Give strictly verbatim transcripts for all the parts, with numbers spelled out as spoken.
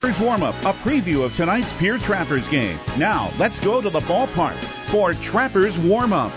Warm-up, a preview of tonight's Pier Trappers game. Now, let's go to the ballpark for Trappers Warm-up.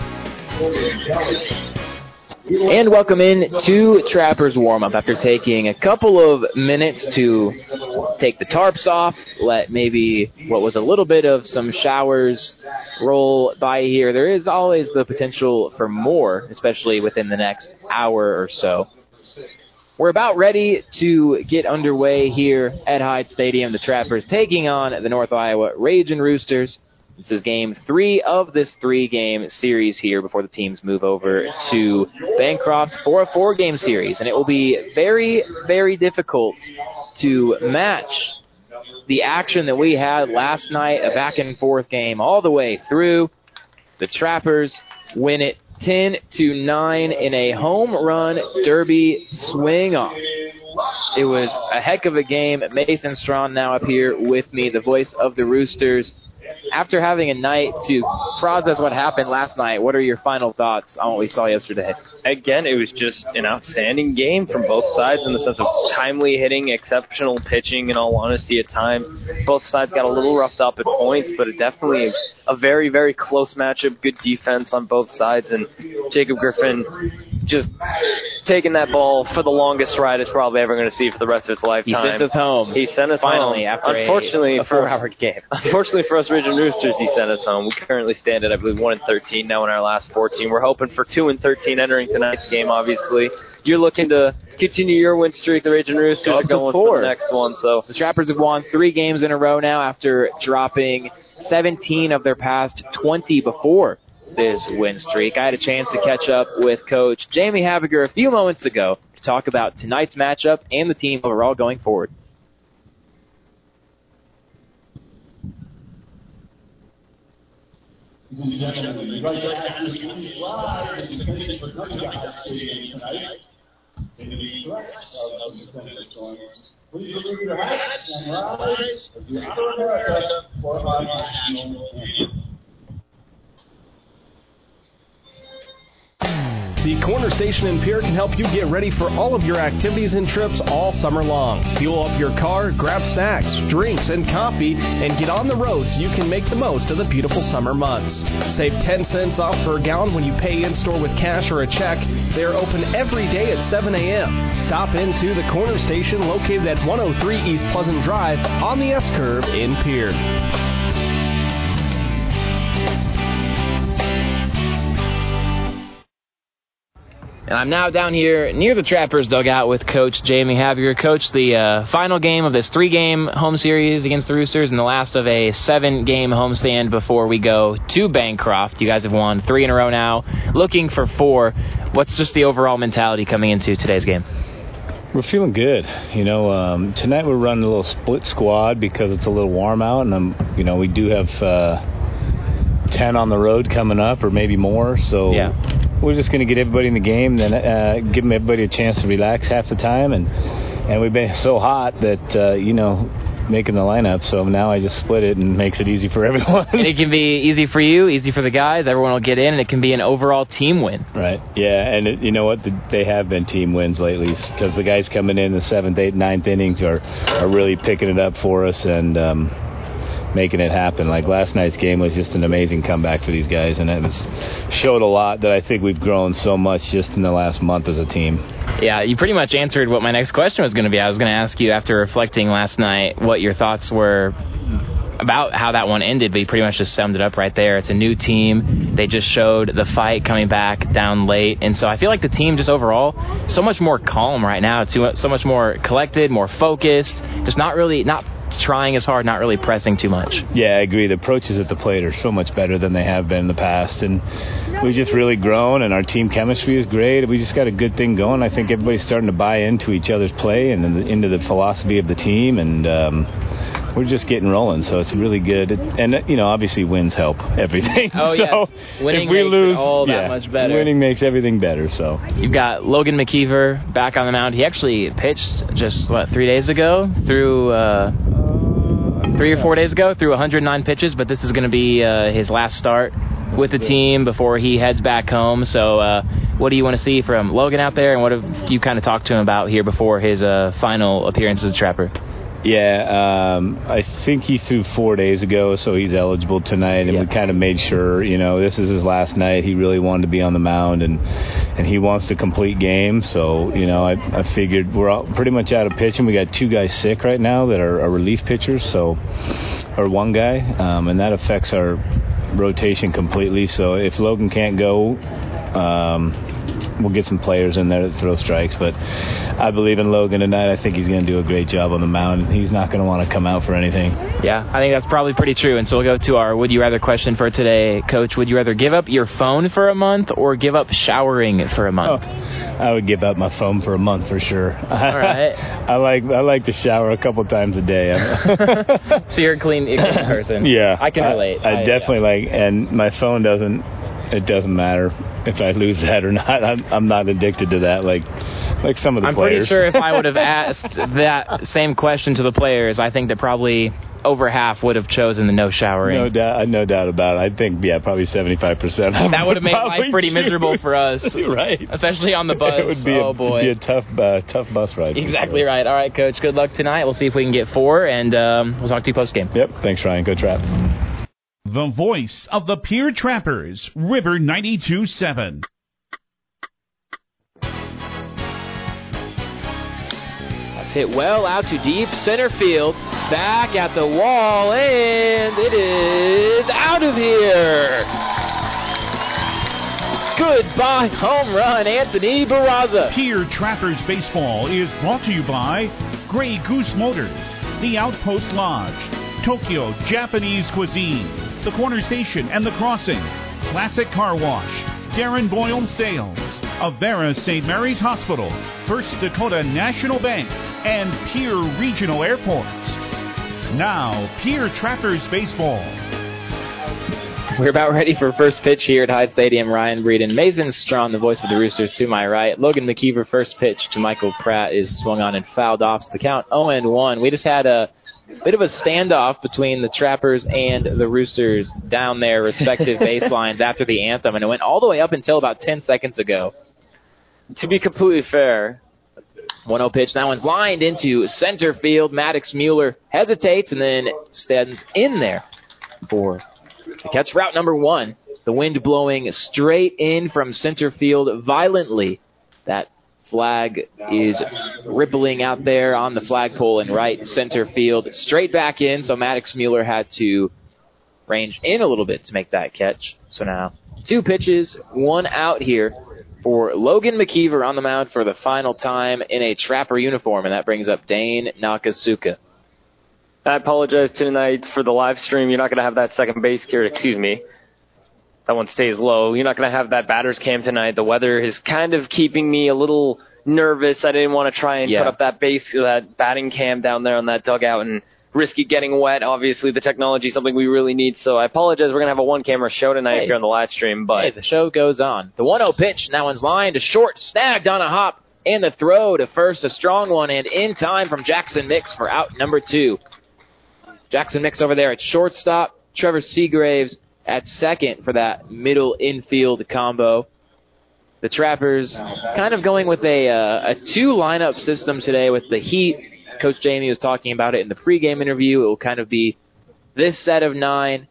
And welcome in to Trappers Warm-up after taking a couple of minutes to take the tarps off, let maybe what was a little bit of some showers roll by here. There is always the potential for more, especially within the next hour or so. We're about ready to get underway here at Hyde Stadium. The Trappers taking on the North Iowa Ragin' Roosters. This is game three of this three-game series here before the teams move over to Bancroft for a four-game series. And it will be very, very difficult to match the action that we had last night, a back-and-forth game all the way through. The Trappers win it ten to nine in a home run derby swing-off. It was a heck of a game. Mason Strawn now up here with me, the voice of the Roosters. After having a night to process what happened last night, what are your final thoughts on what we saw yesterday? Again, it was just an outstanding game from both sides in the sense of timely hitting, exceptional pitching, in all honesty at times. Both sides got a little roughed up at points, but it definitely a very, very close matchup, good defense on both sides, and Jacob Griffin just taking that ball for the longest ride it's probably ever going to see for the rest of its lifetime. He sent us home. He sent us Finally, home. after unfortunately, a, a four-hour game. Unfortunately for us Ragin' Roosters, he sent us home. We currently stand at, I believe, one and thirteen now in our last fourteen. We're hoping for two and thirteen entering tonight's game, obviously. You're looking to continue your win streak. The Ragin' Roosters are going for the next one. So the Trappers have won three games in a row now after dropping seventeen of their past twenty before this win streak. I had a chance to catch up with Coach Jamie Haviger a few moments ago to talk about tonight's matchup and the team overall going forward. Ladies and gentlemen, the right after the live is the finish for Gunshot Stadium tonight. In the correct of the suspended joints, please remove your hats and rise as you honor America for our national anthem. The Corner Station in Pierre can help you get ready for all of your activities and trips all summer long. Fuel up your car, grab snacks, drinks, and coffee, and get on the road so you can make the most of the beautiful summer months. Save ten cents off per gallon when you pay in-store with cash or a check. They are open every day at seven a.m. Stop into the Corner Station located at one oh three East Pleasant Drive on the S-Curve in Pierre. And I'm now down here near the Trappers dugout with Coach Jamie Haviger. Coach, the uh, final game of this three-game home series against the Roosters and the last of a seven-game homestand before we go to Bancroft. You guys have won three in a row now, looking for four. What's just the overall mentality coming into today's game? We're feeling good. You know, um, tonight we're running a little split squad because it's a little warm out, and um, you know we do have uh, ten on the road coming up, or maybe more. So. Yeah. We're just going to get everybody in the game, then uh, give them everybody a chance to relax half the time, and and we've been so hot that uh, you know making the lineup. So now I just split it and makes it easy for everyone. And it can be easy for you, easy for the guys. Everyone will get in, and it can be an overall team win. Right. Yeah, and it, you know what? They have been team wins lately because the guys coming in the seventh, eighth, ninth innings are are really picking it up for us and. Um, making it happen. Like last night's game was just an amazing comeback for these guys, and it was showed a lot that I think we've grown so much just in the last month as a team. Yeah, you pretty much answered what my next question was going to be. I was going to ask you after reflecting last night what your thoughts were about how that one ended, but you pretty much just summed it up right there. It's a new team. They just showed the fight coming back down late, and so I feel like the team just overall so much more calm right now, too, so much more collected, more focused, just not really not trying as hard, not really pressing too much. Yeah, I agree. The approaches at the plate are so much better than they have been in the past, and we've just really grown, and our team chemistry is great. We just got a good thing going. I think everybody's starting to buy into each other's play and into the philosophy of the team, and um, we're just getting rolling, so it's really good. And, you know, obviously wins help everything. Oh, so yes. Winning if we makes lose, it all that yeah, much better. Winning makes everything better, so. You've got Logan McKeever back on the mound. He actually pitched just, what, three days ago through uh, three or four days ago through one hundred nine pitches, but this is going to be uh, his last start with the team before he heads back home. So uh, what do you want to see from Logan out there, and what have you kind of talked to him about here before his uh, final appearance as a Trapper? Yeah, um, I think he threw four days ago, so he's eligible tonight, and yeah. we kind of made sure, you know, this is his last night. He really wanted to be on the mound, and and he wants the complete game. So, you know, I, I figured we're all pretty much out of pitching. We got two guys sick right now that are, are relief pitchers, so or one guy, um, and that affects our rotation completely. So if Logan can't go, um, we'll get some players in there that throw strikes, but I believe in Logan tonight. I think he's going to do a great job on the mound. He's not going to want to come out for anything. Yeah, I think that's probably pretty true. And so we'll go to our would you rather question for today. Coach, would you rather give up your phone for a month or give up showering for a month? Oh, I would give up my phone for a month for sure. All right. I like I like to shower a couple times a day. So you're a clean, a clean person. Yeah. I can relate. I, I, I definitely yeah. like, and my phone doesn't, it doesn't matter if I lose that or not. I'm, I'm not addicted to that like like some of the I'm players. I'm pretty sure if I would have asked that same question to the players, I think that probably over half would have chosen the no showering. No doubt, no doubt about it. I think, yeah, probably seventy-five percent. That would have made life pretty miserable for us. Right. Especially on the bus. It would be oh, a, boy. be a tough, uh, tough bus ride. Exactly right. All right, Coach, good luck tonight. We'll see if we can get four, and um, we'll talk to you post-game. Yep. Thanks, Ryan. Go Trap. The voice of the Pierre Trappers, River ninety-two point seven. Hit well out to deep center field. Back at the wall, and it is out of here. Goodbye home run, Anthony Barraza. Pierre Trappers Baseball is brought to you by Grey Goose Motors, The Outpost Lodge, Tokyo Japanese Cuisine, The Corner Station and The Crossing, Classic Car Wash, Darren Boyle Sales, Avera Saint Mary's Hospital, First Dakota National Bank, and Pierre Regional Airports. Now, Pierre Trappers Baseball. We're about ready for first pitch here at Hyde Stadium. Ryan Breeden, Mason Strawn, the voice of the Roosters, to my right. Logan McKeever, first pitch to Michael Pratt, is swung on and fouled off. So the count oh and one. We just had a bit of a standoff between the Trappers and the Roosters down their respective baselines after the anthem, and it went all the way up until about ten seconds ago. To be completely fair, one oh pitch. That one's lined into center field. Maddox Mueller hesitates and then stands in there for the catch route number one. The wind blowing straight in from center field violently. That flag is rippling out there on the flagpole in right center field. Straight back in, so Maddox Mueller had to range in a little bit to make that catch. So now two pitches, one out here for Logan McKeever on the mound for the final time in a Trapper uniform, and that brings up Dane Nakasuka. I apologize tonight for the live stream. You're not going to have that second base here. Excuse me. That one stays low. You're not going to have that batter's cam tonight. The weather is kind of keeping me a little nervous. I didn't want to try and yeah. put up that base, that batting cam down there on that dugout and risk it getting wet. Obviously, the technology is something we really need, so I apologize. We're going to have a one-camera show tonight hey. if you're on the live stream. But hey, the show goes on. The one oh pitch, and that one's lined to short, snagged on a hop, and the throw to first, a strong one, and in time from Jackson Mix for out number two. Jackson Mix over there at shortstop, Trevor Seagraves at second for that middle infield combo. The Trappers kind of going with a, uh, a two lineup system today with the Heat. Coach Jamie was talking about it in the pregame interview. It will kind of be this set of nine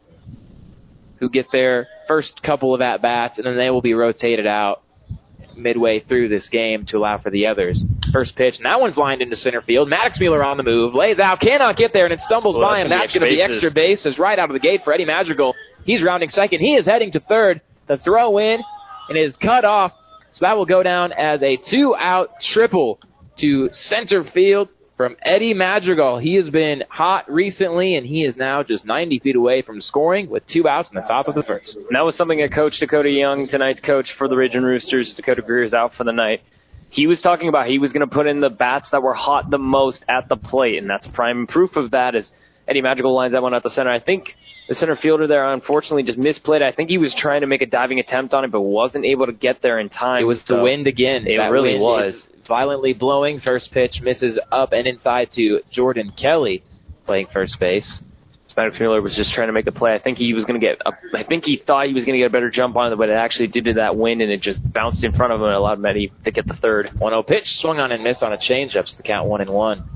who get their first couple of at-bats, and then they will be rotated out midway through this game to allow for the others. First pitch, and that one's lined into center field. Maddox Mueller on the move, lays out, cannot get there, and it stumbles well, by him. That's going to be extra bases right out of the gate for Eddie Madrigal. He's rounding second. He is heading to third. The throw in, and it is cut off, so that will go down as a two-out triple to center field from Eddie Madrigal. He has been hot recently, and he is now just ninety feet away from scoring with two outs in the top of the first. And that was something that Coach Dakota Young, tonight's coach for the Region Roosters, Dakota Greer, is out for the night. He was talking about he was going to put in the bats that were hot the most at the plate, and that's prime proof of that as Eddie Madrigal lines that one out the center. I think the center fielder there unfortunately just misplayed. I think he was trying to make a diving attempt on it, but wasn't able to get there in time. It was so the wind again. It that really wind was. Violently blowing. First pitch misses up and inside to Jordan Kelly playing first base. Maddox Mueller was just trying to make the play. I think he was going to get. A, I think he thought he was going to get a better jump on it, but it actually did to that wind, and it just bounced in front of him and allowed Eddie to get the third. one oh pitch, swung on and missed on a changeup. So the count one and one.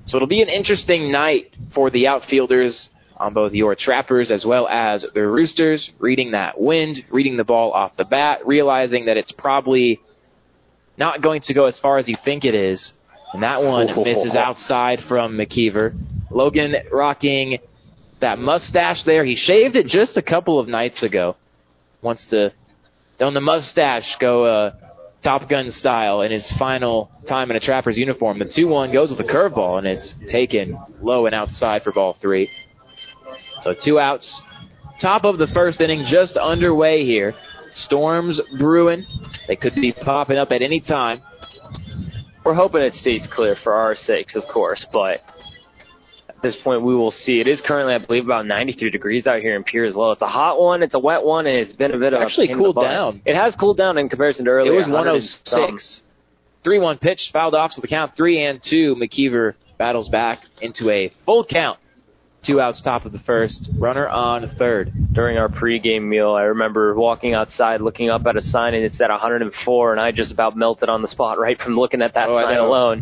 So it'll be an interesting night for the outfielders on both your Trappers as well as the Roosters, reading that wind, reading the ball off the bat, realizing that it's probably not going to go as far as you think it is. And that one misses outside from McKeever. Logan rocking that mustache there. He shaved it just a couple of nights ago. Wants to, don't the mustache go uh, Top Gun style in his final time in a Trappers uniform. The two one goes with a curveball, and it's taken low and outside for ball three. So two outs. Top of the first inning just underway here. Storms brewing. They could be popping up at any time. We're hoping it stays clear for our sakes, of course, but at this point we will see. It is currently, I believe, about ninety-three degrees out here in Pierre as well. It's a hot one, it's a wet one, and it's been a bit it's of actually a cooled down. It has cooled down in comparison to earlier. It was one oh six. three one pitch, fouled off, so the count three and two. McKeever battles back into a full count. Two outs, top of the first. Runner on third. During our pregame meal, I remember walking outside, looking up at a sign, and it said one oh four, and I just about melted on the spot right from looking at that oh, sign alone.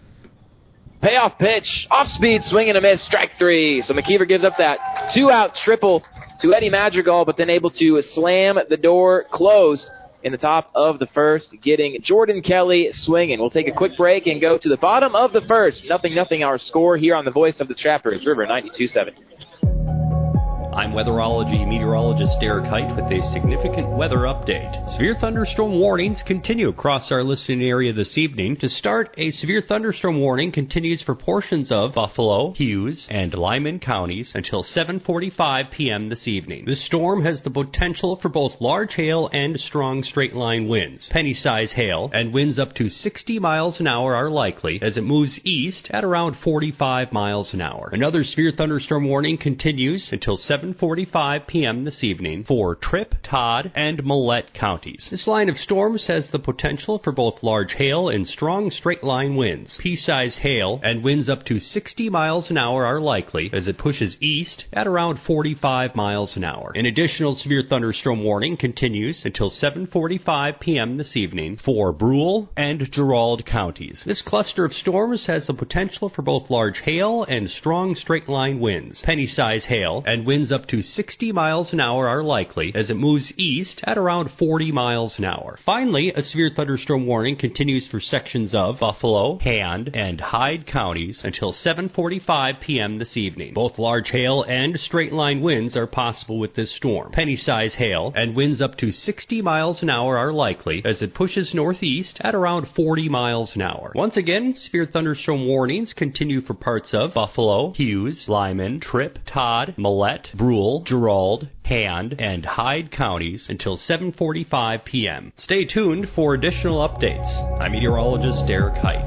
Payoff pitch, off speed, swing and a miss, strike three. So McKeever gives up that two-out triple to Eddie Madrigal, but then able to slam the door closed in the top of the first, getting Jordan Kelly swinging. We'll take a quick break and go to the bottom of the first. Nothing, nothing, our score here on the voice of the Trappers, River ninety-two seven. I'm weatherology meteorologist Derek Height with a significant weather update. Severe thunderstorm warnings continue across our listening area this evening. To start, a severe thunderstorm warning continues for portions of Buffalo, Hughes, and Lyman counties until seven forty-five p.m. this evening. This storm has the potential for both large hail and strong straight-line winds. Penny-size hail and winds up to sixty miles an hour are likely as it moves east at around forty-five miles an hour. Another severe thunderstorm warning continues until seven forty-five p.m. this evening for Tripp, Todd, and Millette counties. This line of storms has the potential for both large hail and strong straight-line winds. Pea-sized hail and winds up to sixty miles an hour are likely as it pushes east at around forty-five miles an hour. An additional severe thunderstorm warning continues until seven forty-five p.m. this evening for Brule and Gerald counties. This cluster of storms has the potential for both large hail and strong straight-line winds. Penny-size hail and winds up to sixty miles an hour are likely as it moves east at around forty miles an hour. Finally, a severe thunderstorm warning continues for sections of Buffalo, Hand, and Hyde counties until seven forty-five p.m. this evening. Both large hail and straight-line winds are possible with this storm. Penny-size hail and winds up to sixty miles an hour are likely as it pushes northeast at around forty miles an hour. Once again, severe thunderstorm warnings continue for parts of Buffalo, Hughes, Lyman, Tripp, Todd, Millette, Brule, Gerald, Hand, and Hyde counties until seven forty-five p.m. Stay tuned for additional updates. I'm meteorologist Derek Height.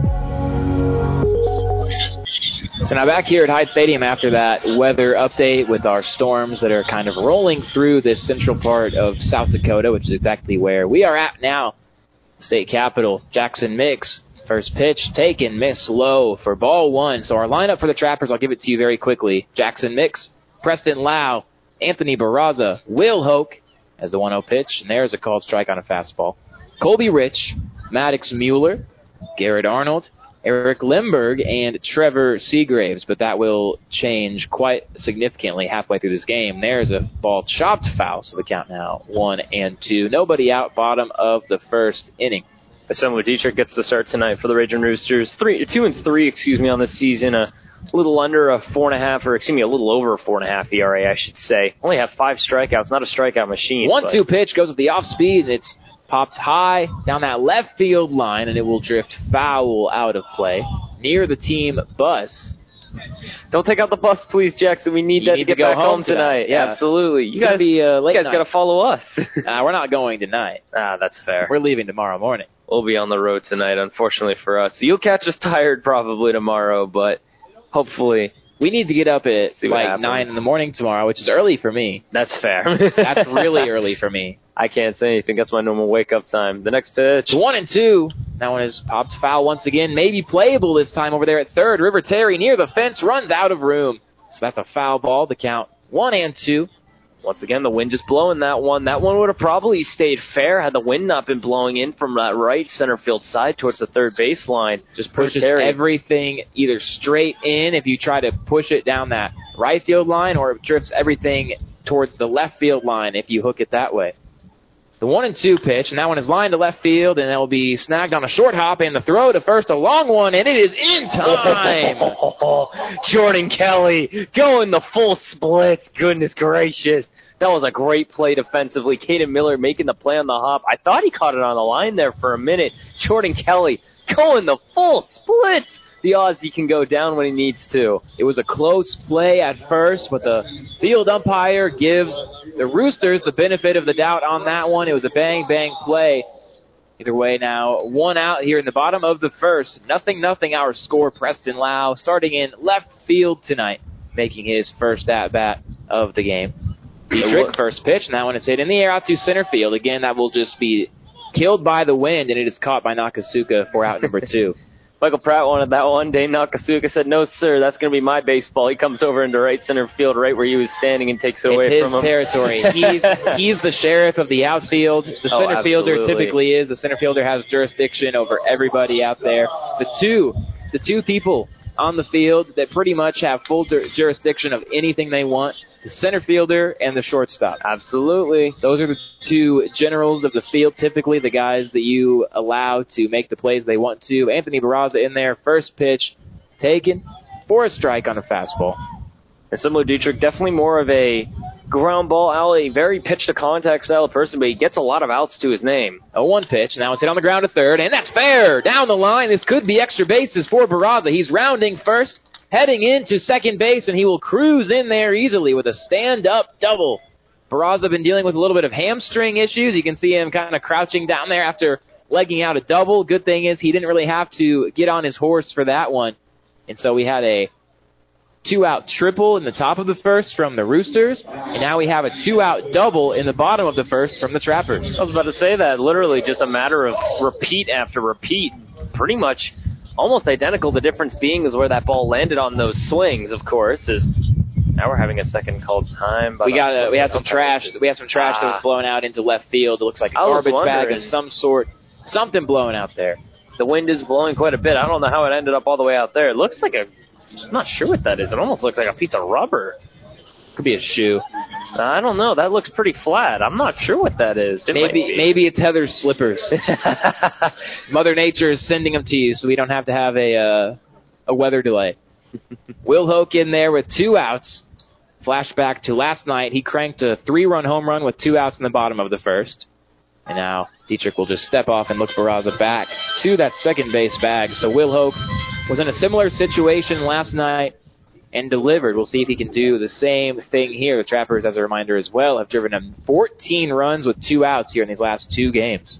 So now back here at Hyde Stadium after that weather update with our storms that are kind of rolling through this central part of South Dakota, which is exactly where we are at now. State capital, Jackson Mix. First pitch taken, miss low for ball one. So our lineup for the Trappers, I'll give it to you very quickly. Jackson Mix, Preston Lau, Anthony Barraza, Will Hoke as the one oh pitch, and there's a called strike on a fastball. Colby Rich, Maddox Mueller, Garrett Arnold, Eric Limberg, and Trevor Seagraves, but that will change quite significantly halfway through this game. There's a ball chopped foul, so the count now one and two. Nobody out, bottom of the first inning. Assembly Dietrich gets the start tonight for the Raging Roosters. Three, two and three, excuse me, on the season. A little under a four and a half, or excuse me, a little over a four and a half E R A, I should say. Only have five strikeouts, not a strikeout machine. One-two pitch goes with the off speed, and it's popped high down that left field line, and it will drift foul out of play near the team bus. Don't take out the bus, please, Jackson. We need you that need to get to go back home, home tonight. tonight. Yeah. Absolutely. You It's guys, gonna be uh, late you guys got to follow us. uh, we're not going tonight. Ah, that's fair. We're leaving tomorrow morning. We'll be on the road tonight, unfortunately for us. So you'll catch us tired probably tomorrow, but hopefully. We need to get up at See what like happens. nine in the morning tomorrow, which is early for me. That's fair. That's really early for me. I can't say anything. That's my normal wake-up time. The next pitch. One and two. That one is popped foul once again. Maybe playable this time over there at third. River Terry near the fence, runs out of room. So that's a foul ball. The count one and two. Once again, the wind just blowing that one. That one would have probably stayed fair had the wind not been blowing in from that right center field side towards the third baseline. Just pushes everything either straight in if you try to push it down that right field line, or it drifts everything towards the left field line if you hook it that way. The one and two pitch, and that one is lined to left field, and it will be snagged on a short hop, and the throw to first, a long one, and it is in time. Jordan Kelly going the full splits. Goodness gracious. That was a great play defensively. Caden Miller making the play on the hop. I thought he caught it on the line there for a minute. Jordan Kelly going the full splits. The odds he can go down when he needs to. It was a close play at first, but the field umpire gives the Roosters the benefit of the doubt on that one. It was a bang-bang play. Either way now, one out here in the bottom of the first. Nothing, nothing, our score. Preston Lau starting in left field tonight, making his first at-bat of the game. Dietrich, first pitch, and that one is hit in the air out to center field. Again, that will just be killed by the wind, and it is caught by Nakasuka for out number two. Michael Pratt wanted that one. Dane Nakasuka said, no, sir, that's going to be my baseball. He comes over into right center field right where he was standing and takes it away it's from him. His territory. he's, he's the sheriff of the outfield. The oh, center fielder absolutely. typically is. The center fielder has jurisdiction over everybody out there. The two, the two people on the field that pretty much have full jur- jurisdiction of anything they want, the center fielder and the shortstop. Absolutely. Those are the two generals of the field, typically the guys that you allow to make the plays they want to. Anthony Barraza in there, first pitch taken for a strike on a fastball. And Samuel Dietrich, definitely more of a ground ball alley, very pitch-to-contact style of person, but he gets a lot of outs to his name. A one pitch. Now it's hit on the ground to third, and that's fair. Down the line. This could be extra bases for Barraza. He's rounding first, heading into second base, and he will cruise in there easily with a stand-up double. Barraza been dealing with a little bit of hamstring issues. You can see him kind of crouching down there after legging out a double. Good thing is he didn't really have to get on his horse for that one. And so we had a two-out triple in the top of the first from the Roosters, and now we have a two-out double in the bottom of the first from the Trappers. I was about to say that. Literally just a matter of repeat after repeat. Pretty much almost identical. The difference being is where that ball landed on those swings, of course, is now we're having a second called time. We got a, we had some trash. We had some trash ah. that was blown out into left field. It looks like a garbage bag of some sort. Something blown out there. The wind is blowing quite a bit. I don't know how it ended up all the way out there. It looks like a... I'm not sure what that is. It almost looks like a piece of rubber. Could be a shoe. Uh, I don't know. That looks pretty flat. I'm not sure what that is. It maybe maybe it's Heather's slippers. Mother Nature is sending them to you, so we don't have to have a uh, a weather delay. Will Hoke in there with two outs. Flashback to last night. He cranked a three-run home run with two outs in the bottom of the first. And now Dietrich will just step off and look Barraza back to that second base bag. So Will Hoke was in a similar situation last night and delivered. We'll see if he can do the same thing here. The Trappers, as a reminder as well, have driven him fourteen runs with two outs here in these last two games.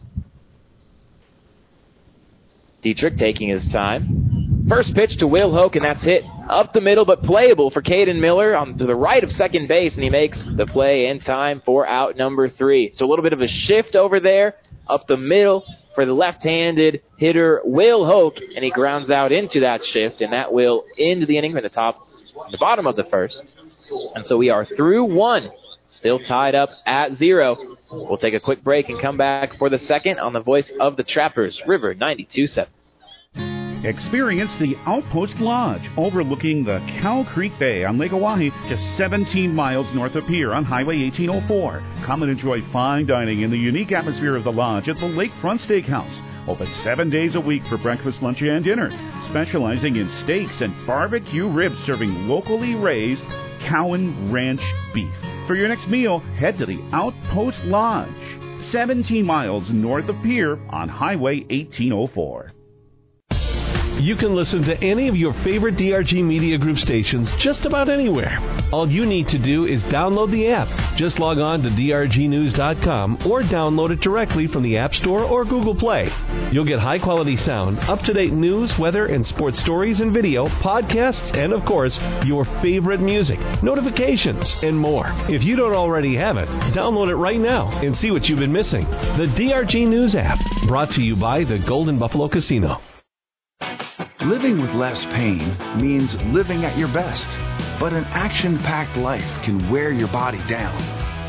Dietrich taking his time. First pitch to Will Hoke, and that's hit up the middle, but playable for Caden Miller on to the right of second base, and he makes the play in time for out number three. So a little bit of a shift over there, up the middle for the left-handed hitter Will Hoke, and he grounds out into that shift, and that will end the inning from the top, the bottom of the first. And so we are through one, still tied up at zero. We'll take a quick break and come back for the second on the voice of the Trappers, River ninety-two seven. Experience the Outpost Lodge overlooking the Cow Creek Bay on Lake Oahe, just seventeen miles north of Pier on Highway eighteen oh four. Come and enjoy fine dining in the unique atmosphere of the lodge at the Lakefront Steakhouse. Open seven days a week for breakfast, lunch, and dinner. Specializing in steaks and barbecue ribs, serving locally raised Cowan Ranch beef. For your next meal, head to the Outpost Lodge, seventeen miles north of Pier on Highway eighteen oh four. You can listen to any of your favorite D R G Media Group stations just about anywhere. All you need to do is download the app. Just log on to D R G news dot com or download it directly from the App Store or Google Play. You'll get high-quality sound, up-to-date news, weather, and sports stories and video, podcasts, and, of course, your favorite music, notifications, and more. If you don't already have it, download it right now and see what you've been missing. The D R G News app, brought to you by the Golden Buffalo Casino. Living with less pain means living at your best, but an action-packed life can wear your body down.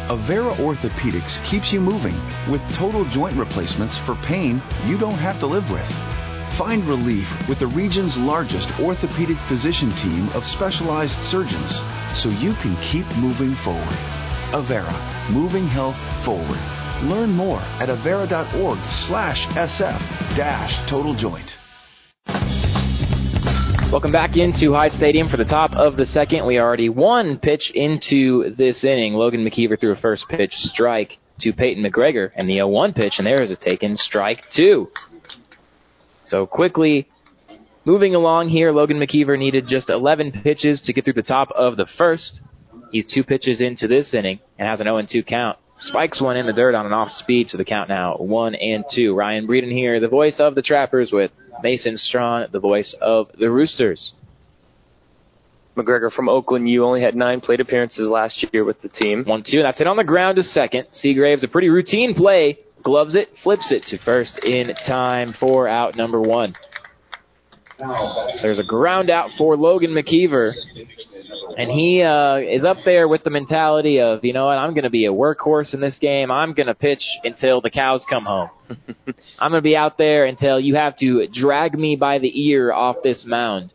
Avera Orthopedics keeps you moving with total joint replacements for pain you don't have to live with. Find relief with the region's largest orthopedic physician team of specialized surgeons so you can keep moving forward. Avera, moving health forward. Learn more at avera.org slash SF dash total joint. Welcome back into Hyde Stadium for the top of the second. We are already one pitch into this inning. Logan McKeever threw a first pitch strike to Peyton McGregor, and the oh one pitch, and there is a taken strike two. So quickly moving along here, Logan McKeever needed just eleven pitches to get through the top of the first. He's two pitches into this inning and has an oh and two count. Spikes one in the dirt on an off speed, so the count now one and two. Ryan Breeden here, the voice of the Trappers, with Mason Strawn, the voice of the Roosters. McGregor from Oakland U only had nine plate appearances last year with the team. one two, that's it on the ground to second. Seagraves, a pretty routine play, gloves it, flips it to first in time for out number one. So there's a ground out for Logan McKeever. And he uh, is up there with the mentality of, you know what, I'm going to be a workhorse in this game. I'm going to pitch until the cows come home. I'm going to be out there until you have to drag me by the ear off this mound.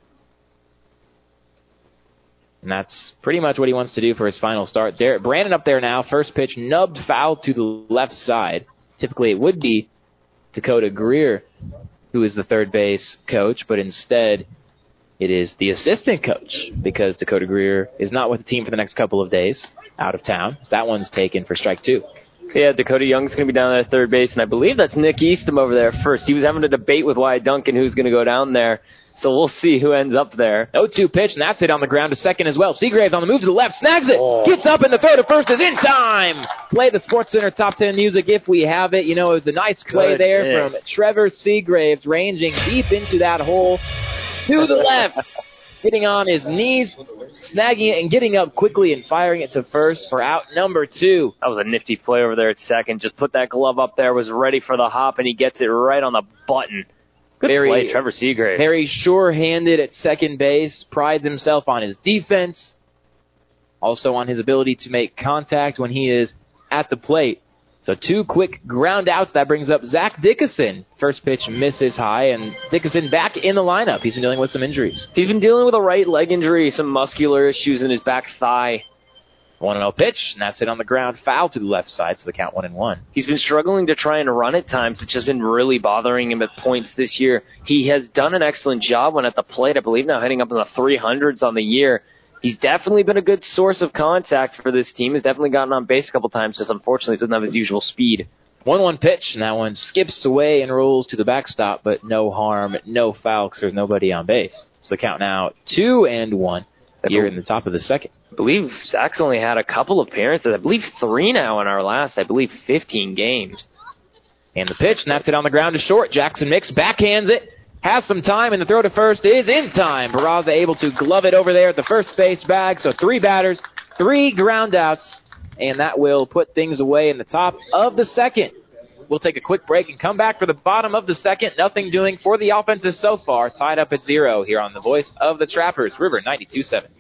And that's pretty much what he wants to do for his final start. There, Brandon up there now, first pitch, nubbed foul to the left side. Typically it would be Dakota Greer, who is the third base coach, but instead it is the assistant coach, because Dakota Greer is not with the team for the next couple of days, out of town. So that one's taken for strike two. So yeah, Dakota Young's going to be down there at third base, and I believe that's Nick Eastham over there first. He was having a debate with Wyatt Duncan who's going to go down there, so we'll see who ends up there. oh two pitch, and that's hit on the ground to second as well. Seagraves on the move to the left, snags it, oh. Gets up, and the throw to first is in time. Play the Sports Center Top ten music if we have it. You know, it was a nice play Goodness. there from Trevor Seagraves, ranging deep into that hole to the left. Getting on his knees, snagging it, and getting up quickly and firing it to first for out number two. That was a nifty play over there at second. Just put that glove up there, was ready for the hop, and he gets it right on the button. Good very, play, Trevor Seagraves. Very sure-handed at second base, prides himself on his defense, also on his ability to make contact when he is at the plate. So two quick ground outs. That brings up Zach Dickinson. First pitch misses high, and Dickinson back in the lineup. He's been dealing with some injuries. He's been dealing with a right leg injury, some muscular issues in his back thigh. one and oh pitch, and that's it on the ground. Foul to the left side, so the count one and one. He's been struggling to try and run at times. It's just been really bothering him at points this year. He has done an excellent job when at the plate, I believe now heading up in the three hundreds on the year. He's definitely been a good source of contact for this team. He's definitely gotten on base a couple times, just unfortunately doesn't have his usual speed. one one pitch, and that one skips away and rolls to the backstop, but no harm, no foul, because there's nobody on base. So the count now two and one here in the top of the second. I believe Zach's only had a couple of appearances. I believe three now in our last, I believe, fifteen games. And the pitch, and that's it on the ground to short. Jackson Mix backhands it. Has some time, and the throw to first is in time. Barraza able to glove it over there at the first base bag. So three batters, three ground outs, and that will put things away in the top of the second. We'll take a quick break and come back for the bottom of the second. Nothing doing for the offenses so far. Tied up at zero here on the voice of the Trappers, River ninety-two point seven.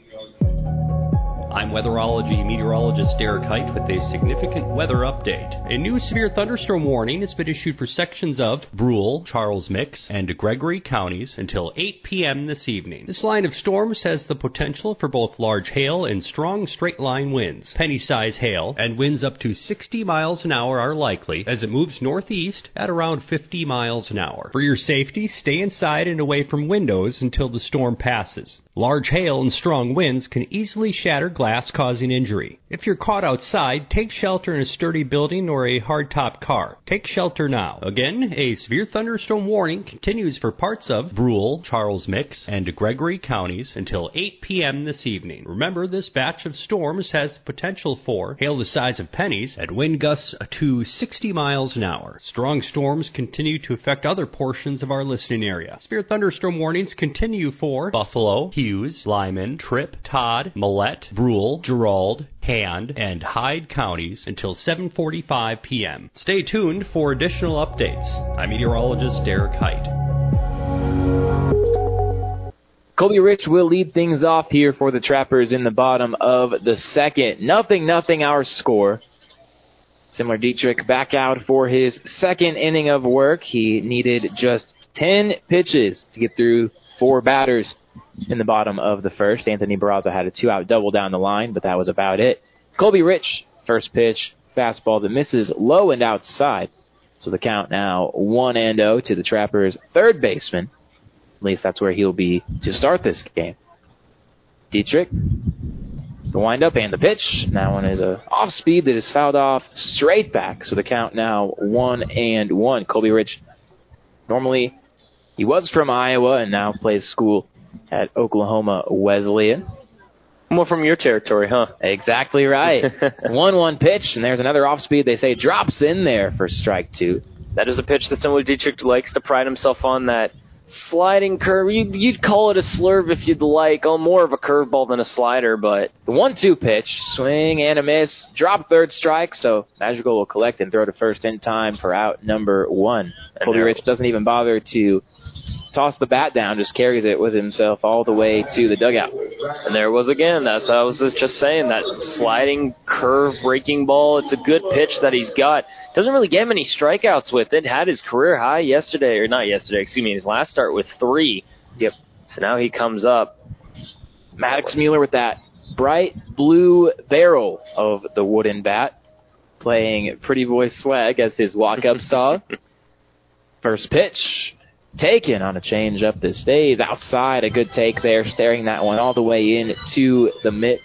I'm weatherology meteorologist Derek Height with a significant weather update. A new severe thunderstorm warning has been issued for sections of Brule, Charles Mix, and Gregory counties until eight p.m. this evening. This line of storms has the potential for both large hail and strong straight-line winds. Penny-size hail and winds up to sixty miles an hour are likely as it moves northeast at around fifty miles an hour. For your safety, stay inside and away from windows until the storm passes. Large hail and strong winds can easily shatter glass, causing injury. If you're caught outside, take shelter in a sturdy building or a hardtop car. Take shelter now. Again, a severe thunderstorm warning continues for parts of Brule, Charles Mix, and Gregory counties until eight p.m. this evening. Remember, this batch of storms has potential for hail the size of pennies and wind gusts to sixty miles an hour. Strong storms continue to affect other portions of our listening area. Severe thunderstorm warnings continue for Buffalo, Hughes, Lyman, Tripp, Todd, Millette, Brule, Gerald, Hand, and Hyde counties until seven forty-five p.m. Stay tuned for additional updates. I'm meteorologist Derek Height. Colby Rich will lead things off here for the Trappers in the bottom of the second. Nothing, nothing our score. Similar Dietrich back out for his second inning of work. He needed just ten pitches to get through four batters in the bottom of the first. Anthony Barraza had a two-out double down the line, but that was about it. Colby Rich, first pitch, fastball that misses low and outside. So the count now one and oh to the Trappers' third baseman. At least that's where he'll be to start this game. Dietrich, the windup and the pitch. That one is a off speed that is fouled off straight back. So the count now one and one. Colby Rich, normally he was from Iowa and now plays school at Oklahoma Wesleyan. More from your territory, huh? Exactly right. one one pitch, and there's another off speed. They say drops in there for strike two. That is a pitch that someone Dietrich likes to pride himself on, that sliding curve. You'd, you'd call it a slurve if you'd like. Oh, more of a curveball than a slider, but the one two pitch, swing and a miss, drop third strike, so Madrigal will collect and throw to first in time for out number one. Colby Rich doesn't even bother to toss the bat down, just carries it with himself all the way to the dugout. And there it was again. That's what I was just saying, that sliding curve breaking ball. It's a good pitch that he's got. Doesn't really get many strikeouts with it. Had his career high yesterday, or not yesterday, excuse me, his last start with three. Yep. So now he comes up. Maddox Mueller with that bright blue barrel of the wooden bat, playing Pretty Boy Swag as his walk-up song. First pitch, taken on a change up that stays outside. A good take there, staring that one all the way in to the mitt.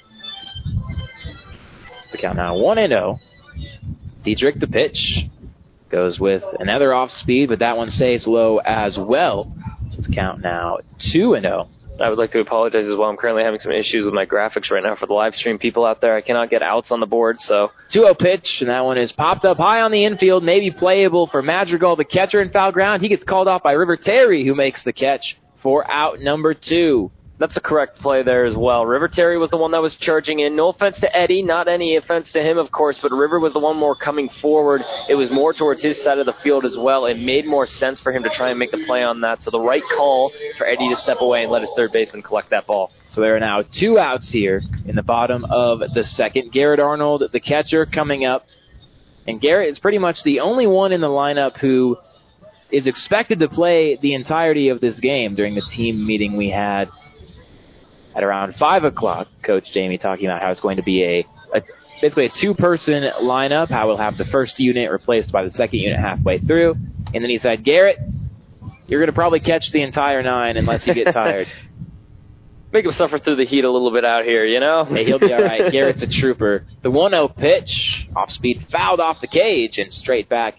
So the count now one and oh. Dietrich, the pitch, goes with another off speed, but that one stays low as well. So the count now two and oh. I would like to apologize as well. I'm currently having some issues with my graphics right now for the live stream people out there. I cannot get outs on the board, so. two oh pitch, and that one is popped up high on the infield, maybe playable for Madrigal, the catcher in foul ground. He gets called off by River Terry, who makes the catch for out number two. That's the correct play there as well. River Terry was the one that was charging in. No offense to Eddie, not any offense to him, of course, but River was the one more coming forward. It was more towards his side of the field as well. It made more sense for him to try and make the play on that. So the right call for Eddie to step away and let his third baseman collect that ball. So there are now two outs here in the bottom of the second. Garrett Arnold, the catcher, coming up. And Garrett is pretty much the only one in the lineup who is expected to play the entirety of this game during the team meeting we had at around five o'clock. Coach Jamie talking about how it's going to be a, a basically a two-person lineup, how we'll have the first unit replaced by the second unit halfway through. And then he said, Garrett, you're going to probably catch the entire nine unless you get tired. Make him suffer through the heat a little bit out here, you know? Hey, he'll be all right. Garrett's a trooper. The one oh pitch, off-speed, fouled off the cage and straight back.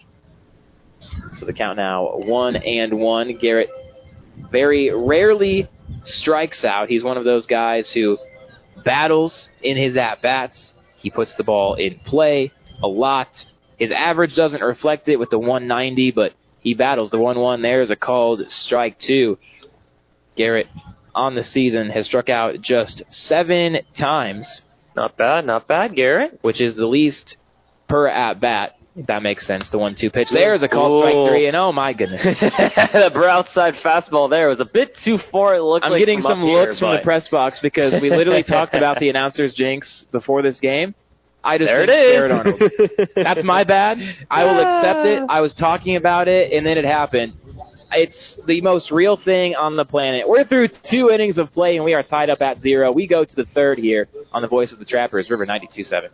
So the count now one and one. Garrett very rarely strikes out. He's one of those guys who battles in his at-bats. He puts the ball in play a lot. His average doesn't reflect it with the one ninety, but he battles. The one one there is a called strike two. Garrett on the season has struck out just seven times. Not bad, not bad, Garrett. Which is the least per at-bat. If that makes sense. The one two pitch there is a call strike three, and oh my goodness. The outside fastball there was a bit too far, it looked I'm like. I'm getting some looks here, from the press box because we literally talked about the announcer's jinx before this game. I just there think it is. Garrett Arnold. That's my bad. I will accept it. I was talking about it, and then it happened. It's the most real thing on the planet. We're through two innings of play, and we are tied up at zero. We go to the third here on the Voice of the Trappers, River ninety-two seven.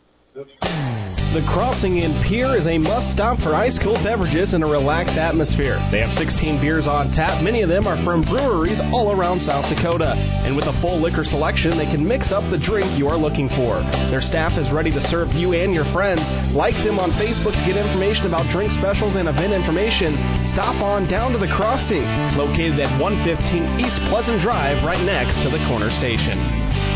The Crossing in Pierre is a must-stop for ice-cold beverages in a relaxed atmosphere. They have sixteen beers on tap. Many of them are from breweries all around South Dakota. And with a full liquor selection, they can mix up the drink you are looking for. Their staff is ready to serve you and your friends. Like them on Facebook to get information about drink specials and event information. Stop on down to The Crossing, located at one fifteen East Pleasant Drive, right next to the corner station.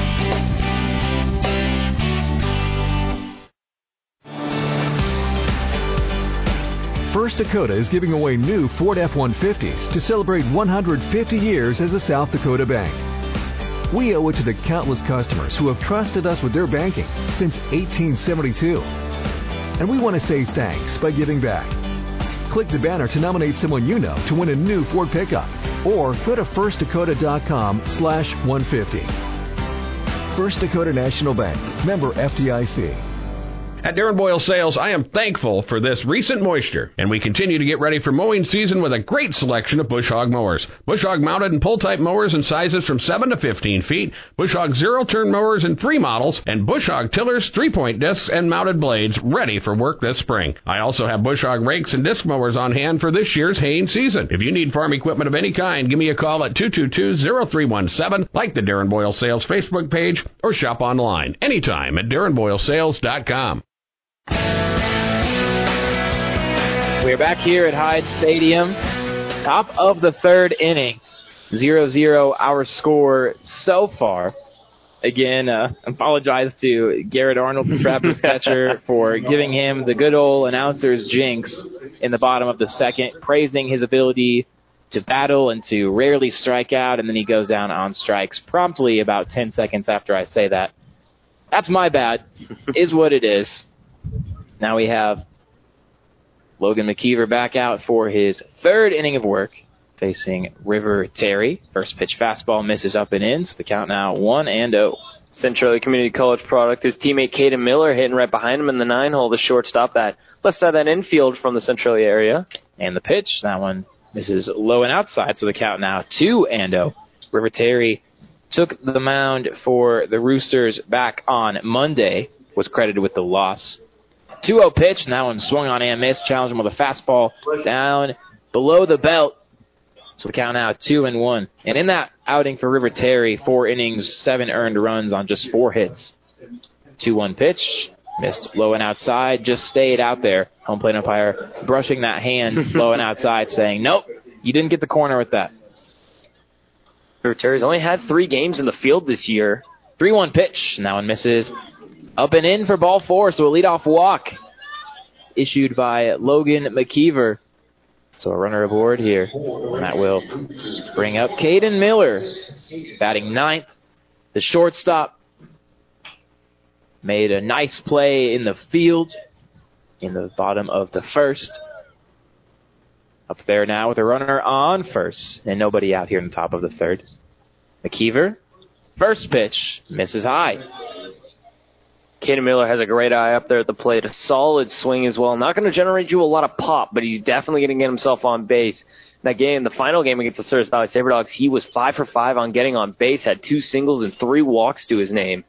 First Dakota is giving away new Ford F one fifties to celebrate one hundred fifty years as a South Dakota bank. We owe it to the countless customers who have trusted us with their banking since eighteen seventy-two. And we want to say thanks by giving back. Click the banner to nominate someone you know to win a new Ford pickup, or go to first dakota dot com slash one fifty. First Dakota National Bank, member F D I C. At Darren Boyle Sales, I am thankful for this recent moisture, and we continue to get ready for mowing season with a great selection of Bush Hog mowers. Bush Hog mounted and pull-type mowers in sizes from seven to fifteen feet, Bush Hog zero-turn mowers in three models, and Bush Hog tillers, three-point discs, and mounted blades ready for work this spring. I also have Bush Hog rakes and disc mowers on hand for this year's haying season. If you need farm equipment of any kind, give me a call at two two two, zero three one seven, like the Darren Boyle Sales Facebook page, or shop online anytime at darren boyle sales dot com. We're back here at Hyde Stadium, top of the third inning, zero zero our score so far. Again, uh, apologize to Garrett Arnold, the Trappers catcher, for giving him the good old announcer's jinx in the bottom of the second, praising his ability to battle and to rarely strike out, and then he goes down on strikes promptly about ten seconds after I say that. That's my bad, is what it is. Now we have Logan McKeever back out for his third inning of work, facing River Terry. First pitch fastball misses up and in, so the count now one and oh. Centralia Community College product. His teammate Caden Miller hitting right behind him in the nine hole, the shortstop, that left side of that infield from the Centralia area. And the pitch, that one misses low and outside, so the count now two and oh. River Terry took the mound for the Roosters back on Monday, was credited with the loss. two oh pitch, and that one swung on and missed. Challenged him with a fastball down below the belt. So the count now two and one. And in that outing for River Terry, four innings, seven earned runs on just four hits. two one pitch, missed low and outside, just stayed out there. Home plate umpire brushing that hand low and outside, saying, nope, you didn't get the corner with that. River Terry's only had three games in the field this year. three one pitch, and that one misses. Up and in for ball four, so a leadoff walk issued by Logan McKeever. So a runner aboard here. And that will bring up Caden Miller, batting ninth. The shortstop made a nice play in the field in the bottom of the first. Up there now with a runner on first and nobody out here in the top of the third. McKeever, first pitch, misses high. Caden Miller has a great eye up there at the plate. A solid swing as well. Not going to generate you a lot of pop, but he's definitely going to get himself on base. That game, the final game against the Service Valley SaberDogs, he was five for five on getting on base, had two singles and three walks to his name.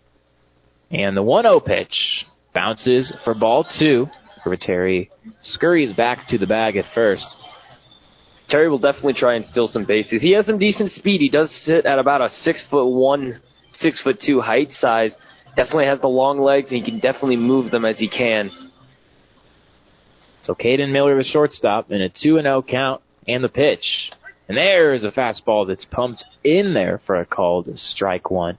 And the one oh pitch bounces for ball two. River Terry scurries back to the bag at first. Terry will definitely try and steal some bases. He has some decent speed. He does sit at about a six foot one, six foot two height size. Definitely has the long legs, and he can definitely move them as he can. So Caden Miller, the shortstop, in a two and oh count, and the pitch. And there is a fastball that's pumped in there for a called strike one.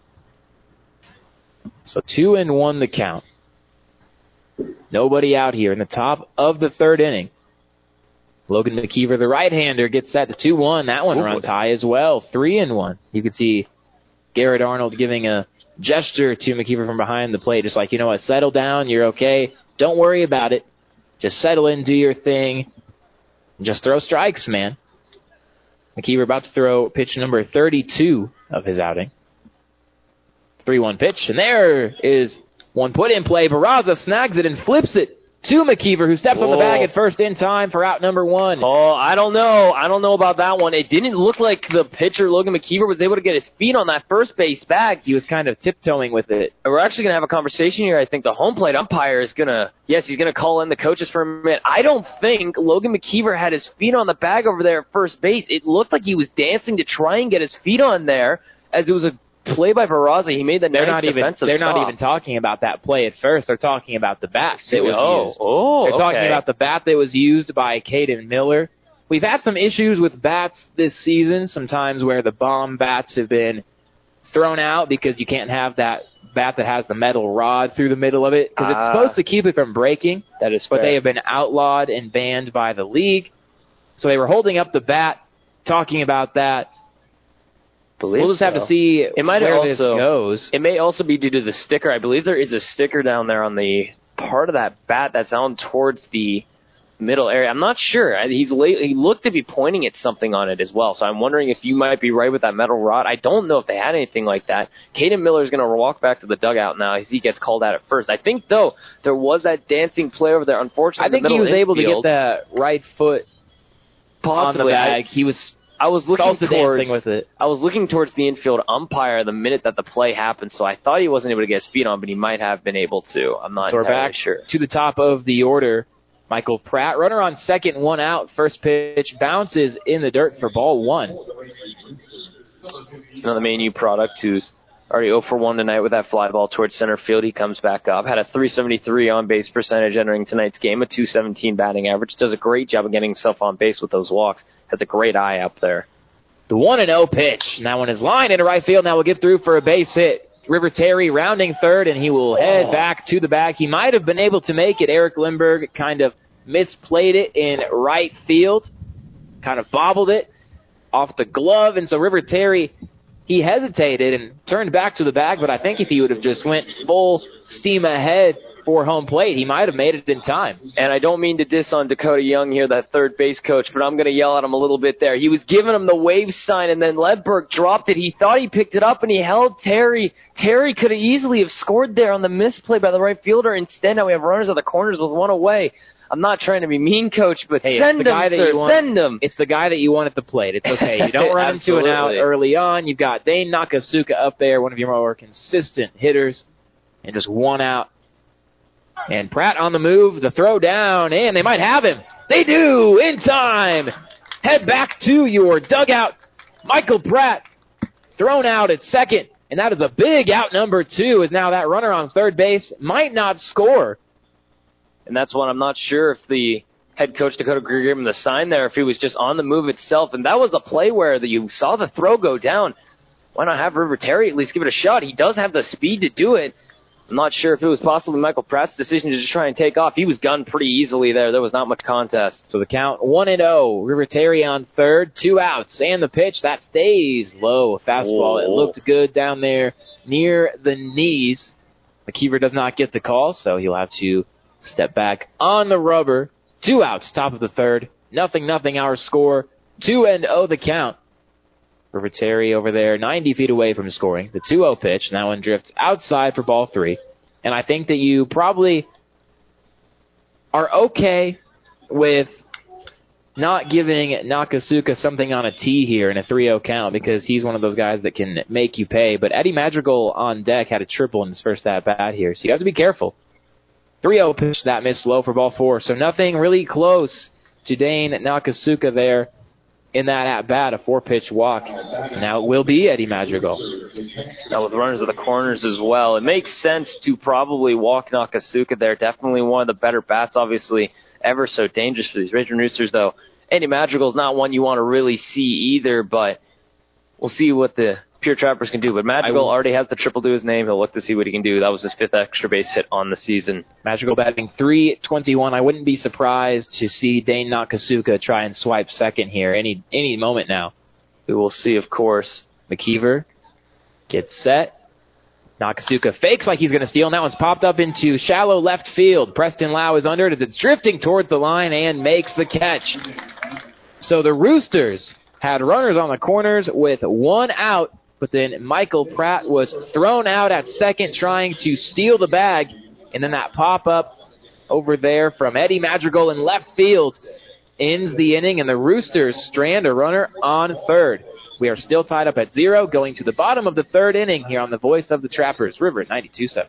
So two and one the count. Nobody out here in the top of the third inning. Logan McKeever, the right-hander, gets set to two one. That one Ooh, runs high as well. three and one. You can see Garrett Arnold giving a gesture to McKeever from behind the plate, just like, you know what, settle down, you're okay. Don't worry about it. Just settle in, do your thing. Just throw strikes, man. McKeever about to throw pitch number thirty-two of his outing. three one pitch, and there is one put in play. Barraza snags it and flips it to McKeever, who steps Whoa. on the bag at first in time for out number one. Oh, I don't know. I don't know about that one. It didn't look like the pitcher, Logan McKeever, was able to get his feet on that first base bag. He was kind of tiptoeing with it. We're actually going to have a conversation here. I think the home plate umpire is going to, yes, he's going to call in the coaches for a minute. I don't think Logan McKeever had his feet on the bag over there at first base. It looked like he was dancing to try and get his feet on there, as it was a play by Barraza. He made the they're nice not even defensive They're stop. not even talking about that play at first. They're talking about the bat that was oh, used. Oh, They're okay. talking about the bat that was used by Caden Miller. We've had some issues with bats this season, sometimes where the bomb bats have been thrown out because you can't have that bat that has the metal rod through the middle of it, because uh, it's supposed to keep it from breaking. That is But fair. they have been outlawed and banned by the league. So they were holding up the bat, talking about that. Believe we'll just so. have to see it might where also, this goes. It may also be due to the sticker. I believe there is a sticker down there on the part of that bat that's down towards the middle area. I'm not sure. He's late, he looked to be pointing at something on it as well, so I'm wondering if you might be right with that metal rod. I don't know if they had anything like that. Caden Miller's going to walk back to the dugout now as he gets called out at first. I think, though, there was that dancing play over there. Unfortunately, I think he was able to get that right foot possibly on the bag. I, he was I was looking salsa towards, dancing with it. I was looking towards the infield umpire the minute that the play happened, so I thought he wasn't able to get his feet on, but he might have been able to. I'm not so we're entirely back sure. To the top of the order. Michael Pratt, runner on second, one out. First pitch bounces in the dirt for ball one. It's another Maine U product who's already oh for one tonight with that fly ball towards center field. He comes back up. Had a three seventy-three on-base percentage entering tonight's game, a two seventeen batting average. Does a great job of getting himself on base with those walks. Has a great eye up there. The one and oh pitch. Now one is lined into right field. Now we'll get through for a base hit. River Terry rounding third, and he will head back to the bag. He might have been able to make it. Eric Lindbergh kind of misplayed it in right field, kind of bobbled it off the glove, and so River Terry, he hesitated and turned back to the bag, but I think if he would have just went full steam ahead for home plate, he might have made it in time. And I don't mean to diss on Dakota Young here, that third base coach, but I'm going to yell at him a little bit there. He was giving him the wave sign, and then Lindbergh dropped it. He thought he picked it up, and he held Terry. Terry could have easily have scored there on the misplay by the right fielder. Instead, now we have runners at the corners with one away. I'm not trying to be mean, Coach, but hey, send him, sir, want, send him. It's the guy that you want at the plate. It's okay. You don't run into an out early on. You've got Dane Nakasuka up there, one of your more consistent hitters, and just one out. And Pratt on the move, the throw down, and they might have him. They do, in time. Head back to your dugout. Michael Pratt thrown out at second, and that is a big out number two, as now that runner on third base might not score. And that's one I'm not sure if the head coach Dakota Greer gave him the sign there, if he was just on the move itself. And that was a play where the, you saw the throw go down. Why not have River Terry at least give it a shot? He does have the speed to do it. I'm not sure if it was possibly Michael Pratt's decision to just try and take off. He was gunned pretty easily there. There was not much contest. So the count one and oh. River Terry on third, two outs. And the pitch, that stays low. Fastball, Whoa. It looked good down there near the knees. McKeever does not get the call, so he'll have to step back on the rubber. Two outs, top of the third. Nothing, nothing, our score. Two and oh the count. River Terry over there, ninety feet away from scoring. The two oh pitch. Now one drifts outside for ball three. And I think that you probably are okay with not giving Nakasuka something on a tee here in a three oh count, because he's one of those guys that can make you pay. But Eddie Madrigal on deck had a triple in his first at-bat here, so you have to be careful. three oh pitch, that missed low for ball four. So nothing really close to Dane Nakasuka there in that at-bat, a four-pitch walk. Now it will be Eddie Madrigal. Now with runners at the corners as well, it makes sense to probably walk Nakasuka there. Definitely one of the better bats, obviously ever so dangerous for these Raging Roosters, though. Eddie Madrigal is not one you want to really see either, but we'll see what the Pure Trappers can do. But Madrigal already has the triple to his name. He'll look to see what he can do. That was his fifth extra base hit on the season. Madrigal batting three twenty-one. I wouldn't be surprised to see Dane Nakasuka try and swipe second here any any moment now. We will see, of course. McKeever gets set. Nakasuka fakes like he's going to steal, and that one's popped up into shallow left field. Preston Lau is under it as it's drifting towards the line and makes the catch. So the Roosters had runners on the corners with one out, but then Michael Pratt was thrown out at second trying to steal the bag. And then that pop-up over there from Eddie Madrigal in left field ends the inning, and the Roosters strand a runner on third. We are still tied up at zero, going to the bottom of the third inning here on the voice of the Trappers, River ninety-two seven.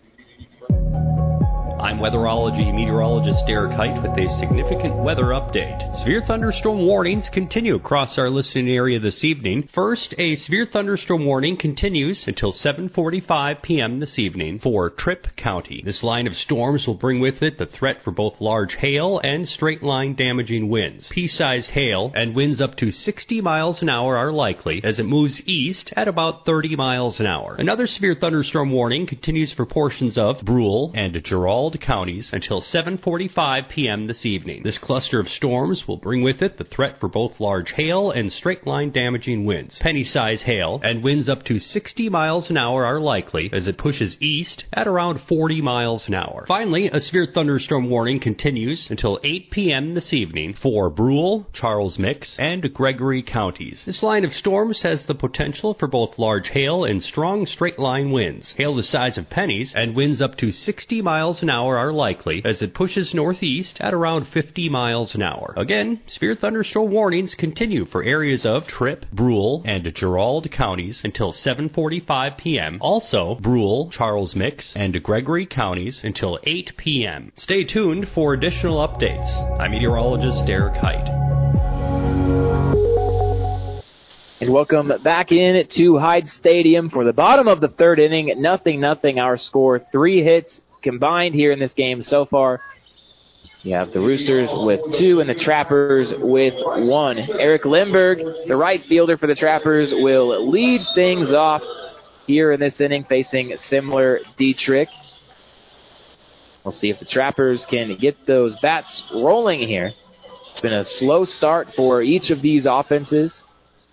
I'm weatherology meteorologist Derek Height with a significant weather update. Severe thunderstorm warnings continue across our listening area this evening. First, a severe thunderstorm warning continues until seven forty-five p.m. this evening for Tripp County. This line of storms will bring with it the threat for both large hail and straight-line damaging winds. Pea-sized hail and winds up to sixty miles an hour are likely as it moves east at about thirty miles an hour. Another severe thunderstorm warning continues for portions of Brule and Gerald Gerald counties until seven forty-five p.m. this evening. This cluster of storms will bring with it the threat for both large hail and straight-line damaging winds. Penny-size hail and winds up to sixty miles an hour are likely as it pushes east at around forty miles an hour. Finally, a severe thunderstorm warning continues until eight p.m. this evening for Brule, Charles Mix, and Gregory counties. This line of storms has the potential for both large hail and strong straight-line winds. Hail the size of pennies and winds up to sixty miles an hour are likely as it pushes northeast at around fifty miles an hour. Again, severe thunderstorm warnings continue for areas of Tripp, Brule, and Gerald counties until seven forty-five p.m. Also, Brule, Charles Mix, and Gregory counties until eight p.m. Stay tuned for additional updates. I'm meteorologist Derek Height. And welcome back in to Hyde Stadium for the bottom of the third inning. Nothing, nothing. Our score, three hits combined here in this game so far. You have the Roosters with two and the Trappers with one. Eric Limberg, the right fielder for the Trappers, will lead things off here in this inning facing Semler Dietrich. We'll see if the Trappers can get those bats rolling here. It's been a slow start for each of these offenses.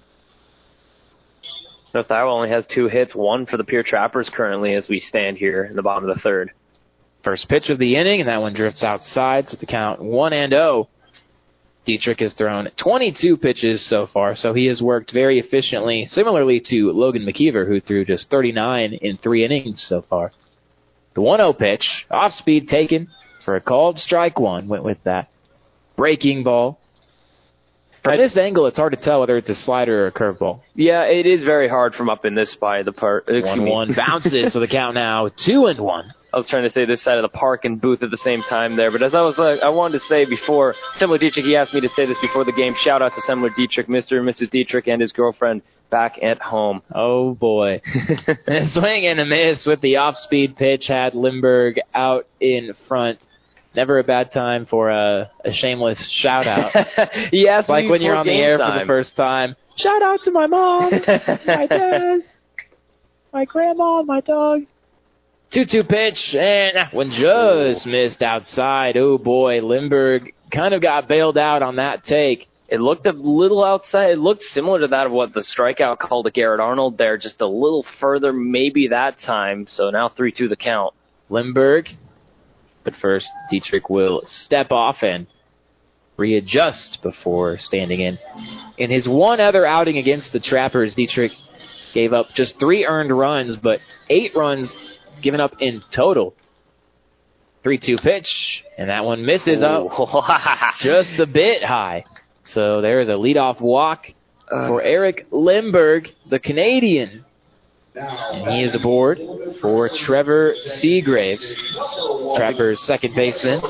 North Iowa only has two hits, one for the Pierre Trappers currently as we stand here in the bottom of the third. First pitch of the inning, and that one drifts outside, so the count one and oh. Dietrich has thrown twenty-two pitches so far, so he has worked very efficiently, similarly to Logan McKeever, who threw just thirty-nine in three innings so far. The one oh pitch, off speed taken for a called strike one, went with that breaking ball. From this angle, it's hard to tell whether it's a slider or a curveball. Yeah, it is very hard from up in this side of the park. One one bounces, so the count now two and one. I was trying to say this side of the park and booth at the same time there, but as I was like, I wanted to say before, Semler Dietrich, he asked me to say this before the game. Shout out to Semler Dietrich, Mister and Missus Dietrich, and his girlfriend back at home. Oh boy. A swing and a miss with the off-speed pitch had Limberg out in front. Never a bad time for a, a shameless shout out. He asked like me when you're on the air time. for the first time. Shout out to my mom, my dad, my grandma, my dog. two two pitch, and that one just missed outside. Oh, boy, Limberg kind of got bailed out on that take. It looked a little outside. It looked similar to that of what the strikeout called to Garrett Arnold there, just a little further maybe that time. So now three two the count. Limberg, but first Dietrich will step off and readjust before standing in. In his one other outing against the Trappers, Dietrich gave up just three earned runs, but eight runs given up in total. three two pitch, and that one misses up just a bit high. So there is a leadoff walk for Eric Limberg, the Canadian. And he is aboard for Trevor Seagraves, Trappers' second baseman.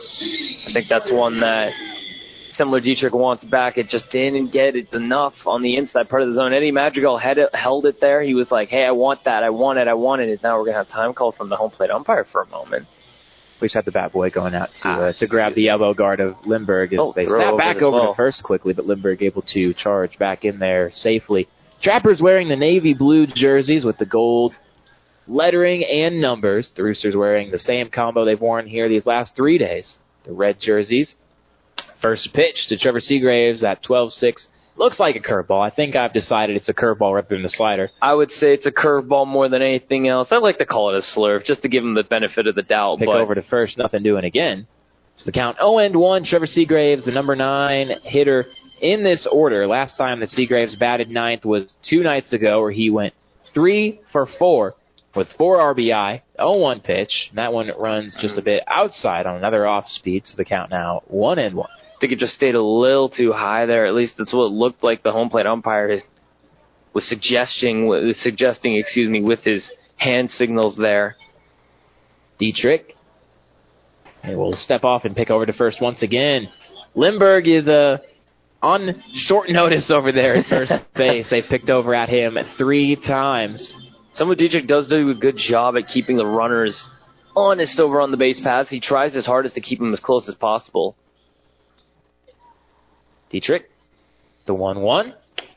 I think that's one that Semler Dietrich wants back. It just didn't get it enough on the inside part of the zone. Eddie Madrigal had it, held it there. He was like, hey, I want that. I want it. I wanted it. Now we're going to have time call from the home plate umpire for a moment. We just had the bat boy going out to uh, to grab the elbow guard of Limberg as oh, they snap back over well. to first quickly, but Limberg able to charge back in there safely. Trappers wearing the navy blue jerseys with the gold lettering and numbers. The Roosters wearing the same combo they've worn here these last three days. The red jerseys. First pitch to Trevor Seagraves at twelve six. Looks like a curveball. I think I've decided it's a curveball rather than a slider. I would say it's a curveball more than anything else. I like to call it a slurve just to give him the benefit of the doubt. Pick but over to first, nothing doing again. So the count oh and one. Trevor Seagraves, the number nine hitter in this order. Last time that Seagraves batted ninth was two nights ago, where he went three for four with four R B I, oh one pitch. And that one runs just a bit outside on another off speed. So the count now one and one. I think it just stayed a little too high there. At least that's what it looked like the home plate umpire was suggesting, was suggesting, excuse me, with his hand signals there. Dietrich. He will step off and pick over to first once again. Limberg is uh, on short notice over there at first base. They've picked over at him three times. Semler Dietrich does do a good job at keeping the runners honest over on the base paths. He tries his hardest to keep them as close as possible. Dietrich, the one one.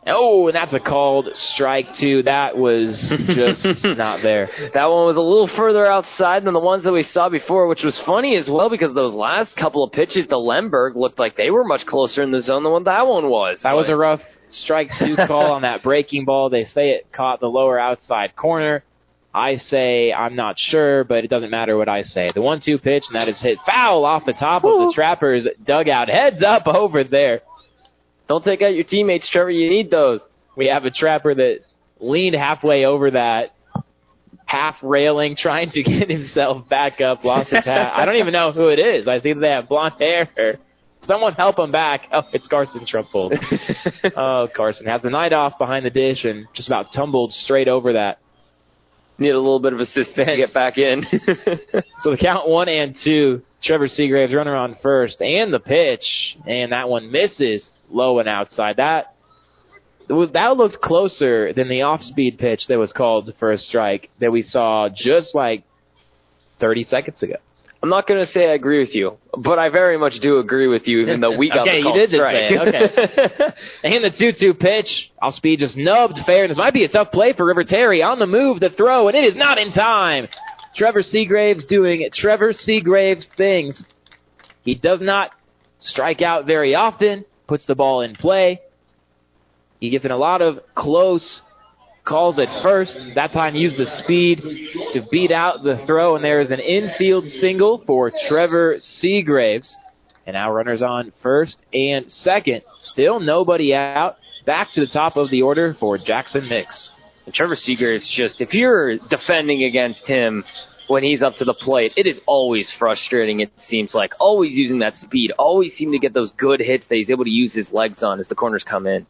Oh, and that's a called strike, too. That was just not there. That one was a little further outside than the ones that we saw before, which was funny as well because those last couple of pitches to Lemberg looked like they were much closer in the zone than what that one was. That but. was a rough strike two call on that breaking ball. They say it caught the lower outside corner. I say I'm not sure, but it doesn't matter what I say. The one two pitch, and that is hit foul off the top Ooh. of the Trappers' dugout. Heads up over there. Don't take out your teammates, Trevor. You need those. We have a Trapper that leaned halfway over that half railing, trying to get himself back up, lost his hat. I don't even know who it is. I see that they have blonde hair. Someone help him back. Oh, it's Carson Trumfold. Oh, Carson has the night off behind the dish and just about tumbled straight over that. Need a little bit of assistance to get back in. So the count one and two. Trevor Seagraves runner on first, and the pitch, and that one misses low and outside. That that looked closer than the off-speed pitch that was called for a strike that we saw just like thirty seconds ago. I'm not going to say I agree with you, but I very much do agree with you, even though we got okay, the call you did strike. Just say it. Okay. And the two two pitch, off-speed just nubbed fair, and this might be a tough play for River Terry on the move, the throw, and it is not in time. Trevor Seagraves doing Trevor Seagraves things. He does not strike out very often, puts the ball in play. He gets in a lot of close calls at first. That time used the speed to beat out the throw, and there is an infield single for Trevor Seagraves. And now runners on first and second. Still nobody out. Back to the top of the order for Jackson Mix. And Trevor Seagraves just, if you're defending against him when he's up to the plate, it is always frustrating, it seems like. Always using that speed. Always seem to get those good hits that he's able to use his legs on as the corners come in.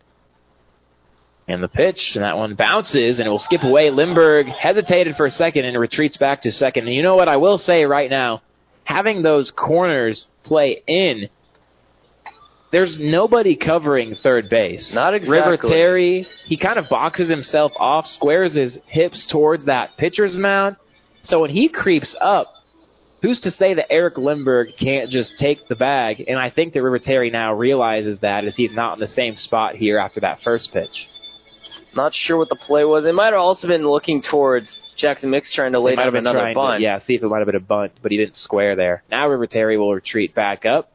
And the pitch, and that one bounces, and it will skip away. Limburg hesitated for a second and retreats back to second. And you know what I will say right now? Having those corners play in, there's nobody covering third base. Not exactly. River Terry, he kind of boxes himself off, squares his hips towards that pitcher's mound. So when he creeps up, who's to say that Eric Limburg can't just take the bag? And I think that River Terry now realizes that as he's not in the same spot here after that first pitch. Not sure what the play was. It might have also been looking towards Jackson Mix trying to lay down another bunt. To, yeah, see if it might have been a bunt, but he didn't square there. Now River Terry will retreat back up.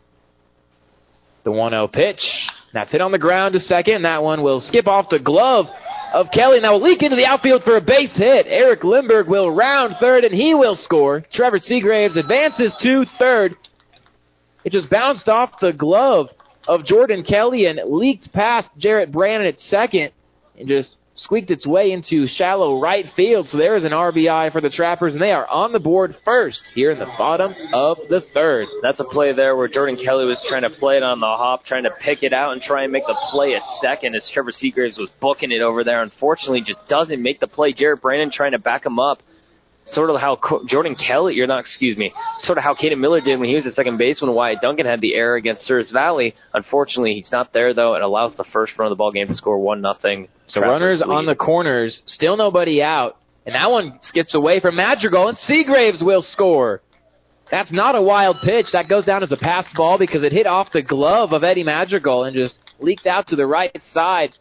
The one oh pitch. That's hit on the ground to second. That one will skip off the glove of Kelly. Now will leak into the outfield for a base hit. Eric Limburg will round third, and he will score. Trevor Seagraves advances to third. It just bounced off the glove of Jordan Kelly and leaked past Jarrett Brandon at second and just squeaked its way into shallow right field. So there is an R B I for the Trappers, and they are on the board first here in the bottom of the third. That's a play there where Jordan Kelly was trying to play it on the hop, trying to pick it out and try and make the play at second as Trevor Seagraves was booking it over there. Unfortunately, just doesn't make the play. Jarrett Brandon trying to back him up. Sort of how Jordan Kelly, you're not, excuse me, sort of how Caden Miller did when he was at second base when Wyatt Duncan had the error against Surrey Valley. Unfortunately, he's not there, though. It allows the first run of the ball game to score one nothing. So runners on the corners, still nobody out. And that one skips away from Madrigal, and Seagraves will score. That's not a wild pitch. That goes down as a pass ball because it hit off the glove of Eddie Madrigal and just leaked out to the right side.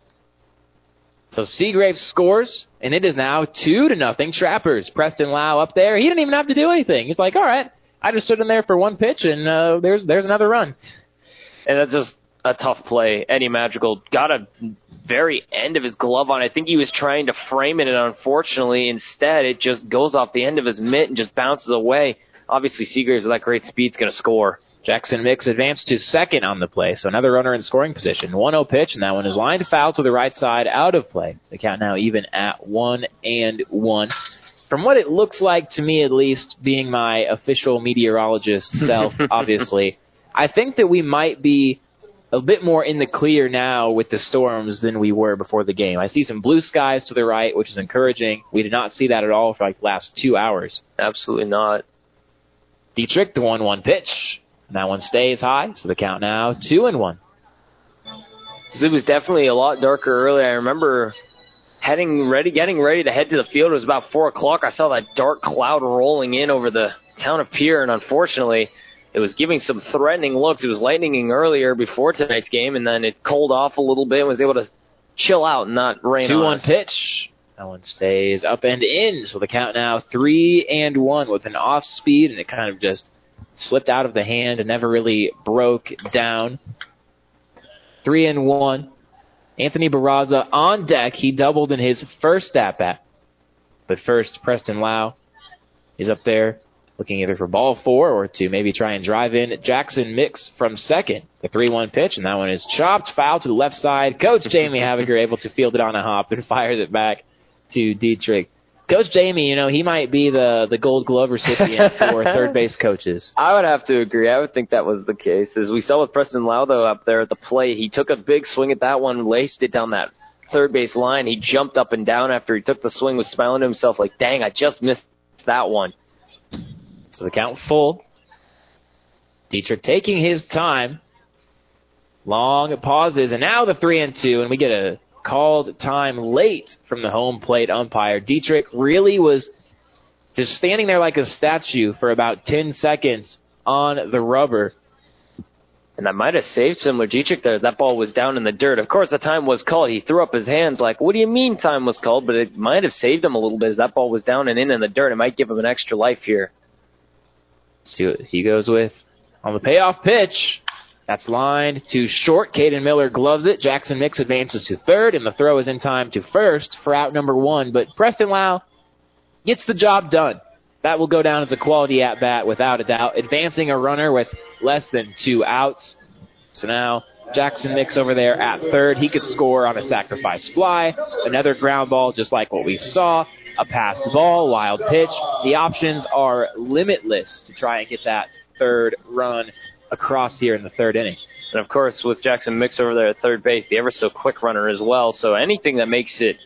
So Seagraves scores, and it is now two to nothing. Trappers. Preston Lau up there. He didn't even have to do anything. He's like, all right, I just stood in there for one pitch, and uh, there's there's another run. And that's just a tough play. Eddie Madrigal got a very end of his glove on. I think he was trying to frame it, and unfortunately, instead, it just goes off the end of his mitt and just bounces away. Obviously, Seagraves with that great speed is going to score. Jackson Mix advanced to second on the play, so another runner in scoring position. one oh pitch, and that one is lined foul to the right side, out of play. The count now even at one and one. From what it looks like to me, at least, being my official meteorologist self, obviously, I think that we might be a bit more in the clear now with the storms than we were before the game. I see some blue skies to the right, which is encouraging. We did not see that at all for like the last two hours. Absolutely not. Dietrich, the one one pitch. And that one stays high, so the count now two and one. It was definitely a lot darker earlier. I remember heading ready, getting ready to head to the field. It was about four o'clock. I saw that dark cloud rolling in over the town of Pierre, and unfortunately, it was giving some threatening looks. It was lightning earlier before tonight's game, and then it cooled off a little bit and was able to chill out and not rain two on one us. pitch. That one stays up and in. So the count now three and one with an off speed, and it kind of just slipped out of the hand and never really broke down. Three and one. Anthony Barraza on deck. He doubled in his first at-bat. But first, Preston Lau is up there looking either for ball four or to maybe try and drive in Jackson Mix from second. The three one pitch, and that one is chopped, foul to the left side. Coach Jamie Haviger able to field it on a hop and fires it back to Dietrich. Coach Jamie, you know, he might be the, the Gold Glove recipient for third base coaches. I would have to agree. I would think that was the case. As we saw with Preston Lau, though, up there at the plate, he took a big swing at that one, laced it down that third base line. He jumped up and down after he took the swing, was smiling to himself like, dang, I just missed that one. So the count full. Dietrich taking his time. Long pauses, and now the three and two, and we get a called time late from the home plate umpire. Dietrich really was just standing there like a statue for about ten seconds on the rubber. And that might have saved Similar Dietrich there. That ball was down in the dirt. Of course, the time was called. He threw up his hands like, what do you mean time was called? But it might have saved him a little bit as that ball was down and in in the dirt. It might give him an extra life here. See what he goes with on the payoff pitch. That's lined to short. Caden Miller gloves it. Jackson Mix advances to third, and the throw is in time to first for out number one. But Preston Lau gets the job done. That will go down as a quality at-bat without a doubt, advancing a runner with less than two outs. So now Jackson Mix over there at third. He could score on a sacrifice fly. Another ground ball, just like what we saw. A passed ball, wild pitch. The options are limitless to try and get that third run across here in the third inning. And, of course, with Jackson Mix over there at third base, the ever-so-quick runner as well. So anything that makes it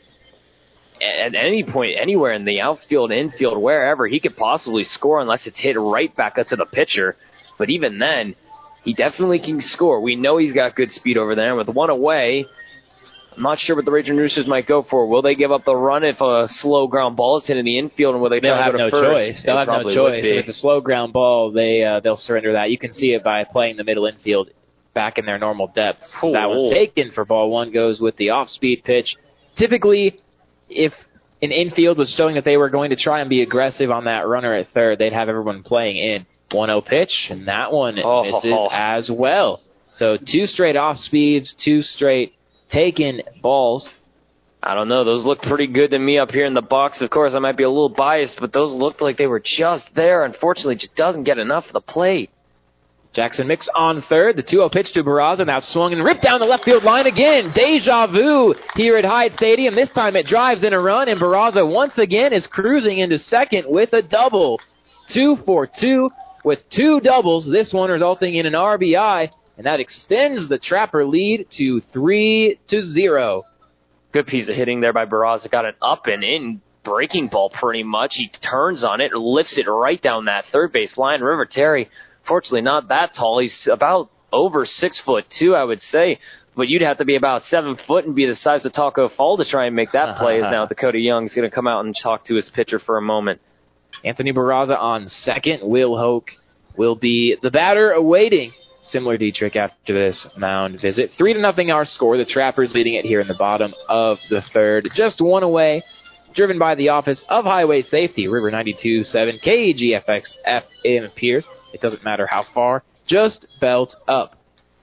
at any point, anywhere in the outfield, infield, wherever, he could possibly score unless it's hit right back up to the pitcher. But even then, he definitely can score. We know he's got good speed over there. And with one away, I'm not sure what the Raging Roosters might go for. Will they give up the run if a slow ground ball is hit in the infield, and will they They'll try have to go no to first? choice. They'll have no choice. If it's a slow ground ball, they uh, they'll surrender that. You can see it by playing the middle infield back in their normal depths. Cool. That was taken for ball one. Goes with the off-speed pitch. Typically, if an infield was showing that they were going to try and be aggressive on that runner at third, they'd have everyone playing in. one oh pitch, and that one oh, misses oh. as well. So two straight off speeds, two straight taken balls. I don't know. Those look pretty good to me up here in the box. Of course, I might be a little biased, but those looked like they were just there. Unfortunately, just doesn't get enough of the plate. Jackson Mix on third. The two oh pitch to Barraza. Now swung and ripped down the left field line again. Deja vu here at Hyde Stadium. This time it drives in a run, and Barraza once again is cruising into second with a double. Two for two with two doubles. This one resulting in an R B I, and that extends the Trapper lead to three to zero. Good piece of hitting there by Barraza. Got an up and in breaking ball pretty much. He turns on it, lifts it right down that third base line. River Terry, fortunately not that tall. He's about over six foot two, I would say. But you'd have to be about seven foot and be the size of Taco Fall to try and make that play. As now Dakota Young's going to come out and talk to his pitcher for a moment. Anthony Barraza on second. Will Hoke will be the batter awaiting Similar Dietrich after this mound visit. Three to nothing our score. The Trappers leading it here in the bottom of the third. Just one away. Driven by the Office of Highway Safety. River ninety-two point seven K G F X F M Pier. It doesn't matter how far. Just belt up.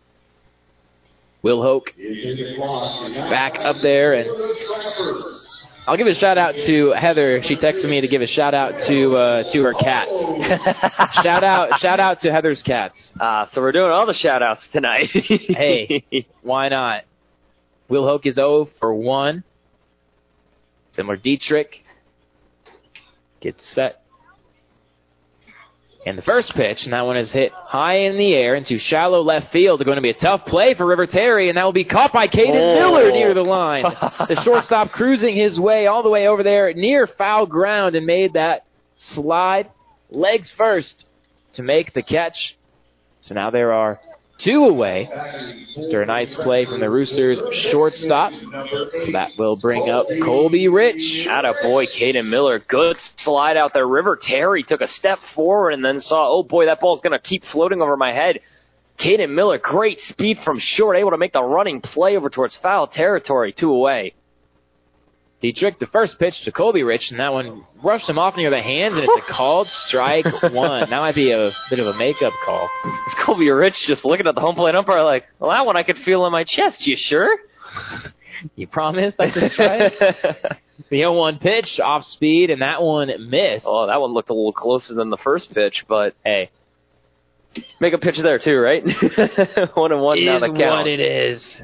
Will Hoke back up there, and I'll give a shout out to Heather. She texted me to give a shout out to uh, to her cats. shout out, shout out to Heather's cats. Ah, uh, so we're doing all the shout outs tonight. Hey, why not? Will Hoke is oh for one. Similar Dietrich gets set. And the first pitch, and that one is hit high in the air into shallow left field. It's going to be a tough play for River Terry, and that will be caught by Caden oh. Miller near the line. The shortstop cruising his way all the way over there near foul ground and made that slide legs first to make the catch. So now there are two away after a nice play from the Roosters shortstop. So that will bring up Colby Rich. Attaboy, Caden Miller. Good slide out there. River Terry took a step forward and then saw, oh boy, that ball's going to keep floating over my head. Caden Miller, great speed from short, able to make the running play over towards foul territory, two away. Dietrich, the first pitch to Colby Rich, and that one rushed him off near the hands, and it's a called strike one. That might be a bit of a makeup call. It's Colby Rich just looking at the home plate umpire like, well, that one I could feel in my chest. You sure? You promised that's a strike? The oh one pitch, off speed, and that one missed. Oh, that one looked a little closer than the first pitch, but hey, make a pitch there too, right? one and one it now is the count. What it is.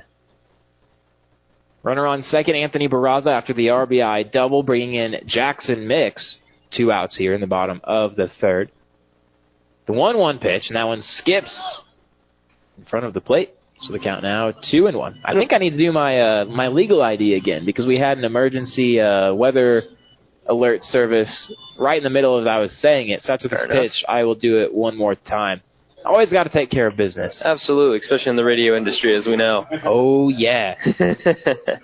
Runner on second, Anthony Barraza after the R B I double, bringing in Jackson Mix. Two outs here in the bottom of the third. The one one pitch, and that one skips in front of the plate. So the count now two and one. I think I need to do my uh, my legal I D again because we had an emergency uh, weather alert service right in the middle as I was saying it. So after this Fair enough. pitch, I will do it one more time. Always got to take care of business. Absolutely, especially in the radio industry, as we know. Oh, yeah. The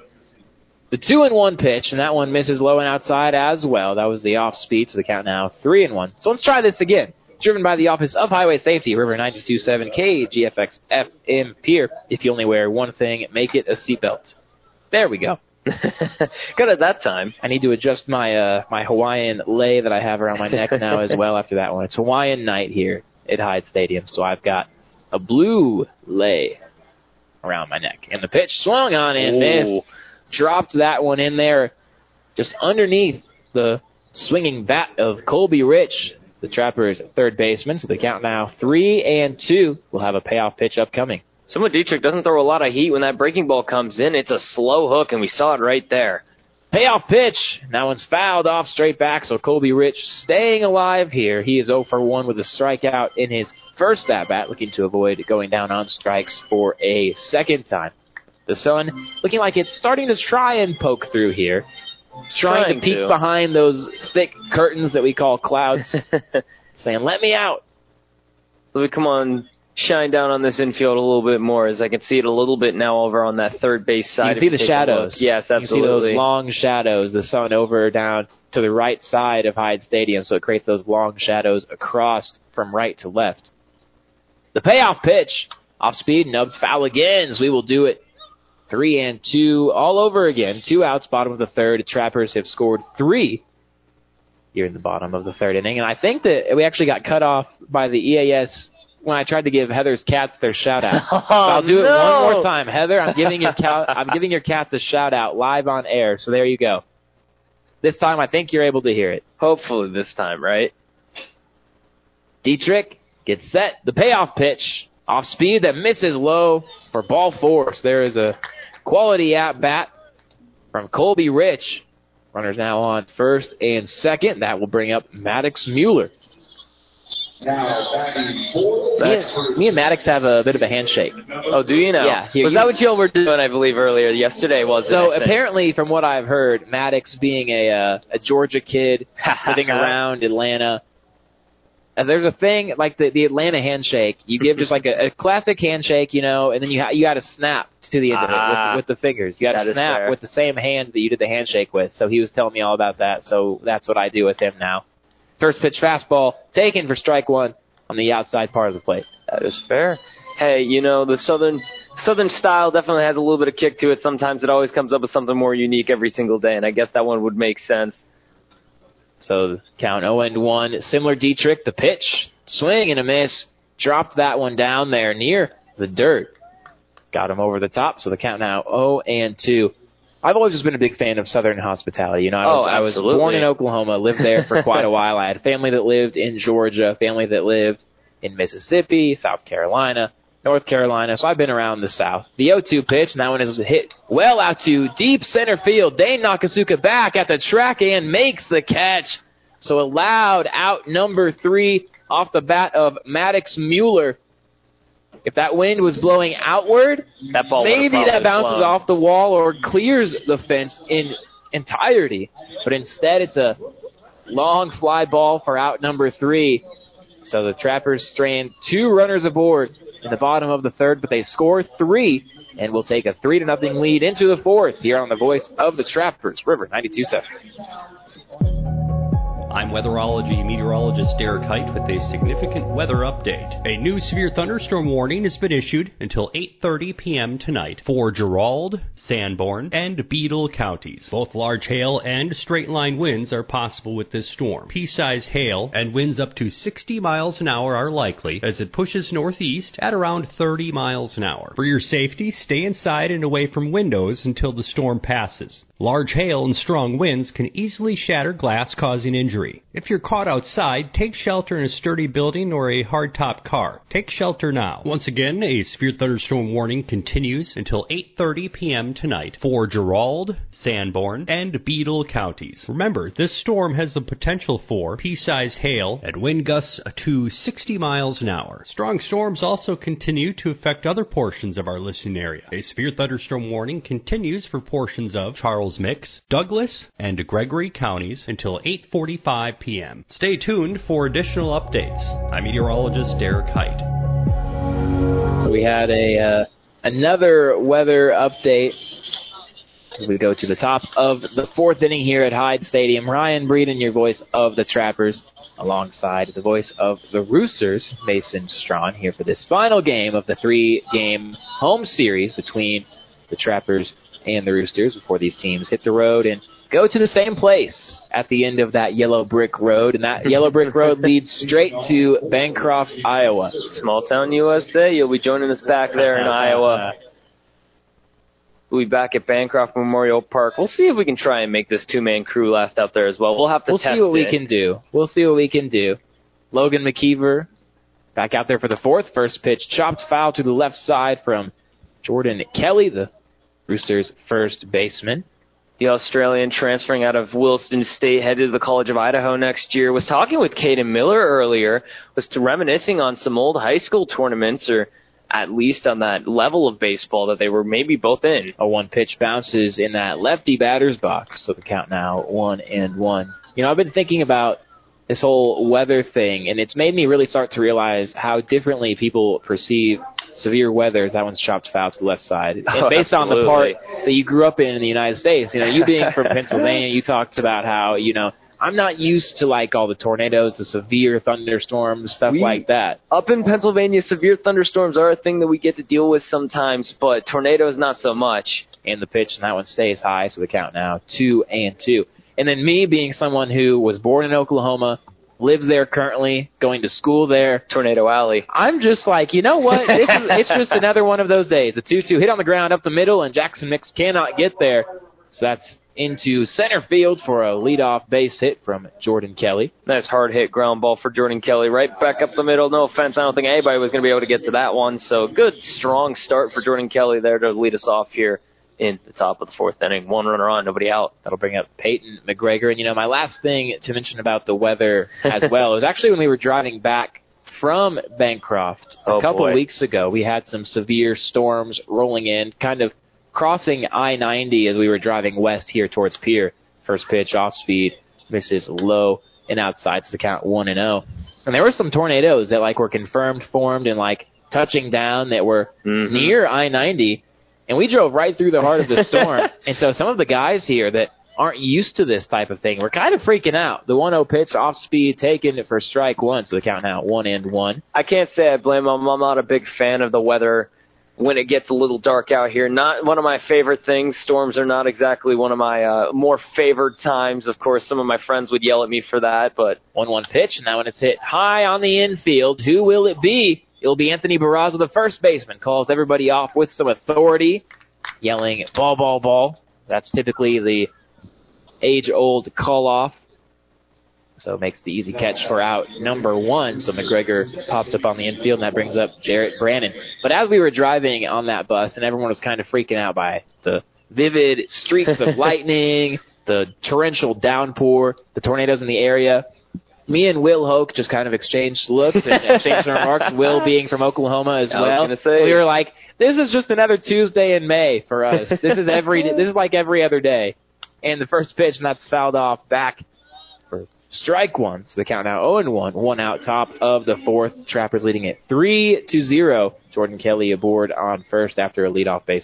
two and one pitch, and that one misses low and outside as well. That was the off speed, so the count now three and one. So let's try this again. Driven by the Office of Highway Safety, River ninety-two point seven K G F X F M Pier. If you only wear one thing, make it a seatbelt. There we go. Good at that time. I need to adjust my uh, my Hawaiian lei that I have around my neck now as well after that one. It's Hawaiian night here at Hyde Stadium, so I've got a blue lei around my neck. And the pitch swung on and Ooh. missed. Dropped that one in there just underneath the swinging bat of Colby Rich, the Trappers' third baseman. So the count now three and two. We'll have a payoff pitch upcoming. Someone Dietrich doesn't throw a lot of heat when that breaking ball comes in. It's a slow hook, and we saw it right there. Payoff pitch. That one's fouled off straight back, so Colby Rich staying alive here. He is oh for one with a strikeout in his first at-bat, looking to avoid going down on strikes for a second time. The sun looking like it's starting to try and poke through here. Trying, Trying to peek to. behind those thick curtains that we call clouds, saying, let me out. Let me come on, shine down on this infield a little bit more, as I can see it a little bit now over on that third base side. You can see the If take a shadows. look. Yes, You absolutely. can see those long shadows, the sun over down to the right side of Hyde Stadium, so it creates those long shadows across from right to left. The payoff pitch, off speed, nubbed foul again, as we will do it. Three and two all over again. Two outs, bottom of the third. Trappers have scored three here in the bottom of the third inning. And I think that we actually got cut off by the E A S when I tried to give Heather's cats their shout out. Oh, so I'll do it no. one more time. Heather, I'm giving your cat, I'm giving your cats a shout out live on air. So there you go. This time I think you're able to hear it. Hopefully this time, right? Dietrich gets set. The payoff pitch off speed that misses low for ball four. So there is a quality at-bat from Colby Rich. Runners now on first and second. That will bring up Maddox Mueller. Now, batting fourth. Me and, me and Maddox have a bit of a handshake. Oh, do you know? Yeah. Here, Was you- that what y'all were doing, I believe, earlier yesterday, was So it? I think? apparently, from what I've heard, Maddox being a uh, a Georgia kid sitting around Atlanta, and there's a thing like the, the Atlanta handshake. You give just like a, a classic handshake, you know, and then you ha- you got to snap to the end of it Ah, with, with the fingers. You got that to is fair. snap with the same hand that you did the handshake with. So he was telling me all about that. So that's what I do with him now. First pitch fastball taken for strike one on the outside part of the plate. That is fair. Hey, you know, the Southern Southern style definitely has a little bit of kick to it. Sometimes it always comes up with something more unique every single day, and I guess that one would make sense. So count oh and one. Similar Dietrich, the pitch, swing and a miss. Dropped that one down there near the dirt. Got him over the top, so the count now oh and two. I've always just been a big fan of Southern hospitality. You know, I was, Oh, I was absolutely. born in Oklahoma, lived there for quite a while. I had family that lived in Georgia, family that lived in Mississippi, South Carolina, North Carolina. So I've been around the South. The oh two pitch, and that one is hit well out to deep center field. Dane Nakasuka back at the track and makes the catch. So a loud out number three off the bat of Maddox Mueller. If that wind was blowing outward, That ball maybe would've that probably bounces flown. off the wall or clears the fence in entirety. But instead, it's a long fly ball for out number three. So the Trappers strand two runners aboard in the bottom of the third, but they score three and will take a three to nothing lead into the fourth here on the voice of the Trappers, River ninety-two point seven. I'm weatherology meteorologist Derek Height with a significant weather update. A new severe thunderstorm warning has been issued until eight thirty p.m. tonight for Gerald, Sanborn, and Beadle counties. Both large hail and straight-line winds are possible with this storm. Pea-sized hail and winds up to sixty miles an hour are likely as it pushes northeast at around thirty miles an hour. For your safety, stay inside and away from windows until the storm passes. Large hail and strong winds can easily shatter glass, causing injury. If you're caught outside, take shelter in a sturdy building or a hardtop car. Take shelter now. Once again, a severe thunderstorm warning continues until eight thirty p.m. tonight for Gerald, Sanborn, and Beadle counties. Remember, this storm has the potential for pea-sized hail and wind gusts to sixty miles an hour. Strong storms also continue to affect other portions of our listening area. A severe thunderstorm warning continues for portions of Charles Mix, Douglas, and Gregory counties until eight forty-five p.m. Stay tuned for additional updates. I'm meteorologist Derek Height. So we had a uh, another weather update as we go to the top of the fourth inning here at Hyde Stadium. Ryan Breeden, your voice of the Trappers, alongside the voice of the Roosters, Mason Strawn, here for this final game of the three-game home series between the Trappers and the Roosters before these teams hit the road and go to the same place at the end of that yellow brick road. And that yellow brick road leads straight to Bancroft, Iowa. Small town U S A, you'll be joining us back there in Iowa. We'll be back at Bancroft Memorial Park. We'll see if we can try and make this two-man crew last out there as well. We'll have to we'll test it. We'll see what we can do. We'll see what we can do. Logan McKeever back out there for the fourth. First pitch chopped foul to the left side from Jordan Kelly, the Roosters' first baseman. The Australian transferring out of Wilson State, headed to the College of Idaho next year, was talking with Caden Miller earlier, was to reminiscing on some old high school tournaments, or at least on that level of baseball that they were maybe both in. A one-pitch bounces in that lefty batter's box, so the count now one and one. You know, I've been thinking about this whole weather thing, and it's made me really start to realize how differently people perceive severe weather as that one's chopped foul to the left side. And oh, based absolutely. on the part that you grew up in in the United States, you know, you being from Pennsylvania, you talked about how, you know, I'm not used to, like, all the tornadoes, the severe thunderstorms, stuff we, like that. Up in Pennsylvania, severe thunderstorms are a thing that we get to deal with sometimes, but tornadoes not so much. And the pitch, and that one stays high, so the count now two and two. And then me being someone who was born in Oklahoma, lives there currently, going to school there. Tornado Alley. I'm just like, you know what? This is, it's just another one of those days. A two two hit on the ground up the middle, and Jackson Mix cannot get there. So that's into center field for a leadoff base hit from Jordan Kelly. Nice hard hit ground ball for Jordan Kelly. Right back up the middle. No offense, I don't think anybody was going to be able to get to that one. So good, strong start for Jordan Kelly there to lead us off here in the top of the fourth inning. One runner on, nobody out. That'll bring up Peyton McGregor. And, you know, my last thing to mention about the weather as well is actually when we were driving back from Bancroft a oh, couple boy. weeks ago, we had some severe storms rolling in, kind of crossing I ninety as we were driving west here towards Pier. First pitch off speed, misses low and outside, so the count one and oh. And there were some tornadoes that, like, were confirmed, formed, and, like, touching down that were mm-hmm. near I ninety. And we drove right through the heart of the storm. And so some of the guys here that aren't used to this type of thing were kind of freaking out. The one oh pitch off speed taken for strike one, so the count now one and one. I can't say I blame them. I'm not a big fan of the weather when it gets a little dark out here. Not one of my favorite things. Storms are not exactly one of my uh, more favored times. Of course, some of my friends would yell at me for that, but one one pitch, and that one is hit high on the infield. Who will it be? It'll be Anthony Barraza, the first baseman. Calls everybody off with some authority, yelling, ball, ball, ball. That's typically the age-old call-off. So it makes the easy catch for out number one. So McGregor pops up on the infield, and that brings up Jarrett Brannon. But as we were driving on that bus, and everyone was kind of freaking out by the vivid streaks of lightning, the torrential downpour, the tornadoes in the area, me and Will Hoke just kind of exchanged looks and exchanged remarks. Will being from Oklahoma as well. I was gonna say. We were like, this is just another Tuesday in May for us. This is every. This is like every other day. And the first pitch, and that's fouled off back for strike one. So the count now oh and one. One out top of the fourth. Trappers leading it three to zero. Jordan Kelly aboard on first after a leadoff base hit.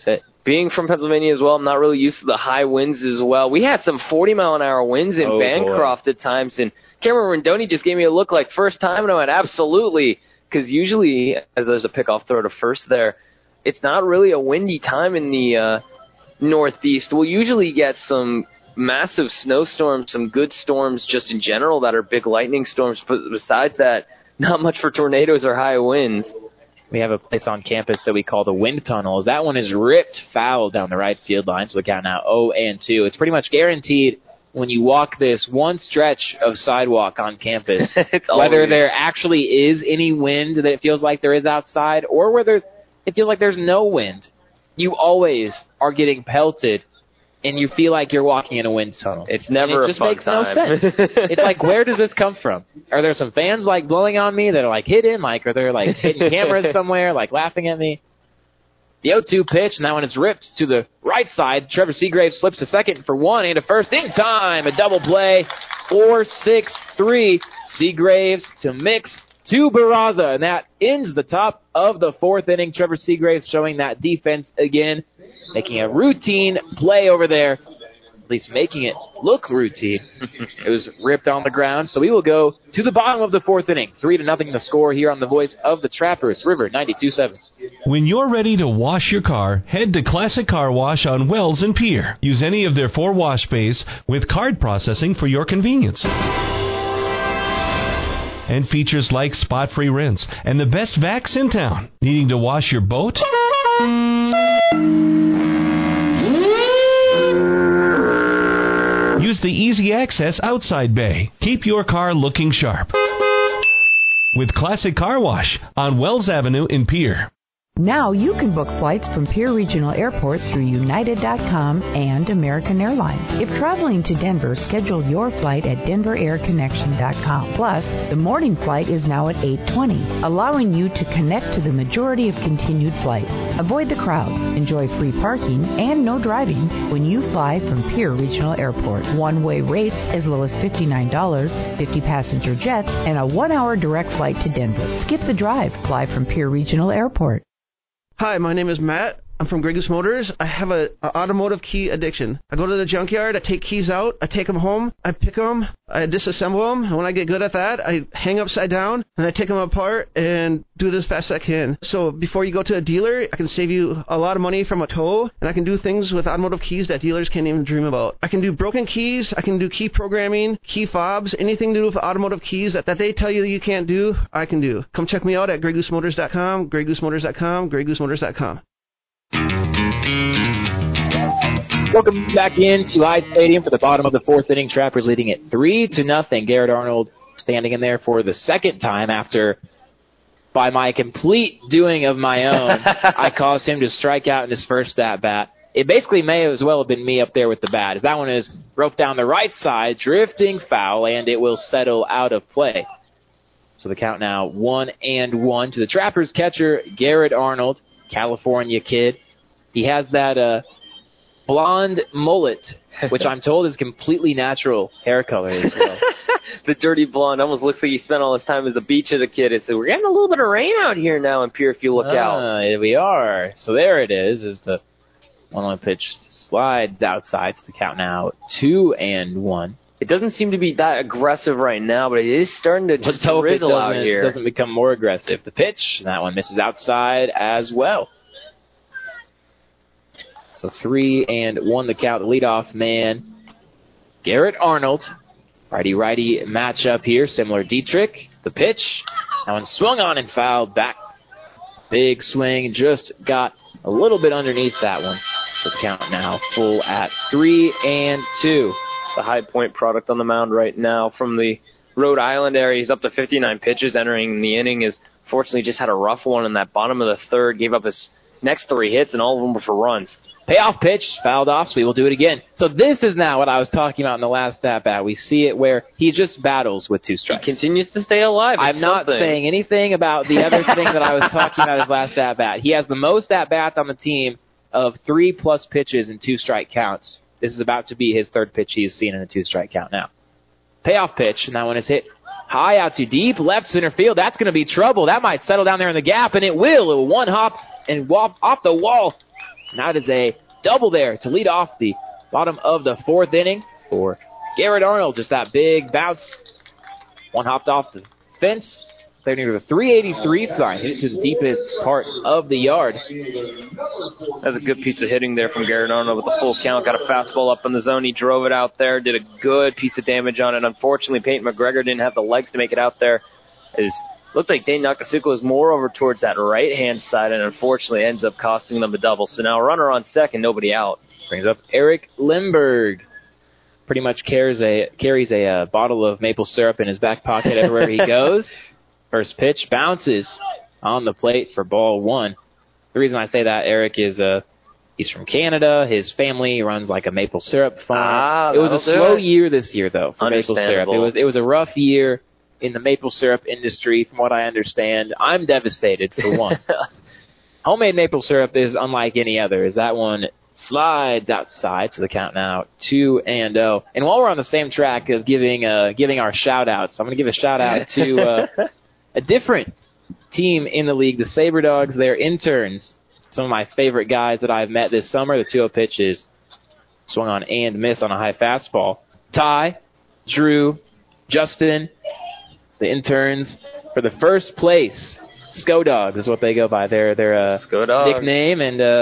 being from Pennsylvania as well, I'm not really used to the high winds as well. We had some forty mile an hour winds in oh, Bancroft boy. at times, and Cameron Rendoni just gave me a look like first time, and I went, absolutely, because usually, as there's a pickoff throw to first there, it's not really a windy time in the uh, Northeast. We'll usually get some massive snowstorms, some good storms just in general that are big lightning storms, but besides that, not much for tornadoes or high winds. We have a place on campus that we call the wind tunnels. That one is ripped foul down the right field line, so we count now oh and two. It's pretty much guaranteed when you walk this one stretch of sidewalk on campus, whether there actually is any wind that it feels like there is outside or whether it feels like there's no wind, you always are getting pelted and you feel like you're walking in a wind tunnel. It's never and it a just fun makes time. no sense. It's like, where does this come from? Are there some fans like blowing on me that are like hidden? Like, are there like hidden cameras somewhere like laughing at me? The oh two pitch, and that one is ripped to the right side. Trevor Seagraves slips to second for one and a first in time. A double play, four six three. Seagraves to Mix to Barraza, and that ends the top of the fourth inning. Trevor Seagraves showing that defense again, making a routine play over there, at least making it look routine. It was ripped on the ground, so we will go to the bottom of the fourth inning. Three to nothing the score here on the voice of the Trappers, River ninety-two seven. When you're ready to wash your car, head to Classic Car Wash on Wells and Pier. Use any of their four wash bays with card processing for your convenience. And features like spot-free rinse and the best vacs in town. Needing to wash your boat? Use the easy access outside bay. Keep your car looking sharp with Classic Car Wash on Wells Avenue in Pier. Now you can book flights from Pier Regional Airport through United dot com and American Airlines. If traveling to Denver, schedule your flight at Denver Air Connection dot com. Plus, the morning flight is now at eight twenty, allowing you to connect to the majority of continued flights. Avoid the crowds, enjoy free parking, and no driving when you fly from Pier Regional Airport. One-way rates as low as fifty-nine dollars, fifty passenger jets, and a one-hour direct flight to Denver. Skip the drive. Fly from Pier Regional Airport. Hi, my name is Matt. I'm from Grey Goose Motors. I have an automotive key addiction. I go to the junkyard, I take keys out, I take them home, I pick them, I disassemble them, and when I get good at that, I hang upside down, and I take them apart and do it as fast as I can. So before you go to a dealer, I can save you a lot of money from a tow, and I can do things with automotive keys that dealers can't even dream about. I can do broken keys, I can do key programming, key fobs, anything to do with automotive keys that, that they tell you you can't do, I can do. Come check me out at Grey Goose Motors dot com, Grey Goose Motors dot com, Grey Goose Motors dot com. Welcome back into Hyde Stadium for the bottom of the fourth inning. Trappers leading it three to nothing. Garrett Arnold standing in there for the second time after, by my complete doing of my own, I caused him to strike out in his first at bat. It basically may as well have been me up there with the bat, as that one is roped down the right side, drifting foul, and it will settle out of play. So the count now one and one to the Trappers catcher, Garrett Arnold, California kid. He has that uh, blonde mullet, which I'm told is completely natural hair color as well. The dirty blonde almost looks like he spent all his time at the beach as a kid. And so we're getting a little bit of rain out here now in Pier if you look uh, out. Here we are. So there it is, as the one-one pitch slides outside. So the count now two and one. It doesn't seem to be that aggressive right now, but it is starting to just Let's hope drizzle it out here. It doesn't become more aggressive. The pitch, that one misses outside as well. So three and one the count. The leadoff man, Garrett Arnold. Righty-righty matchup here. Similar Dietrich. The pitch. That one swung on and fouled back. Big swing. Just got a little bit underneath that one. So the count now full at three and two. The High Point product on the mound right now from the Rhode Island area. He's up to fifty-nine pitches entering the inning. Is fortunately just had a rough one in that bottom of the third. Gave up his next three hits, and all of them were for runs. Payoff pitch, fouled off, so we will do it again. So this is now what I was talking about in the last at-bat. We see it where he just battles with two strikes. He continues to stay alive. It's I'm not something. saying anything about the other thing that I was talking about his last at-bat. He has the most at-bats on the team of three-plus pitches and two-strike counts. This is about to be his third pitch he has seen in a two-strike count now. Payoff pitch, and that one is hit high out to deep left center field. That's going to be trouble. That might settle down there in the gap, and it will. It will one hop and walk off the wall And that is a double there to lead off the bottom of the fourth inning for Garrett Arnold. Just that big bounce. One hopped off the fence. They're near the three eighty-three sign. Hit it to the deepest part of the yard. That's a good piece of hitting there from Garrett Arnold with a full count. Got a fastball up in the zone. He drove it out there. Did a good piece of damage on it. Unfortunately, Peyton McGregor didn't have the legs to make it out there. It looked like Dane Nakasuka was more over towards that right-hand side, and unfortunately ends up costing them a double. So now runner on second, nobody out. Brings up Eric Limberg. Pretty much carries a, carries a uh, bottle of maple syrup in his back pocket everywhere he goes. First pitch bounces on the plate for ball one. The reason I say that, Eric, is uh, he's from Canada. His family runs like a maple syrup farm. Ah, it was a slow it. year this year, though, for maple syrup. It was it was a rough year in the maple syrup industry, from what I understand. I'm devastated, for one. Homemade maple syrup is unlike any other, as that one slides outside, so the count now two and oh. And while we're on the same track of giving uh, giving our shout-outs, I'm going to give a shout-out to uh, a different team in the league, the Sabre Dogs. They're interns. Some of my favorite guys that I've met this summer. The two oh pitch is swung on and missed on a high fastball. Ty, Drew, Justin, the interns for the first place. Sco Dogs is what they go by. Their their uh, Sco Dogs nickname, and uh,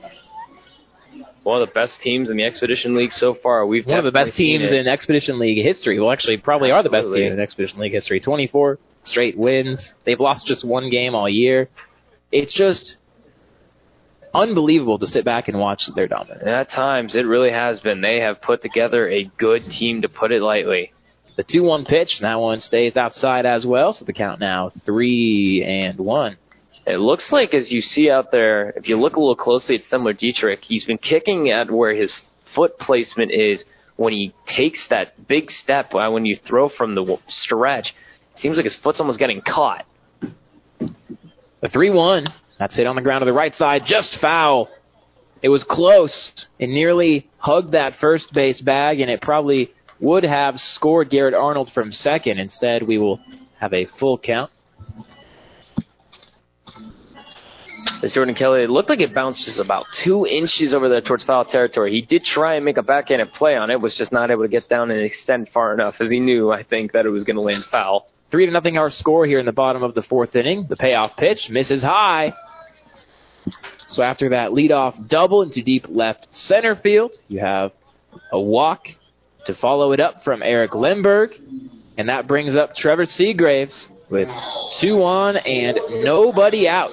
one of the best teams in the Expedition League so far. We've one of the best teams in Expedition League history. Well, actually, probably Absolutely. are the best team in Expedition League history. twenty-four straight wins. They've lost just one game all year. It's just unbelievable to sit back and watch their dominance. At times, it really has been. They have put together a good team, to put it lightly. The two one pitch, and that one stays outside as well, so the count now three and one. It looks like, as you see out there, if you look a little closely at Semler Dietrich, he's been kicking at where his foot placement is when he takes that big step, when you throw from the stretch. It seems like his foot's almost getting caught. The three one, that's hit on the ground to the right side, just foul. It was close. It nearly hugged that first base bag, and it probably would have scored Garrett Arnold from second. Instead, we will have a full count. As Jordan Kelly, it looked like it bounced just about two inches over there towards foul territory. He did try and make a backhanded play on it, was just not able to get down and extend far enough, as he knew, I think, that it was going to land foul. Three to nothing our score here in the bottom of the fourth inning. The payoff pitch misses high. So after that leadoff double into deep left center field, you have a walk to follow it up from Eric Limberg, and that brings up Trevor Seagraves with two on and nobody out.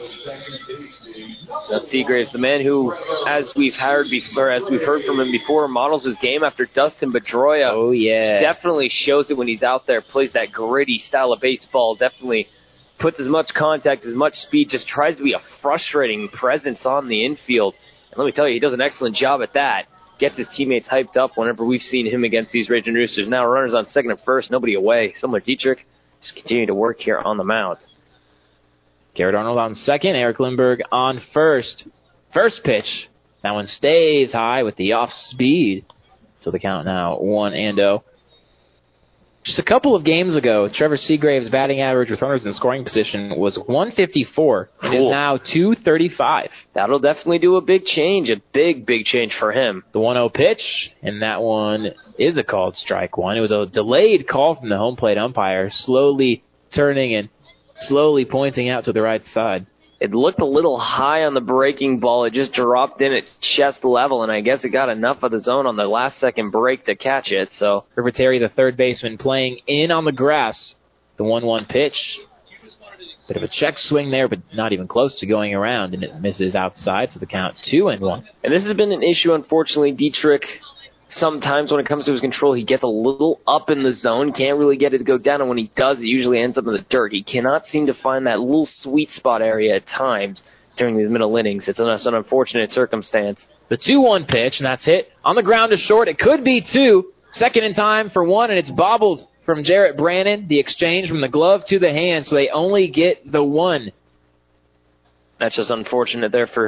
Now Seagraves, the man who, as we've heard before, as we've heard from him before, models his game after Dustin Pedroia. Oh yeah, definitely shows it when he's out there. Plays that gritty style of baseball. Definitely puts as much contact, as much speed. Just tries to be a frustrating presence on the infield. And let me tell you, he does an excellent job at that. Gets his teammates hyped up whenever we've seen him against these Raging Roosters. Now runners on second and first, nobody away. Semler Dietrich just continuing to work here on the mound. Garrett Arnold on second, Eric Limberg on first. First pitch, that one stays high with the off speed. So the count now one and oh. Just a couple of games ago, Trevor Seagraves' batting average with runners in scoring position was one fifty-four. Cool. It is now two thirty-five. That'll definitely do a big change, a big, big change for him. The one oh pitch, and that one is a called strike one. It was a delayed call from the home plate umpire, slowly turning and slowly pointing out to the right side. It looked a little high on the breaking ball. It just dropped in at chest level, and I guess it got enough of the zone on the last second break to catch it. So River Terry, the third baseman, playing in on the grass. The one one pitch. Bit of a check swing there, but not even close to going around, and it misses outside, so the count two and one. And this has been an issue, unfortunately. Dietrich, sometimes when it comes to his control, he gets a little up in the zone, can't really get it to go down, and when he does, it usually ends up in the dirt. He cannot seem to find that little sweet spot area at times during these middle innings. It's an, it's an unfortunate circumstance. The two one pitch, and that's hit on the ground to short. It could be two. Second in time for one, and it's bobbled from Jarrett Brannon. The exchange from the glove to the hand, so they only get the one. That's just unfortunate there for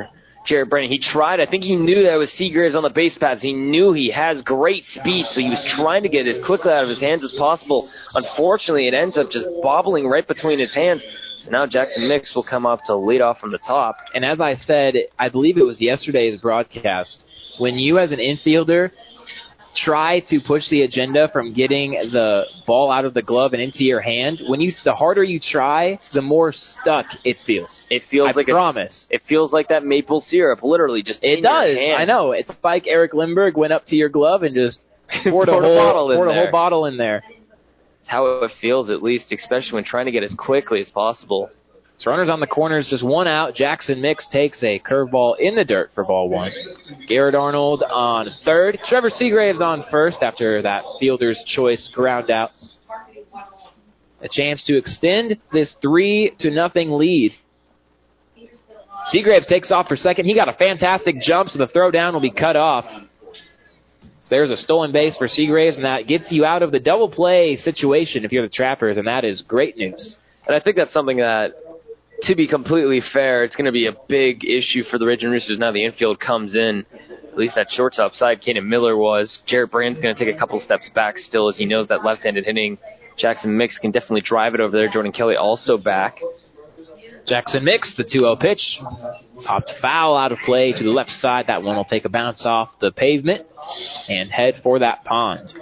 Jarrett Brennan. He tried. I think he knew that it was Seagraves on the base paths. He knew he has great speed, so he was trying to get it as quickly out of his hands as possible. Unfortunately, it ends up just bobbling right between his hands. So now Jackson Mix will come up to lead off from the top. And as I said, I believe it was yesterday's broadcast, when you as an infielder try to push the agenda from getting the ball out of the glove and into your hand, when you the harder you try, the more stuck it feels. It feels I like promise. A, it feels like that maple syrup, literally just It in your does. hand. I know. It's like Eric Lindbergh went up to your glove and just poured, a, Poured a whole, bottle in poured a there. whole bottle in there. It's how it feels, at least, especially when trying to get as quickly as possible. So runners on the corners, just one out. Jackson Mix takes a curveball in the dirt for ball one. Garrett Arnold on third. Trevor Seagraves on first after that fielder's choice ground out. A chance to extend this three to nothing lead. Seagraves takes off for second. He got a fantastic jump, so the throw down will be cut off. So there's a stolen base for Seagraves, and that gets you out of the double play situation if you're the Trappers, and that is great news. And I think that's something that, to be completely fair, it's going to be a big issue for the Raging Roosters now the infield comes in. At least that shortstop side, Kaden Miller was. Jarrett Brand's going to take a couple steps back still as he knows that left-handed hitting. Jackson Mix can definitely drive it over there. Jordan Kelly also back. Jackson Mix, the two oh pitch. Popped foul out of play to the left side. That one will take a bounce off the pavement and head for that pond.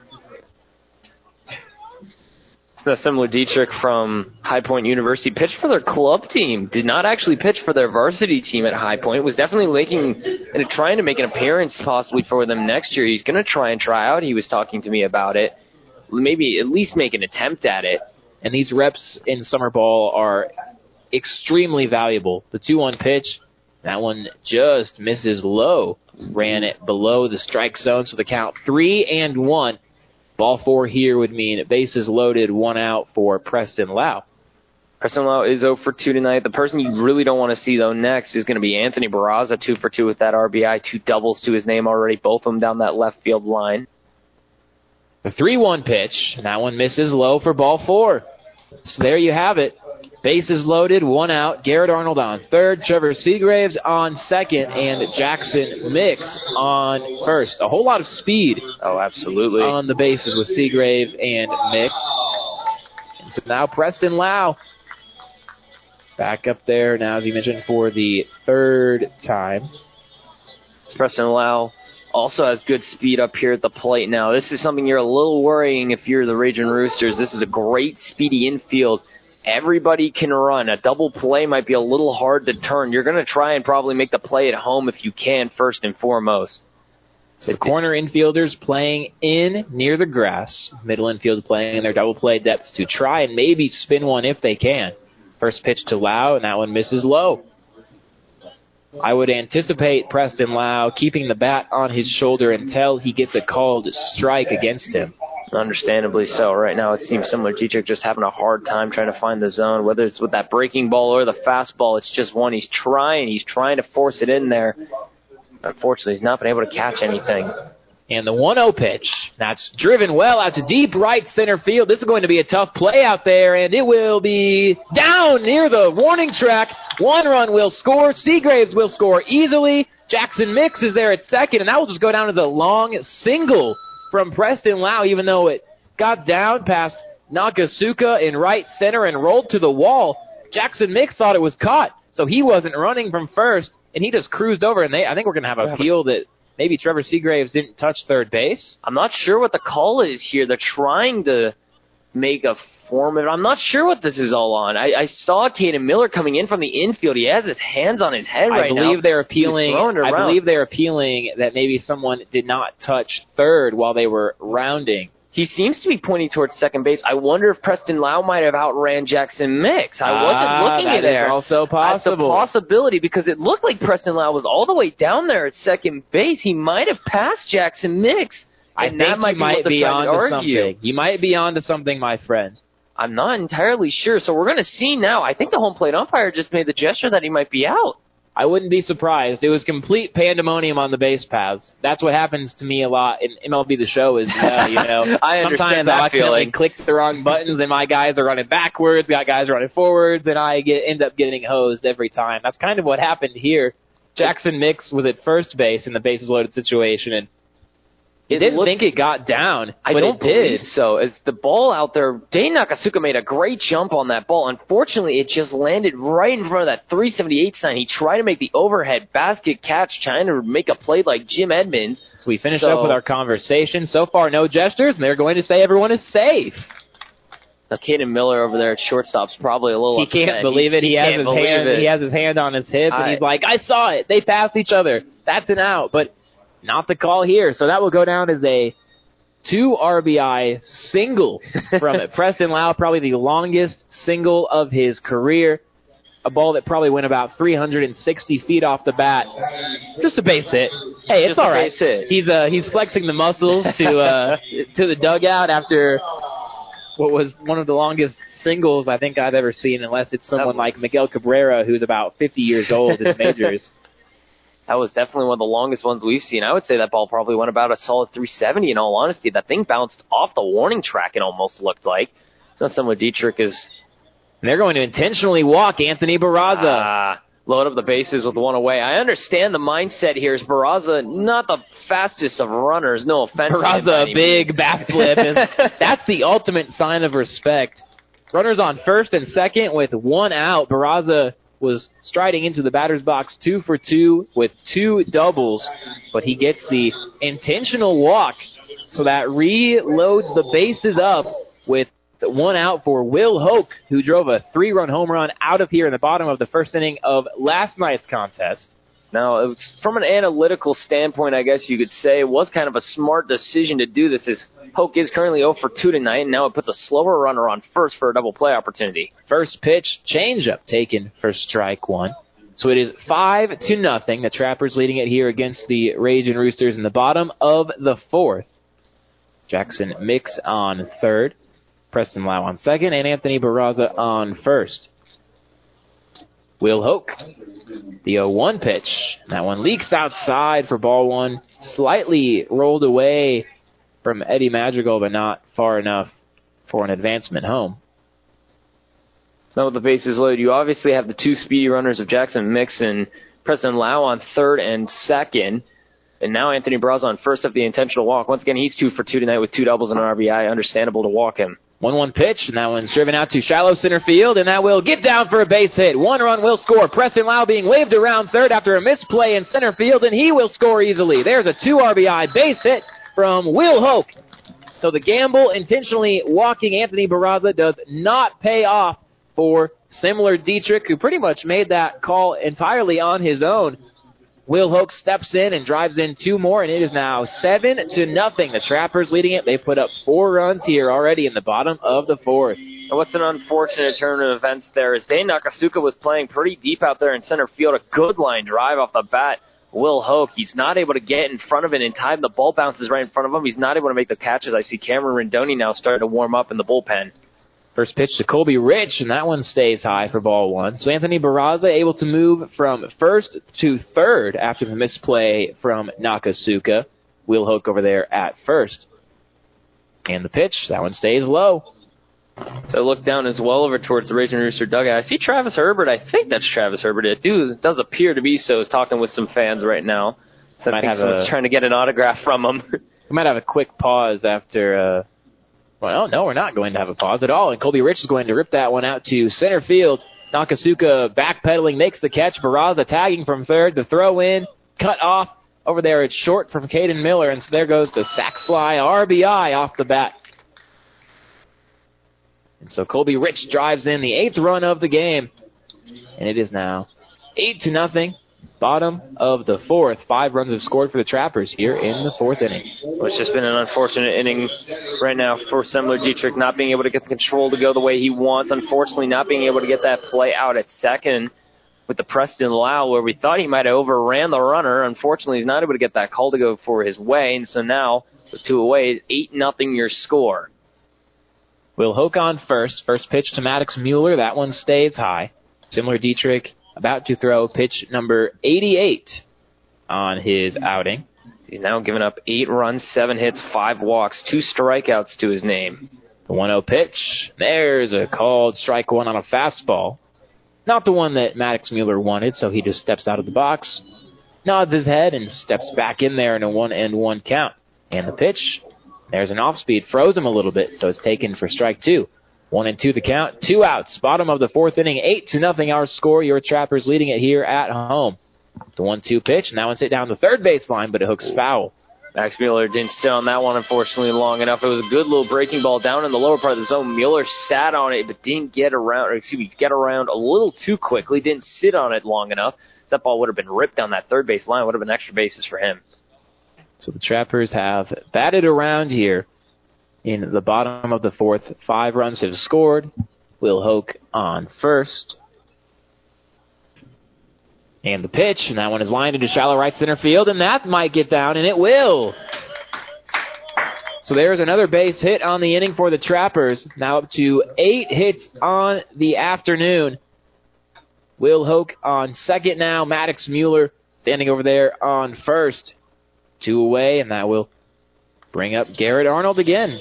Similar Dietrich from High Point University pitched for their club team. Did not actually pitch for their varsity team at High Point. Was definitely making and trying to make an appearance possibly for them next year. He's going to try and try out. He was talking to me about it. Maybe at least make an attempt at it. And these reps in summer ball are extremely valuable. The two one pitch, that one just misses low. Ran it below the strike zone, so the count three and one. Ball four here would mean bases loaded, one out for Preston Lau. Preston Lau is oh for two tonight. The person you really don't want to see, though, next is going to be Anthony Barraza, two for two with that R B I, two doubles to his name already, both of them down that left field line. The three one pitch, and that one misses low for ball four. So there you have it. Bases loaded, one out. Garrett Arnold on third, Trevor Seagraves on second, and Jackson Mix on first. A whole lot of speed. Oh, absolutely. On the bases with Seagraves and Mix. And so now Preston Lau back up there now, as you mentioned, for the third time. Preston Lau also has good speed up here at the plate now. This is something you're a little worrying if you're the Raging Roosters. This is a great speedy infield. Everybody can run. A double play might be a little hard to turn. You're going to try and probably make the play at home if you can, first and foremost. So the corner infielders playing in near the grass. Middle infield playing in their double play depths to try and maybe spin one if they can. First pitch to Lau, and that one misses low. I would anticipate Preston Lau keeping the bat on his shoulder until he gets a called strike against him. Understandably so. Right now it seems similar. Dietrich just having a hard time trying to find the zone, whether it's with that breaking ball or the fastball. It's just one. He's trying. He's trying to force it in there. Unfortunately, he's not been able to catch anything. And the one oh pitch, that's driven well out to deep right center field. This is going to be a tough play out there, and it will be down near the warning track. One run will score. Seagraves will score easily. Jackson Mix is there at second, and that will just go down as a long single from Preston Lau, even though it got down past Nakasuka in right center and rolled to the wall. Jackson Mix thought it was caught, so he wasn't running from first, and he just cruised over, and they, I think we're going to have a appeal that maybe Trevor Seagraves didn't touch third base. I'm not sure what the call is here. They're trying to make a form of it. I'm not sure what this is all on. I, I saw Kaden Miller coming in from the infield. He has his hands on his head right now. I believe they're appealing. I believe they're appealing that maybe someone did not touch third while they were rounding. He seems to be pointing towards second base. I wonder if Preston Lau might have outran Jackson Mix. I wasn't ah, looking at it there. That is also possible. That's a possibility because it looked like Preston Lau was all the way down there at second base. He might have passed Jackson Mix. I and think that might you might be, be onto something. You might be onto something, my friend. I'm not entirely sure, so we're going to see now. I think the home plate umpire just made the gesture that he might be out. I wouldn't be surprised. It was complete pandemonium on the base paths. That's what happens to me a lot in M L B The Show is, uh, you know, I understand sometimes that I accidentally feeling. click the wrong buttons and my guys are running backwards, got guys running forwards, and I get end up getting hosed every time. That's kind of what happened here. Jackson Mix was at first base in the bases loaded situation, and he didn't looked, think it got down, I but don't it did. believe so. As the ball out there, Dane Nakasuka made a great jump on that ball. Unfortunately, it just landed right in front of that three seventy-eight sign. He tried to make the overhead basket catch, trying to make a play like Jim Edmonds. So we finish so, up with our conversation. So far, no gestures, and they're going to say everyone is safe. Now, Caden Miller over there at shortstop's probably a little He upset. can't believe He's, it. He, he has can't his hand. it. He has his hand on his hip, I, and he's like, "I saw it. They passed each other. That's an out." But not the call here. So that will go down as a two R B I single from it. Preston Lau, probably the longest single of his career. A ball that probably went about three hundred sixty feet off the bat. Just a base hit. Hey, it's Just all a right. base hit. He's uh, he's flexing the muscles to uh, to the dugout after what was one of the longest singles I think I've ever seen, unless it's someone like Miguel Cabrera, who's about fifty years old in the majors. That was definitely one of the longest ones we've seen. I would say that ball probably went about a solid three seventy, in all honesty. That thing bounced off the warning track, it almost looked like. So someone Dietrich is... And they're going to intentionally walk Anthony Barraza. Uh, load up the bases with one away. I understand the mindset here is Barraza, not the fastest of runners. No offense. Barraza, a big backflip. That's the ultimate sign of respect. Runners on first and second with one out. Barraza was striding into the batter's box two for two with two doubles, but he gets the intentional walk, so that reloads the bases up with one out for Will Hoke, who drove a three-run home run out of here in the bottom of the first inning of last night's contest. Now, it was, from an analytical standpoint, I guess you could say it was kind of a smart decision to do this, as Hoke is currently zero for two tonight, and now it puts a slower runner on first for a double play opportunity. First pitch, changeup taken for strike one. So it is five to nothing. The Trappers leading it here against the Ragin' Roosters in the bottom of the fourth. Jackson Mix on third. Preston Lau on second, and Anthony Barraza on first. Will Hoke, the oh one pitch. That one leaks outside for ball one. Slightly rolled away from Eddie Madrigal, but not far enough for an advancement home. So with the bases loaded, you obviously have the two speedy runners of Jackson Mix and Preston Lau on third and second. And now Anthony Barraza on first of the intentional walk. Once again, he's two for two tonight with two doubles and an R B I. Understandable to walk him. one one pitch, and that one's driven out to shallow center field, and that will get down for a base hit. One run will score. Preston Lau being waved around third after a misplay in center field, and he will score easily. There's a two R B I base hit from Will Hoke. So the gamble intentionally walking Anthony Barraza does not pay off for Simler Dietrich, who pretty much made that call entirely on his own. Will Hoke steps in and drives in two more, and it is now seven to nothing. The Trappers leading it. They put up four runs here already in the bottom of the fourth. And what's an unfortunate turn of events there is Dane Nakasuka was playing pretty deep out there in center field. A good line drive off the bat. Will Hoke, he's not able to get in front of it in time. The ball bounces right in front of him. He's not able to make the catches. I see Cameron Rendoni now starting to warm up in the bullpen. First pitch to Colby Rich, and that one stays high for ball one. So Anthony Barraza able to move from first to third after the misplay from Nakasuka. Will Hoke over there at first. And the pitch, that one stays low. So I look down as well over towards the Ragin' Rooster dugout. I see Travis Herbert. I think that's Travis Herbert. It do, does appear to be so. He's talking with some fans right now. So I think someone's trying to get an autograph from him. We might have a quick pause after... Uh, Well, no, we're not going to have a pause at all. And Colby Rich is going to rip that one out to center field. Nakasuka backpedaling, makes the catch. Barraza tagging from third. The throw in, cut off. Over there, it's short from Caden Miller. And so there goes to sac fly R B I off the bat. And so Colby Rich drives in the eighth run of the game. And it is now eight to nothing. Bottom of the fourth. Five runs have scored for the Trappers here in the fourth inning. Well, it's just been an unfortunate inning right now for Simler Dietrich, not being able to get the control to go the way he wants. Unfortunately, not being able to get that play out at second with the Preston Lau, where we thought he might have overran the runner. Unfortunately, he's not able to get that call to go for his way. And so now, with two away, eight nothing your score. Will Hoke on first. First pitch to Maddox Mueller. That one stays high. Simler Dietrich about to throw pitch number eighty-eight on his outing. He's now given up eight runs, seven hits, five walks, two strikeouts to his name. The one oh pitch. There's a called strike one on a fastball. Not the one that Maddox Mueller wanted, so he just steps out of the box. nods his head and steps back in there in a one and one count. And the pitch, there's an off-speed, froze him a little bit, so it's taken for strike two. One and two the count, two outs. Bottom of the fourth inning, eight to nothing our score. Your Trappers leading it here at home. The one two pitch, and that one's hit down the third baseline, but it hooks foul. Max Mueller didn't sit on that one, unfortunately, long enough. It was a good little breaking ball down in the lower part of the zone. Mueller sat on it, but didn't get around, or excuse me, get around a little too quickly. Didn't sit on it long enough. That ball would have been ripped down that third base line. Would have been extra bases for him. So the Trappers have batted around here in the bottom of the fourth. Five runs have scored. Will Hoke on first. And the pitch, and that one is lined into shallow right center field, and that might get down, and it will. So there's another base hit on the inning for the Trappers. Now up to eight hits on the afternoon. Will Hoke on second now. Maddox Mueller standing over there on first. Two away, and that will bring up Garrett Arnold again.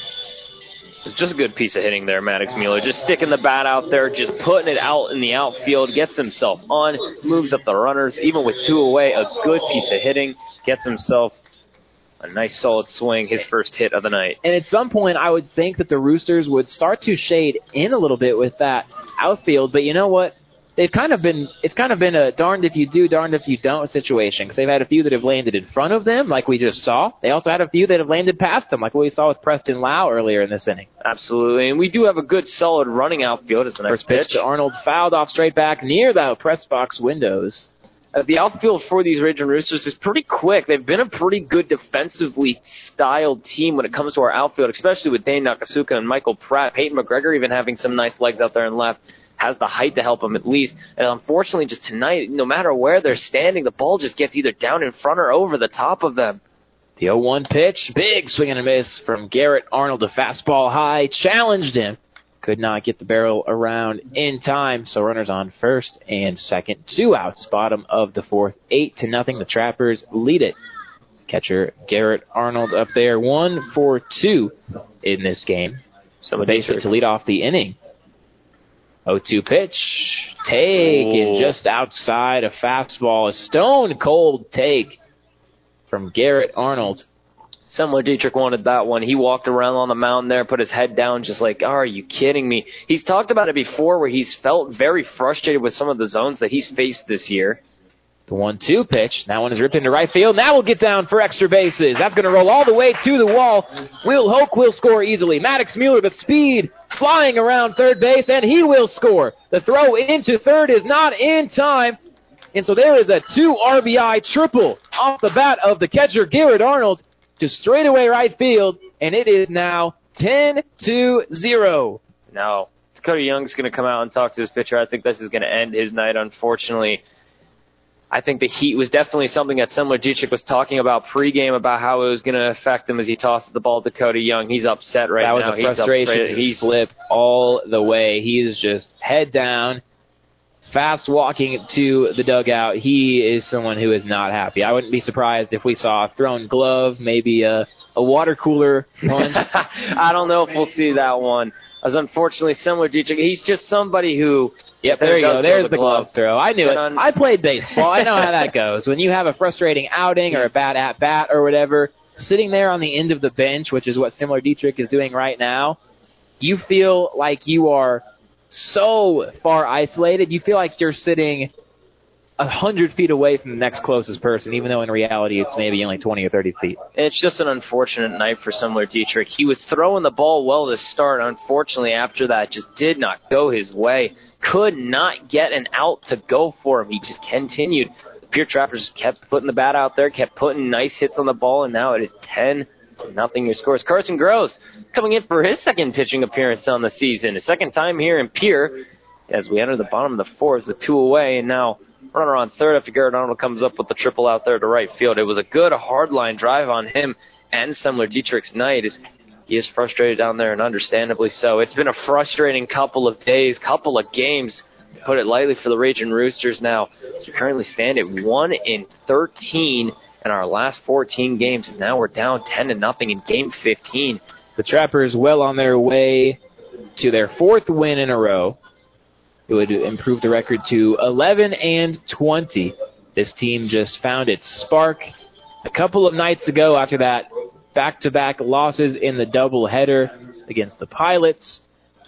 It's just a good piece of hitting there, Maddox Mueller. Just sticking the bat out there, just putting it out in the outfield, gets himself on, moves up the runners. Even with two away, a good piece of hitting, gets himself a nice solid swing, his first hit of the night. And at some point, I would think that the Roosters would start to shade in a little bit with that outfield, but you know what? They've kind of been, it's kind of been a darned if you do, darned if you don't situation, because they've had a few that have landed in front of them, like we just saw. They also had a few that have landed past them, like what we saw with Preston Lau earlier in this inning. Absolutely, and we do have a good, solid running outfield as the next First pitch pitch. to Arnold, fouled off straight back near the press box windows. Uh, the outfield for these Raging Roosters is pretty quick. They've been a pretty good defensively styled team when it comes to our outfield, especially with Dane Nakasuka and Michael Pratt. Peyton McGregor even having some nice legs out there and left. Has the height to help them at least. And unfortunately, just tonight, no matter where they're standing, the ball just gets either down in front or over the top of them. The oh one pitch, big swing and a miss from Garrett Arnold. A fastball high, challenged him. Could not get the barrel around in time, so runners on first and second. Two outs, bottom of the fourth. Eight to nothing, the Trappers lead it. Catcher Garrett Arnold up there, one for two in this game. So the base hit to lead off the inning. oh two pitch, take, just outside a fastball. A stone-cold take from Garrett Arnold. Semler Dietrich wanted that one. He walked around on the mound there, put his head down just like, oh, are you kidding me? He's talked about it before where he's felt very frustrated with some of the zones that he's faced this year. The one two pitch. That one is ripped into right field. Now we'll get down for extra bases. That's going to roll all the way to the wall. Will Hoke will score easily. Maddox Mueller with speed flying around third base, and he will score. The throw into third is not in time. And so there is a two R B I triple off the bat of the catcher, Garrett Arnold, to straightaway right field, and it is now ten to zero. No. Dakota Young's going to come out and talk to his pitcher. I think this is going to end his night, unfortunately. I think the heat was definitely something that Semler Dietrich was talking about pregame about how it was going to affect him as he tosses the ball to Dakota Young. He's upset right now. That was now. a frustration. He's, He's flip all the way. He is just head down, fast walking to the dugout. He is someone who is not happy. I wouldn't be surprised if we saw a thrown glove, maybe a, a water cooler punch. I don't know if we'll see that one. As unfortunately, Semler Dietrich, he's just somebody who... Yep, there you go. There's the glove. glove throw. I knew Get it. on. I played baseball. I know how that goes. When you have a frustrating outing or a bad at-bat or whatever, sitting there on the end of the bench, which is what Semler Dietrich is doing right now, you feel like you are so far isolated. You feel like you're sitting a hundred feet away from the next closest person, even though in reality it's maybe only twenty or thirty feet. It's just an unfortunate night for Semler Dietrich. He was throwing the ball well to start. Unfortunately, after that, just did not go his way. Could not get an out to go for him. He just continued. The Pierre Trappers kept putting the bat out there, kept putting nice hits on the ball, and now it is ten to nothing your scores. Carson Gross coming in for his second pitching appearance on the season. His second time here in Pierre as we enter the bottom of the fourth with two away, and now runner on third after Garrett Arnold comes up with the triple out there to right field. It was a good hard-line drive on him and Semler Dietrich's night. Is He is frustrated down there, and understandably so. It's been a frustrating couple of days, couple of games, to put it lightly, for the Raging Roosters now. So we currently stand at one in thirteen in our last fourteen games, and now we're down ten to nothing in game fifteen. The Trappers well on their way to their fourth win in a row. It would improve the record to eleven and twenty. This team just found its spark a couple of nights ago after that back-to-back losses in the doubleheader against the Pilots.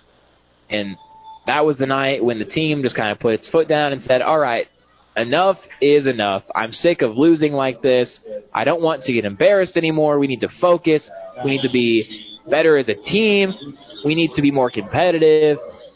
And that was the night when the team just kind of put its foot down and said, all right, enough is enough. I'm sick of losing like this. I don't want to get embarrassed anymore. We need to focus. We need to be better as a team. We need to be more competitive.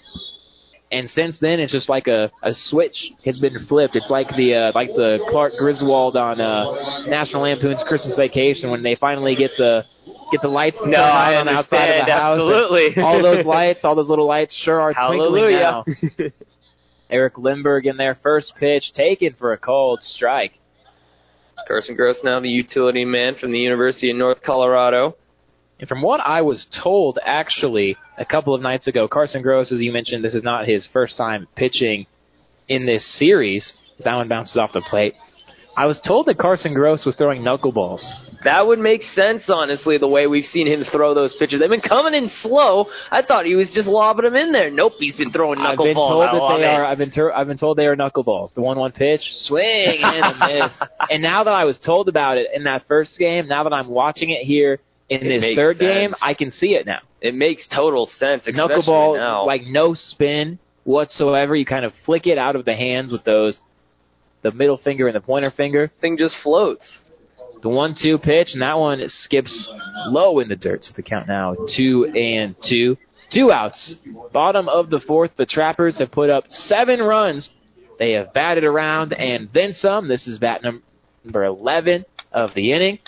And since then, it's just like a, a switch has been flipped. It's like the uh, like the Clark Griswold on uh, National Lampoon's Christmas Vacation when they finally get the get the lights to no, turn I on outside of the absolutely. house. All those lights, all those little lights sure are twinkling now. Hallelujah. Eric Lindbergh in there, first pitch, taken for a called strike. Carson Gross now the utility man from the University of North Colorado. And from what I was told, actually, a couple of nights ago, Carson Gross, as you mentioned, this is not his first time pitching in this series. That one bounces off the plate. I was told that Carson Gross was throwing knuckleballs. That would make sense, honestly, the way we've seen him throw those pitches. They've been coming in slow. I thought he was just lobbing them in there. Nope, he's been throwing knuckleballs. I've been told I that they it. are. I've been. Ter- I've been told they are knuckleballs. The one-one pitch, swing and a miss. And now that I was told about it in that first game, now that I'm watching it here in It this makes third sense. game, I can see it now. It makes total sense, especially Knuckleball, now. like no spin whatsoever. You kind of flick it out of the hands with those, the middle finger and the pointer finger. Thing just floats. The one-two pitch, and that one skips low in the dirt. So the count now two and two. Two outs. Bottom of the fourth, the Trappers have put up seven runs. They have batted around and then some. This is bat number eleven of the inning.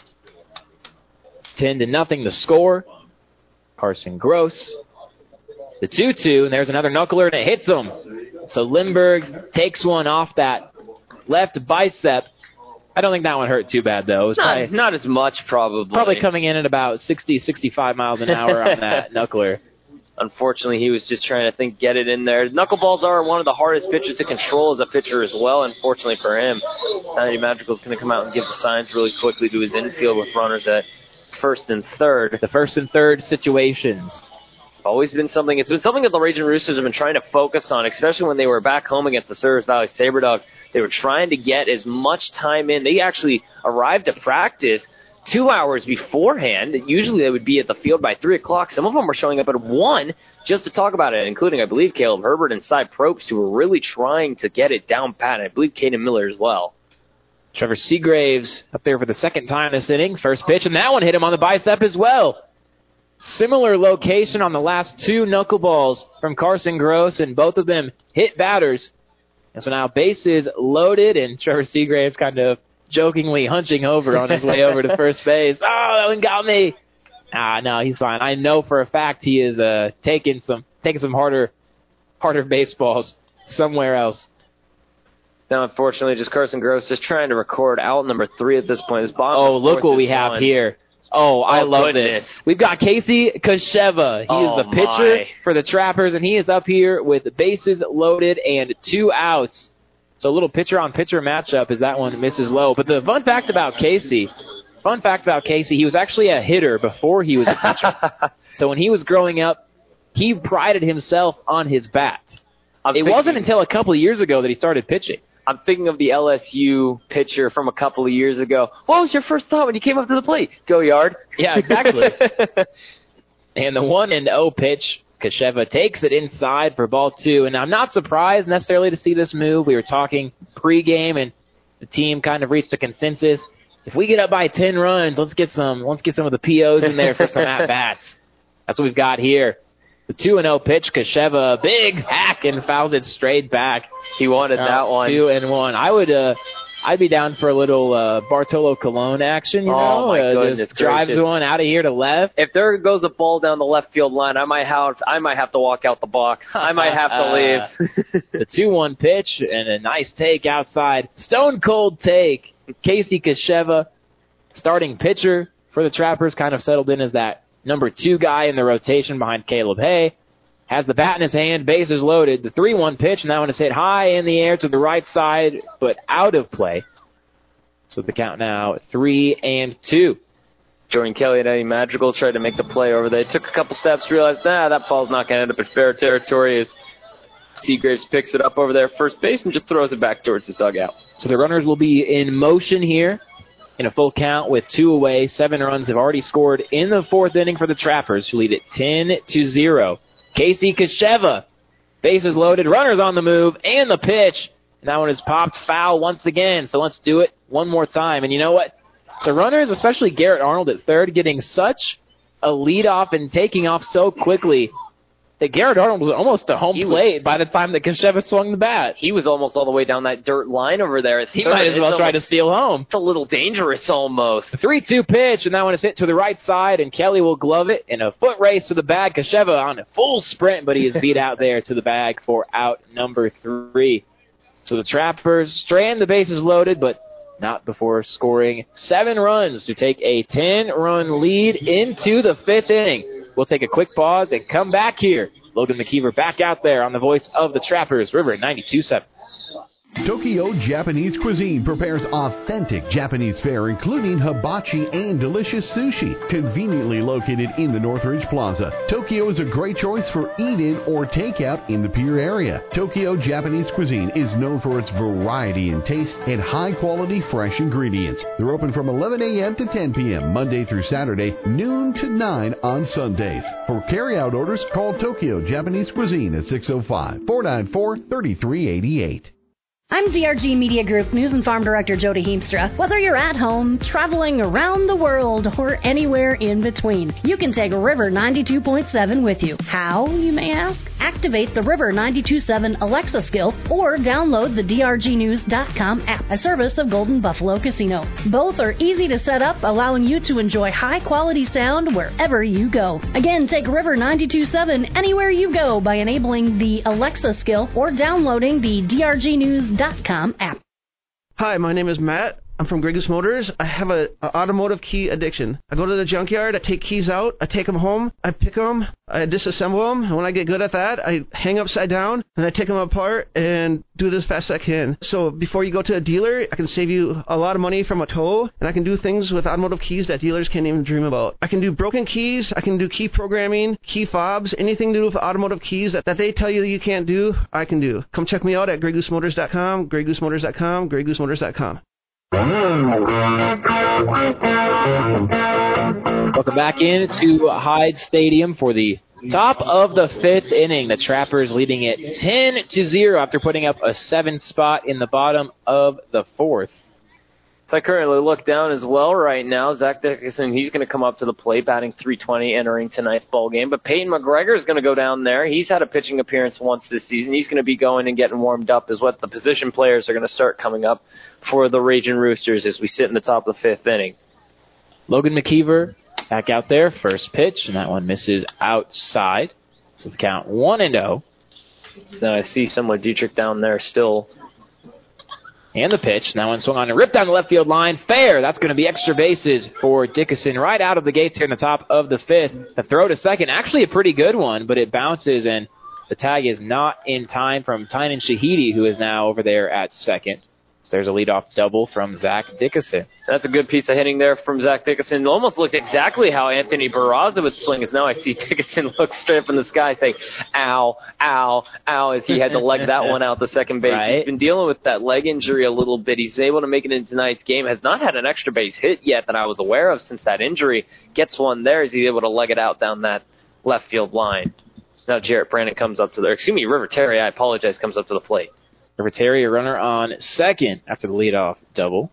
Ten to nothing the score. Carson Gross. The two-two, and there's another knuckler, and it hits him. So Lindbergh takes one off that left bicep. I don't think that one hurt too bad, though. It was Not, probably, not as much, probably. probably coming in at about sixty, sixty-five miles an hour on that knuckler. Unfortunately, he was just trying to think, get it in there. Knuckleballs are one of the hardest pitches to control as a pitcher as well, unfortunately for him. Eddie Madrigal's going to come out and give the signs really quickly to his infield with runners at first and third. The first and third situations. Always been something. It's been something that the Raging Roosters have been trying to focus on, especially when they were back home against the Service Valley Saberdogs. They were trying to get as much time in. They actually arrived to practice two hours beforehand. Usually they would be at the field by three o'clock. Some of them were showing up at one just to talk about it, including, I believe, Caleb Herbert and Cy Probst, who were really trying to get it down pat. And I believe Caden Miller as well. Trevor Seagraves up there for the second time this inning. First pitch, and that one hit him on the bicep as well. Similar location on the last two knuckleballs from Carson Gross, and both of them hit batters. And so now bases loaded, and Trevor Seagraves kind of jokingly hunching over on his way over to first base. Oh, that one got me. Ah, no, he's fine. I know for a fact he is uh, taking some taking some harder harder baseballs somewhere else. Now, unfortunately, just Carson Gross just trying to record out number three at this point. This bottom oh, of the look fourth what we is have one. here. Oh, I Oh, love goodness. this. We've got Casey Kosheva. He Oh, is the pitcher my. for the Trappers, and he is up here with bases loaded and two outs. So a little pitcher-on-pitcher matchup as that one misses low. But the fun fact about Casey, fun fact about Casey, he was actually a hitter before he was a pitcher. So when he was growing up, he prided himself on his bat. I'm it thinking- wasn't until a couple of years ago that he started pitching. I'm thinking of the L S U pitcher from a couple of years ago. What was your first thought when you came up to the plate? Go yard. Yeah, exactly. And the one and oh pitch, Kosheva takes it inside for ball two. And I'm not surprised necessarily to see this move. We were talking pregame, and the team kind of reached a consensus. If we get up by ten runs, let's get some let's get some of the P Os in there for some at-bats. That's what we've got here. The two and oh pitch, Kosheva, big hack, and fouls it straight back. He wanted Uh, that one. Two and one. I would, uh, I'd be down for a little uh, Bartolo Colon action. You Oh, know, my uh, goodness just drives gracious. one out of here to left. If there goes a ball down the left field line, I might have I might have to walk out the box. I might have to leave. The two one pitch and a nice take outside. Stone cold take. Casey Kosheva, starting pitcher for the Trappers, kind of settled in as that number two guy in the rotation behind Caleb Hay. Has the bat in his hand, bases loaded. The three one pitch, and that one is hit high in the air to the right side, but out of play. So the count now three and two. Jordan Kelly and Eddie Madrigal tried to make the play over there. Took a couple steps, realized, nah, that ball's not going to end up in fair territory. As Seagraves picks it up over there first base and just throws it back towards his dugout. So the runners will be in motion here in a full count with two away. Seven runs have already scored in the fourth inning for the Trappers, who lead it ten to zero. Casey Kasheva, bases loaded, runners on the move, and the pitch. And that one is popped foul once again. So let's do it one more time. And you know what? The runners, especially Garrett Arnold at third, getting such a lead off and taking off so quickly that Garrett Arnold was almost to home he plate was, by the time that Kasheva swung the bat. He was almost all the way down that dirt line over there. He might as well try to steal home. It's a little dangerous almost. three two pitch, and that one is hit to the right side, and Kelly will glove it in a foot race to the bag. Kasheva on a full sprint, but he is beat out there to the bag for out number three. So the Trappers strand the bases loaded, but not before scoring seven runs to take a ten-run lead into the fifth inning. We'll take a quick pause and come back here. Logan McKeever back out there on the voice of the Trappers, River ninety-two seven. Tokyo Japanese Cuisine prepares authentic Japanese fare, including hibachi and delicious sushi. Conveniently located in the Northridge Plaza, Tokyo is a great choice for eat-in or takeout in the Pier area. Tokyo Japanese Cuisine is known for its variety in taste and high-quality fresh ingredients. They're open from eleven a.m. to ten p.m. Monday through Saturday, noon to nine on Sundays. For carry-out orders, call Tokyo Japanese Cuisine at six oh five, four nine four, three three eight eight. I'm D R G Media Group News and Farm Director Jody Heemstra. Whether you're at home, traveling around the world, or anywhere in between, you can take River ninety-two point seven with you. How, you may ask? Activate the River ninety-two point seven Alexa skill or download the D R G news dot com app, a service of Golden Buffalo Casino. Both are easy to set up, allowing you to enjoy high-quality sound wherever you go. Again, take River ninety-two point seven anywhere you go by enabling the Alexa skill or downloading the D R G news dot com app. Hi, my name is Matt. I'm from Grey Goose Motors. I have a, a automotive key addiction. I go to the junkyard, I take keys out, I take them home, I pick them, I disassemble them, and when I get good at that, I hang upside down, and I take them apart and do it as fast as I can. So before you go to a dealer, I can save you a lot of money from a tow, and I can do things with automotive keys that dealers can't even dream about. I can do broken keys, I can do key programming, key fobs, anything to do with automotive keys that, that they tell you you can't do, I can do. Come check me out at grey goose motors dot com, grey goose motors dot com, grey goose motors dot com. Welcome back into Hyde Stadium for the top of the fifth inning. The Trappers leading it ten to zero after putting up a seven spot in the bottom of the fourth. So I currently look down as well right now. Zach Dickinson, he's going to come up to the plate, batting three twenty, entering tonight's ball game. But Peyton McGregor is going to go down there. He's had a pitching appearance once this season. He's going to be going and getting warmed up as what the position players are going to start coming up for the Raging Roosters as we sit in the top of the fifth inning. Logan McKeever back out there, first pitch, and that one misses outside. So the count one and oh. Now I see someone Dietrich down there still. And the pitch. Now one swung on and ripped down the left field line. Fair. That's going to be extra bases for Dickinson right out of the gates here in the top of the fifth. The throw to second, actually a pretty good one, but it bounces and the tag is not in time from Tynan Shahidi, who is now over there at second. So there's a leadoff double from Zach Dickinson. That's a good piece of hitting there from Zach Dickinson. It almost looked exactly how Anthony Barraza would swing. As now I see Dickinson look straight up in the sky saying, ow, ow, ow, as he had to leg that one out the second base. Right. He's been dealing with that leg injury a little bit. He's able to make it in tonight's game. Has not had an extra base hit yet that I was aware of since that injury. Gets one there. Is he able to leg it out down that left field line? Now Jarrett Brandon comes up to the, excuse me, River Terry, I apologize, comes up to the plate. River Terry, a runner on second after the leadoff double.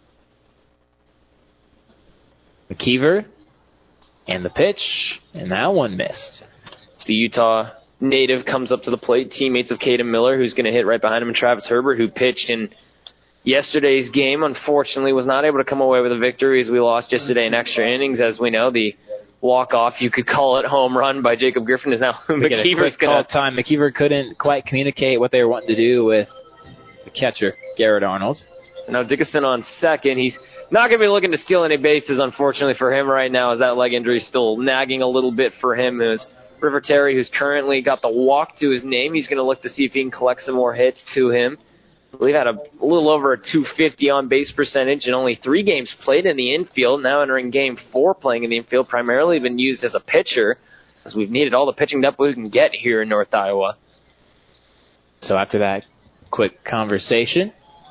McKeever and the pitch, and that one missed. The Utah native comes up to the plate, teammates of Caden Miller, who's going to hit right behind him, and Travis Herbert, who pitched in yesterday's game. Unfortunately, was not able to come away with a victory as we lost yesterday in extra innings. As we know, the walk-off, you could call it, home run by Jacob Griffin is now McKeever's going to time. McKeever couldn't quite communicate what they were wanting to do with the catcher, Garrett Arnold. So now Dickinson on second. He's not going to be looking to steal any bases, unfortunately, for him right now, as that leg injury is still nagging a little bit for him. As River Terry, who's currently got the walk to his name, he's going to look to see if he can collect some more hits to him. We've had a, a little over a two fifty on-base percentage and only three games played in the infield. Now entering game four playing in the infield, primarily been used as a pitcher, as we've needed all the pitching depth we can get here in North Iowa. So after that quick conversation,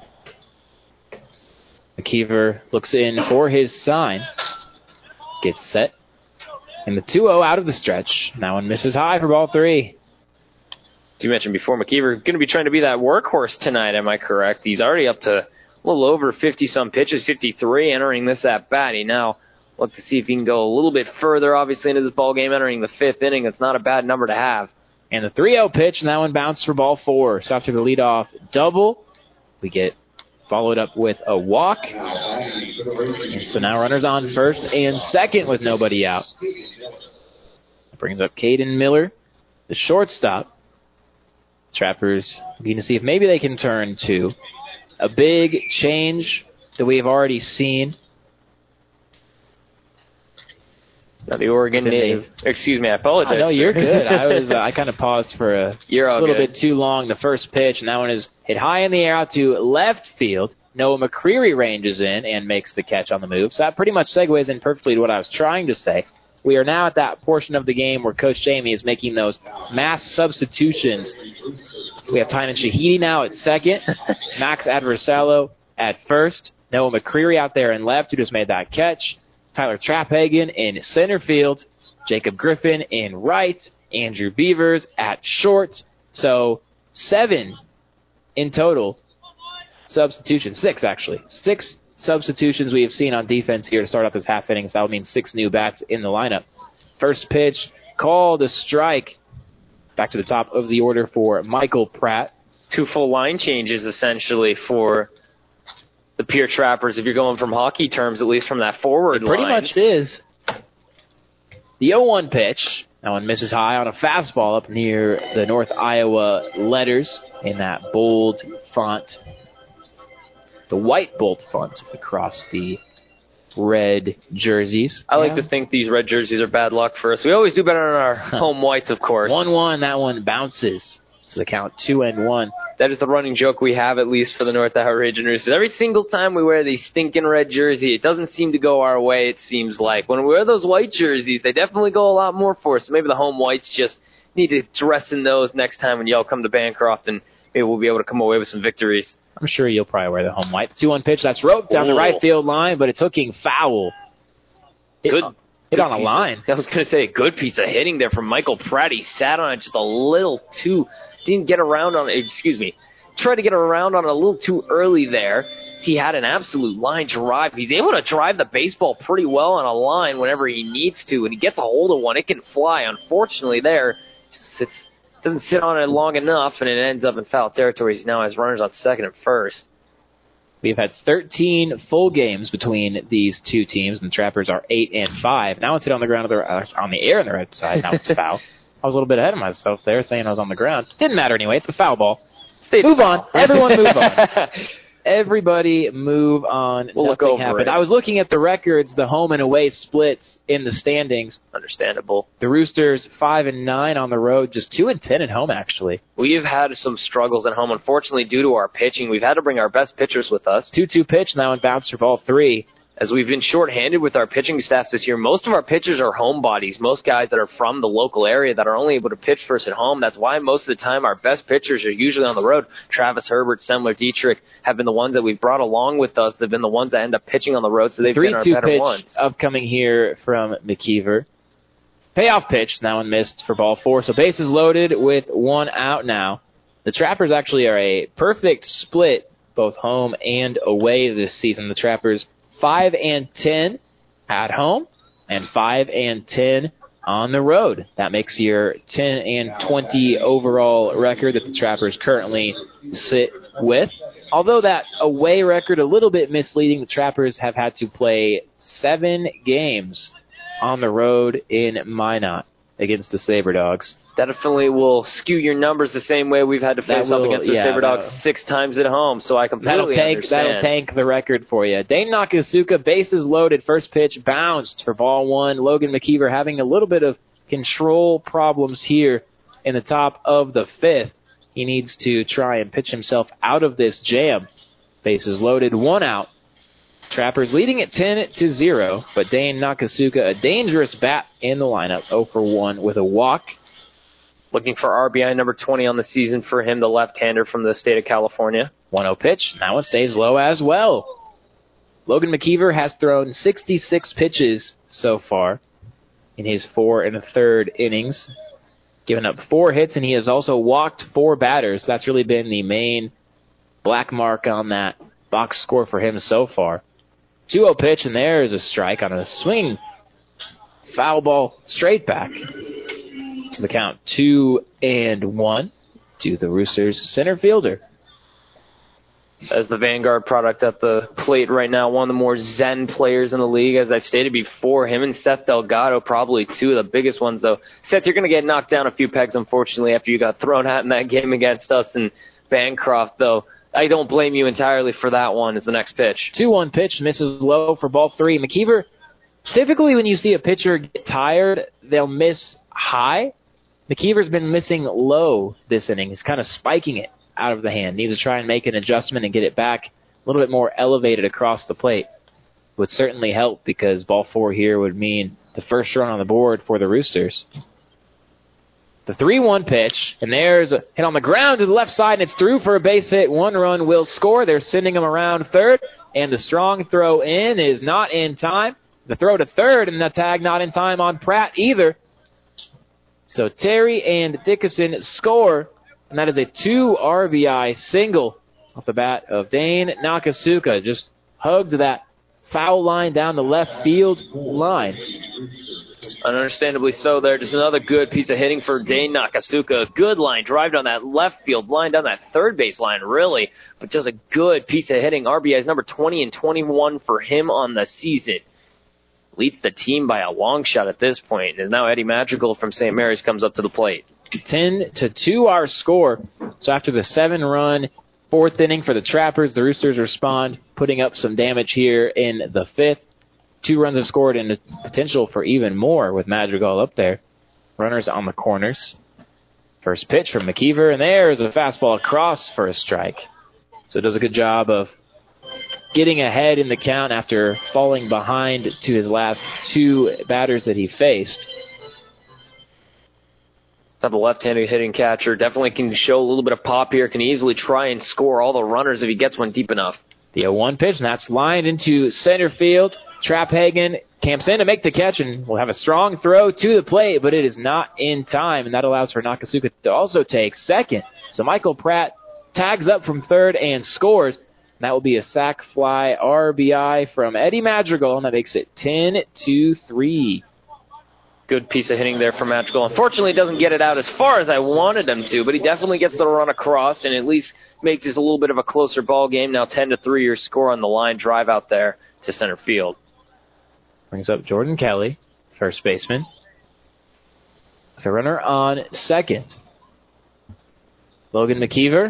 McKeever looks in for his sign. Gets set. And the two oh out of the stretch. Now one misses high for ball three. You mentioned before, McKeever going to be trying to be that workhorse tonight, am I correct? He's already up to a little over fifty-some pitches, fifty-three, entering this at-bat. He now look to see if he can go a little bit further, obviously, into this ball game, entering the fifth inning. It's not a bad number to have. And the three oh pitch, and that one bounced for ball four. So after the leadoff double, we get followed up with a walk. And so now runners on first and second with nobody out. That brings up Caden Miller, the shortstop. Trappers looking to see if maybe they can turn to a big change that we have already seen. Now the Oregon native. Excuse me, I apologize. Oh, no, you're good. I was uh, I kind of paused for a you're all little good. bit too long. The first pitch, and that one is hit high in the air out to left field. Noah McCreary ranges in and makes the catch on the move. So that pretty much segues in perfectly to what I was trying to say. We are now at that portion of the game where Coach Jamie is making those mass substitutions. We have Tynan Shahidi now at second, Max Adversello at first, Noah McCreary out there in left who just made that catch, Tyler Traphagen in center field, Jacob Griffin in right, Andrew Beavers at short. So seven in total substitutions, six actually, six substitutions we have seen on defense here to start off this half inning. So that would mean six new bats in the lineup. First pitch, called a strike. Back to the top of the order for Michael Pratt. It's two full line changes, essentially, for the Pierre Trappers, if you're going from hockey terms, at least from that forward it pretty line. Pretty much is. The oh one pitch. That one misses high on a fastball up near the North Iowa letters in that bold font. The white bold font across the red jerseys. I like yeah. to think these red jerseys are bad luck for us. We always do better on our home whites, of course. one one, that one bounces. So the count two and one. That is the running joke we have, at least for the North Iowa Raging Roosters. Every single time we wear the stinking red jersey, it doesn't seem to go our way, it seems like. When we wear those white jerseys, they definitely go a lot more for us. So maybe the home whites just need to dress in those next time when y'all come to Bancroft, and maybe we'll be able to come away with some victories. I'm sure you'll probably wear the home white. The two one pitch, that's roped down Ooh. the right field line, but it's hooking foul. Hit, good, hit good on a line. Of, I was going to say, a good piece of hitting there from Michael Pratt. He sat on it just a little too, didn't get around on it, excuse me, tried to get around on it a little too early there. He had an absolute line drive. He's able to drive the baseball pretty well on a line whenever he needs to, and he gets a hold of one. It can fly. Unfortunately there, just sits, doesn't sit on it long enough, and it ends up in foul territory. He now has runners on second and first. We've had thirteen full games between these two teams, and the Trappers are eight and five. Now it's hit on the ground, uh, on the air on the right side. Now it's foul. I was a little bit ahead of myself there, saying I was on the ground. Didn't matter anyway. It's a foul ball. Stay move on. Everyone move on. Everybody move on. We'll Nothing look over happened. it. I was looking at the records, the home and away splits in the standings. Understandable. The Roosters five and nine on the road, just two and ten at home actually. We've had some struggles at home, unfortunately, due to our pitching. We've had to bring our best pitchers with us. two two pitch now and bounce for ball three. As we've been shorthanded with our pitching staffs this year, most of our pitchers are homebodies, most guys that are from the local area that are only able to pitch for us at home. That's why most of the time our best pitchers are usually on the road. Travis Herbert, Semler, Dietrich have been the ones that we've brought along with us. They've been the ones that end up pitching on the road, so they've been our better pitch ones. Upcoming here from McKeever. Payoff pitch, now and missed for ball four. So bases loaded with one out now. The Trappers actually are a perfect split, both home and away this season. The Trappers five and ten at home and five and ten on the road. That makes your ten and twenty overall record that the Trappers currently sit with. Although that away record a little bit misleading, the Trappers have had to play seven games on the road in Minot against the Sabre Dogs. That definitely will skew your numbers the same way we've had to face will, up against the yeah, Sabre Dogs six times at home, so I completely that'll tank, understand. That'll tank the record for you. Dane Nakasuka, bases loaded, first pitch bounced for ball one. Logan McKeever having a little bit of control problems here in the top of the fifth. He needs to try and pitch himself out of this jam. Bases loaded, one out. Trappers leading at ten to zero, but Dane Nakasuka, a dangerous bat in the lineup, oh for one with a walk. Looking for R B I number twenty on the season for him, the left-hander from the state of California. one oh pitch. That one stays low as well. Logan McKeever has thrown sixty-six pitches so far in his four and a third innings, given up four hits, and he has also walked four batters. That's really been the main black mark on that box score for him so far. two oh pitch, and there's a strike on a swing. Foul ball straight back. So the count two and one to the Roosters center fielder. As the Vanguard product at the plate right now, one of the more zen players in the league, as I've stated before. Him and Seth Delgado, probably two of the biggest ones, though. Seth, you're going to get knocked down a few pegs, unfortunately, after you got thrown out in that game against us in Bancroft, though. I don't blame you entirely for that one as the next pitch. two one pitch, misses low for ball three. McKeever, typically when you see a pitcher get tired, they'll miss high. McKeever's been missing low this inning. He's kind of spiking it out of the hand. Needs to try and make an adjustment and get it back a little bit more elevated across the plate. Would certainly help because ball four here would mean the first run on the board for the Roosters. The three one pitch, and there's a hit on the ground to the left side, and it's through for a base hit. One run will score. They're sending him around third, and the strong throw in is not in time. The throw to third, and the tag not in time on Pratt either. So Terry and Dickinson score, and that is a two R B I single off the bat of Dane Nakasuka. Just hugged that foul line down the left field line. Understandably so there. Just another good piece of hitting for Dane Nakasuka. Good line drive down that left field line, down that third base line, really. But just a good piece of hitting. R B I is number twenty and twenty-one for him on the season. Leads the team by a long shot at this point. And now Eddie Madrigal from Saint Mary's comes up to the plate. ten to two our score. So after the seven-run fourth inning for the Trappers, the Roosters respond, putting up some damage here in the fifth. Two runs have scored and potential for even more with Madrigal up there. Runners on the corners. First pitch from McKeever, and there's a fastball across for a strike. So it does a good job of getting ahead in the count after falling behind to his last two batters that he faced. The left-handed hitting catcher definitely can show a little bit of pop here, can easily try and score all the runners if he gets one deep enough. The oh one pitch, and that's lined into center field. Trapphagen camps in to make the catch, and will have a strong throw to the plate, but it is not in time, and that allows for Nakasuka to also take second. So Michael Pratt tags up from third and scores. And that will be a sac fly R B I from Eddie Madrigal, and that makes it ten to three. Good piece of hitting there from Madrigal. Unfortunately, he doesn't get it out as far as I wanted him to, but he definitely gets the run across and at least makes this a little bit of a closer ball game. Now ten to three, your score on the line drive out there to center field. Brings up Jordan Kelly, first baseman. The runner on second. Logan McKeever.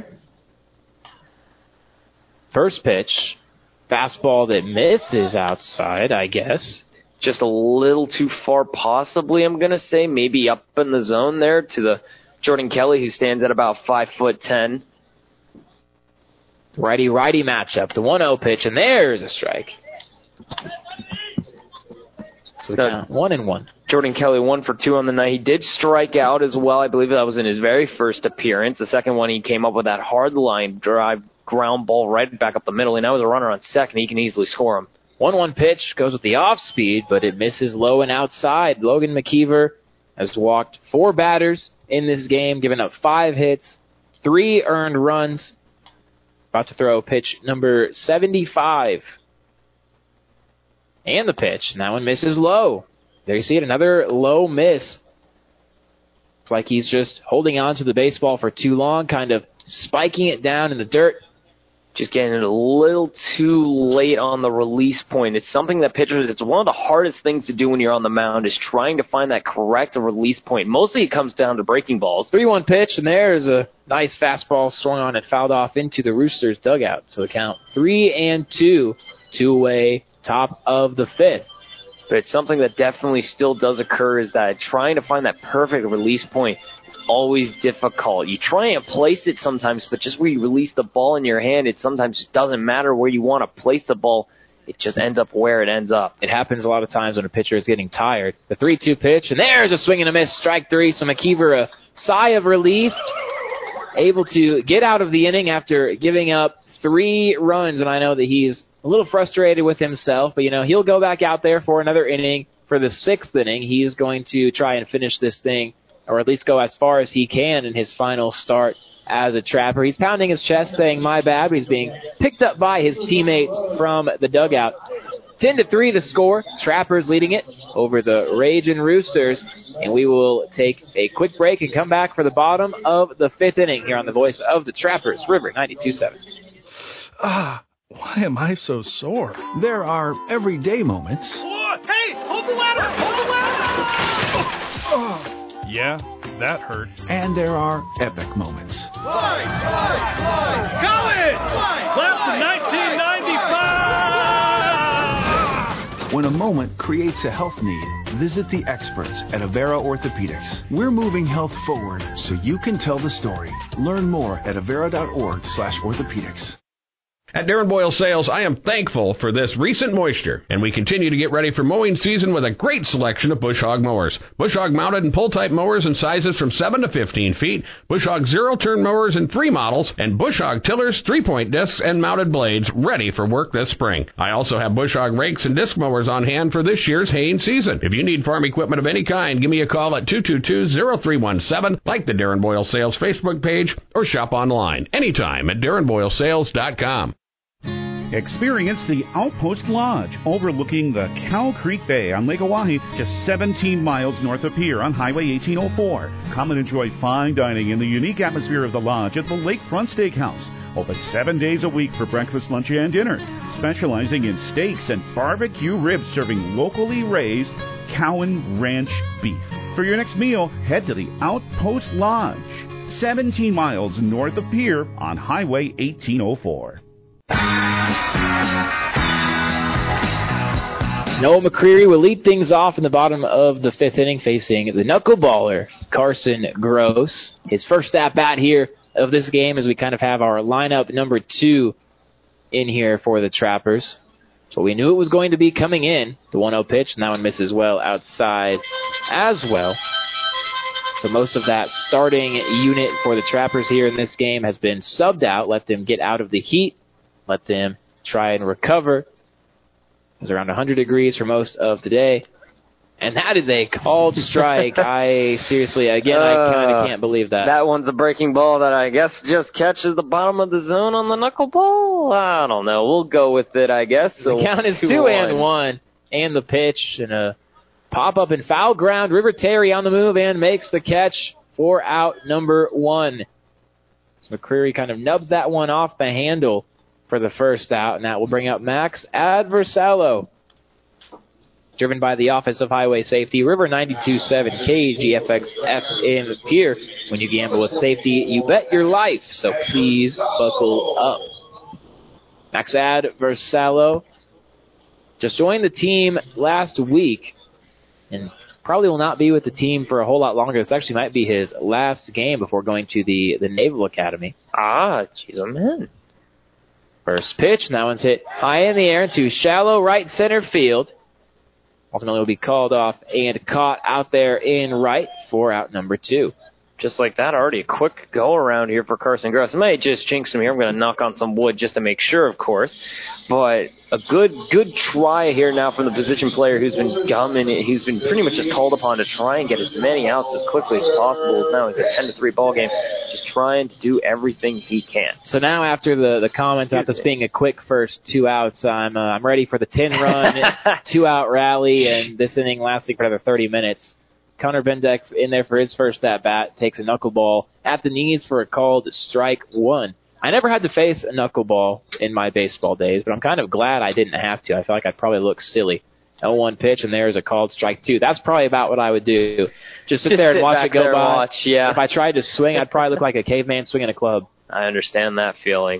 First pitch. Fastball that misses outside, I guess. Just a little too far, possibly, I'm going to say. Maybe up in the zone there to the Jordan Kelly, who stands at about five foot ten. Righty-righty matchup. The one oh pitch, and there's a strike. So the count, one and one. Jordan Kelly, one for two on the night. He did strike out as well. I believe that was in his very first appearance. The second one, he came up with that hard line drive, ground ball right back up the middle. And now with a runner on second, he can easily score him. one one pitch goes with the off-speed, but it misses low and outside. Logan McKeever has walked four batters in this game, giving up five hits, three earned runs. About to throw pitch number seventy-five. And the pitch. And that one misses low. There you see it, another low miss. It's like he's just holding on to the baseball for too long, kind of spiking it down in the dirt. Just getting it a little too late on the release point. It's something that pitchers, it's one of the hardest things to do when you're on the mound, is trying to find that correct release point. Mostly it comes down to breaking balls. three one pitch, and there's a nice fastball swung on and fouled off into the Roosters' dugout. So the count three and two, two away, top of the fifth. But it's something that definitely still does occur, is that trying to find that perfect release point is always difficult. You try and place it sometimes, but just where you release the ball in your hand, it sometimes just doesn't matter where you want to place the ball. It just ends up where it ends up. It happens a lot of times when a pitcher is getting tired. The three two pitch, and there's a swing and a miss, strike three. So McKeever, a sigh of relief, able to get out of the inning after giving up three runs, and I know that he's a little frustrated with himself, but, you know, he'll go back out there for another inning. For the sixth inning, he's going to try and finish this thing, or at least go as far as he can in his final start as a Trapper. He's pounding his chest saying, my bad, but he's being picked up by his teammates from the dugout. ten to three the score. Trappers leading it over the Ragin' Roosters. And we will take a quick break and come back for the bottom of the fifth inning here on the voice of the Trappers, River ninety-two seven. Ah, why am I so sore? There are everyday moments. Oh, hey, hold the ladder! Hold the ladder! Oh. Yeah, that hurt. And there are epic moments. Fly, fly, fly! Going! Fly, Class of nineteen ninety-five! When a moment creates a health need, visit the experts at Avera Orthopedics. We're moving health forward so you can tell the story. Learn more at avera.org slash orthopedics. At Darren Boyle Sales, I am thankful for this recent moisture, and we continue to get ready for mowing season with a great selection of Bush Hog mowers. Bush Hog mounted and pull-type mowers in sizes from seven to fifteen feet, Bush Hog zero-turn mowers in three models, and Bush Hog tillers, three-point discs, and mounted blades ready for work this spring. I also have Bush Hog rakes and disc mowers on hand for this year's haying season. If you need farm equipment of any kind, give me a call at two two two, zero three one seven, like the Darren Boyle Sales Facebook page, or shop online anytime at darren boyle sales dot com. Experience the Outpost Lodge overlooking the Cow Creek Bay on Lake Oahe, just seventeen miles north of Pierre on Highway eighteen oh four. Come and enjoy fine dining in the unique atmosphere of the lodge at the Lakefront Steakhouse. Open seven days a week for breakfast, lunch, and dinner. Specializing in steaks and barbecue ribs, serving locally raised Cowan Ranch beef. For your next meal, head to the Outpost Lodge, seventeen miles north of Pierre on Highway eighteen oh four. Noah McCreary will lead things off in the bottom of the fifth inning, facing the knuckleballer Carson Gross. His first at-bat here of this game, as we kind of have our lineup number two in here for the Trappers. So we knew it was going to be coming in. The one oh pitch, and that one misses well outside as well. So most of that starting unit for the Trappers here in this game has been subbed out. Let them get out of the heat. Let them try and recover. It was around one hundred degrees for most of the day. And that is a called strike. I seriously, again, I kind of can't believe that. That one's a breaking ball that I guess just catches the bottom of the zone on the knuckleball. I don't know. We'll go with it, I guess. So the count is two, two and one. And the pitch and a pop-up in foul ground. River Terry on the move and makes the catch for out number one. So McCreary kind of nubs that one off the handle for the first out, and that will bring up Max Adversello. Driven by the Office of Highway Safety, River ninety-two seven K G F X F M Pier. When you gamble with safety, you bet your life, so please buckle up. Max Adversello just joined the team last week, and probably will not be with the team for a whole lot longer. This actually might be his last game before going to the, the Naval Academy. Ah, geez, I'm in. First pitch, and that one's hit high in the air into shallow right center field. Ultimately will be called off and caught out there in right for out number two. Just like that, already a quick go around here for Carson Gross. I might just jinx him here. I'm going to knock on some wood just to make sure, of course. But a good good try here now from the position player who's been gumming it. He's been pretty much just called upon to try and get as many outs as quickly as possible. As now he's a ten to three ball game, just trying to do everything he can. So now after the, the comment about this being a quick first two outs, I'm uh, I'm ready for the ten-run two-out rally, and this inning lasting for another thirty minutes. Connor Bendeck in there for his first at-bat, takes a knuckleball at the knees for a called strike one. I never had to face a knuckleball in my baseball days, but I'm kind of glad I didn't have to. I feel like I'd probably look silly. oh one pitch, and there's a called strike two. That's probably about what I would do. Just sit Just there and sit watch back it go there and by. watch, yeah. If I tried to swing, I'd probably look like a caveman swinging a club. I understand that feeling.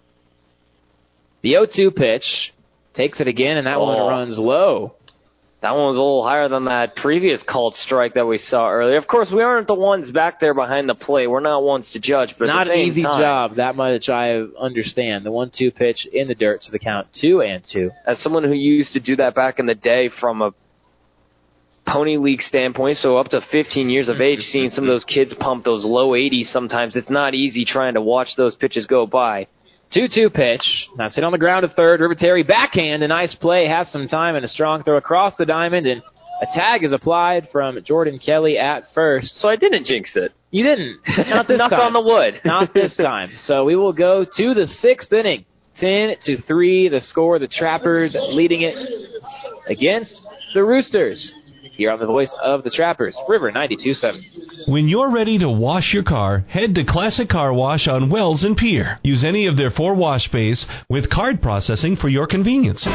The oh two pitch takes it again, and that Oh. one runs low. That one was a little higher than that previous called strike that we saw earlier. Of course, we aren't the ones back there behind the plate. We're not ones to judge, but Not at the an same easy time, job, that much I understand. The one two pitch in the dirt, so the count two and two. As someone who used to do that back in the day from a Pony League standpoint, so up to fifteen years of age, seeing some of those kids pump those low eighties sometimes, it's not easy trying to watch those pitches go by. two two pitch. That's hit on the ground to third. River Terry backhand. A nice play. Has some time and a strong throw across the diamond. And a tag is applied from Jordan Kelly at first. So I didn't jinx it. You didn't. Not this Knock time. on the wood. Not this time. So we will go to the sixth inning. ten to three. The score. The Trappers leading it against the Roosters. Here on the voice of the Trappers, River ninety-two point seven. When you're ready to wash your car, head to Classic Car Wash on Wells and Pier. Use any of their four wash bays with card processing for your convenience.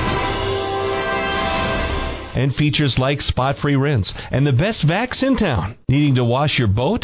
And features like spot-free rinse and the best vacs in town. Needing to wash your boat?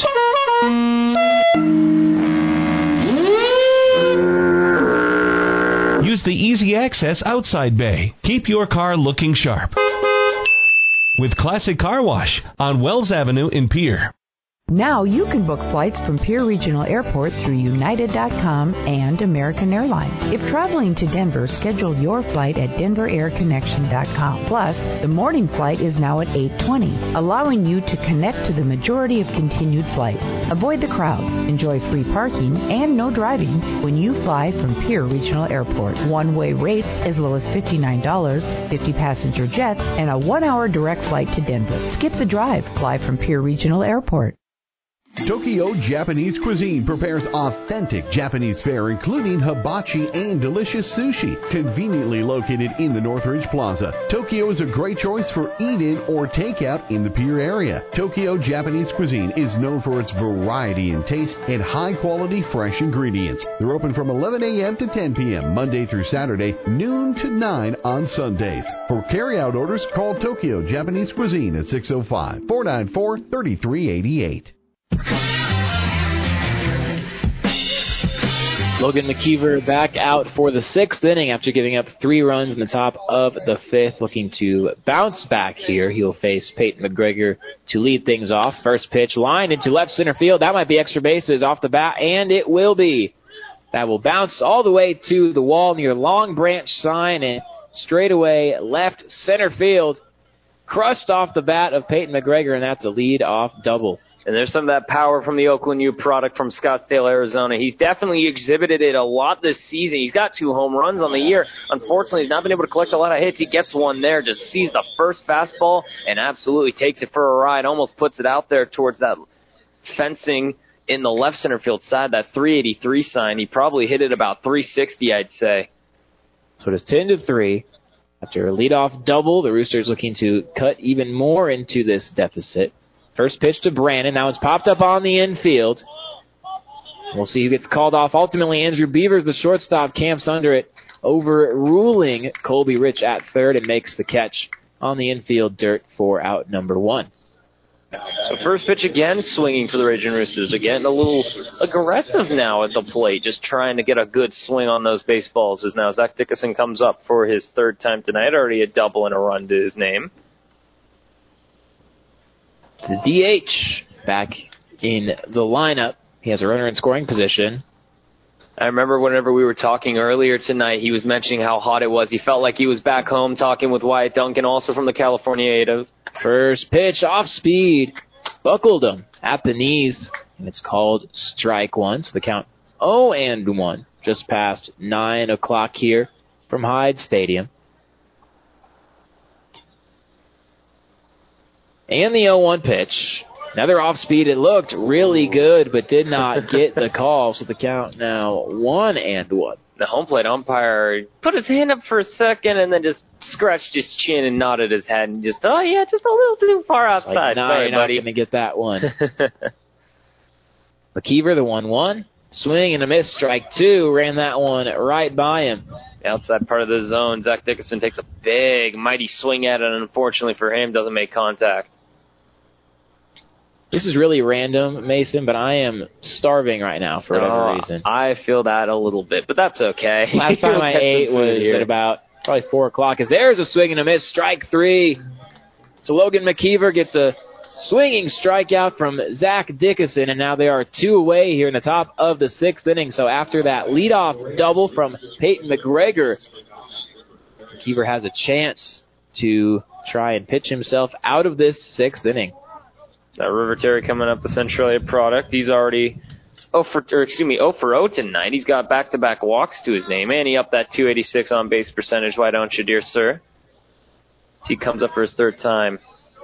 Use the easy access outside bay. Keep your car looking sharp with Classic Car Wash on Wells Avenue in Pier. Now you can book flights from Pier Regional Airport through United dot com and American Airlines. If traveling to Denver, schedule your flight at Denver Air Connection dot com. Plus, the morning flight is now at eight twenty, allowing you to connect to the majority of continued flights. Avoid the crowds, enjoy free parking, and no driving when you fly from Pier Regional Airport. One-way rates as low as fifty-nine dollars, fifty passenger jets, and a one-hour direct flight to Denver. Skip the drive. Fly from Pier Regional Airport. Tokyo Japanese Cuisine prepares authentic Japanese fare, including hibachi and delicious sushi. Conveniently located in the Northridge Plaza, Tokyo is a great choice for eat-in or takeout in the Pier area. Tokyo Japanese Cuisine is known for its variety in taste and high-quality fresh ingredients. They're open from eleven a.m. to ten p.m. Monday through Saturday, noon to nine on Sundays. For carry-out orders, call Tokyo Japanese Cuisine at six oh five, four nine four, three three eight eight. Logan McKeever back out for the sixth inning after giving up three runs in the top of the fifth. Looking to bounce back here. He'll face Peyton McGregor to lead things off. First pitch line into left center field. That might be extra bases off the bat, and it will be. That will bounce all the way to the wall near Long Branch sign and straight away left center field. Crushed off the bat of Peyton McGregor, and that's a lead-off double. And there's some of that power from the Oakland U product from Scottsdale, Arizona. He's definitely exhibited it a lot this season. He's got two home runs on the year. Unfortunately, he's not been able to collect a lot of hits. He gets one there, just sees the first fastball and absolutely takes it for a ride, almost puts it out there towards that fencing in the left center field side, that three eighty-three sign. He probably hit it about three sixty, I'd say. So it is ten to three. After a leadoff double, the Roosters looking to cut even more into this deficit. First pitch to Brandon. Now it's popped up on the infield. We'll see who gets called off. Ultimately, Andrew Beavers, the shortstop, camps under it, overruling Colby Rich at third and makes the catch on the infield dirt for out number one. So first pitch again, swinging for the Raging Roosters. They're getting a little aggressive now at the plate, just trying to get a good swing on those baseballs. As now Zach Dickinson comes up for his third time tonight, already a double and a run to his name. The D H back in the lineup. He has a runner in scoring position. I remember whenever we were talking earlier tonight, he was mentioning how hot it was. He felt like he was back home talking with Wyatt Duncan, also from the California native. First pitch off speed. Buckled him at the knees, and it's called strike one. So the count oh and one. Just past nine o'clock here from Hyde Stadium. And the oh one pitch. Another off speed. It looked really good, but did not get the call. So the count now one and one. The home plate umpire put his hand up for a second and then just scratched his chin and nodded his head and just, oh yeah, just a little too far outside. Like, nah, Sorry, you're buddy. not going to get that one. McKeever, the one one. Swing and a miss. Strike two. Ran that one right by him. The outside part of the zone. Zach Dickinson takes a big, mighty swing at it, and unfortunately for him, doesn't make contact. This is really random, Mason, but I am starving right now for whatever oh, reason. I feel that a little bit, but that's okay. Last time I ate was here. At about probably four o'clock. As there's a swing and a miss. Strike three. So Logan McKeever gets a swinging strikeout from Zach Dickinson, and now they are two away here in the top of the sixth inning. So after that leadoff double from Peyton McGregor, McKeever has a chance to try and pitch himself out of this sixth inning. That River Terry coming up, the Centralia product. He's already oh for, or excuse me, oh for oh tonight. He's got back-to-back walks to his name, and he upped that two eighty-six on base percentage. Why don't you, dear sir? As he comes up for his third time.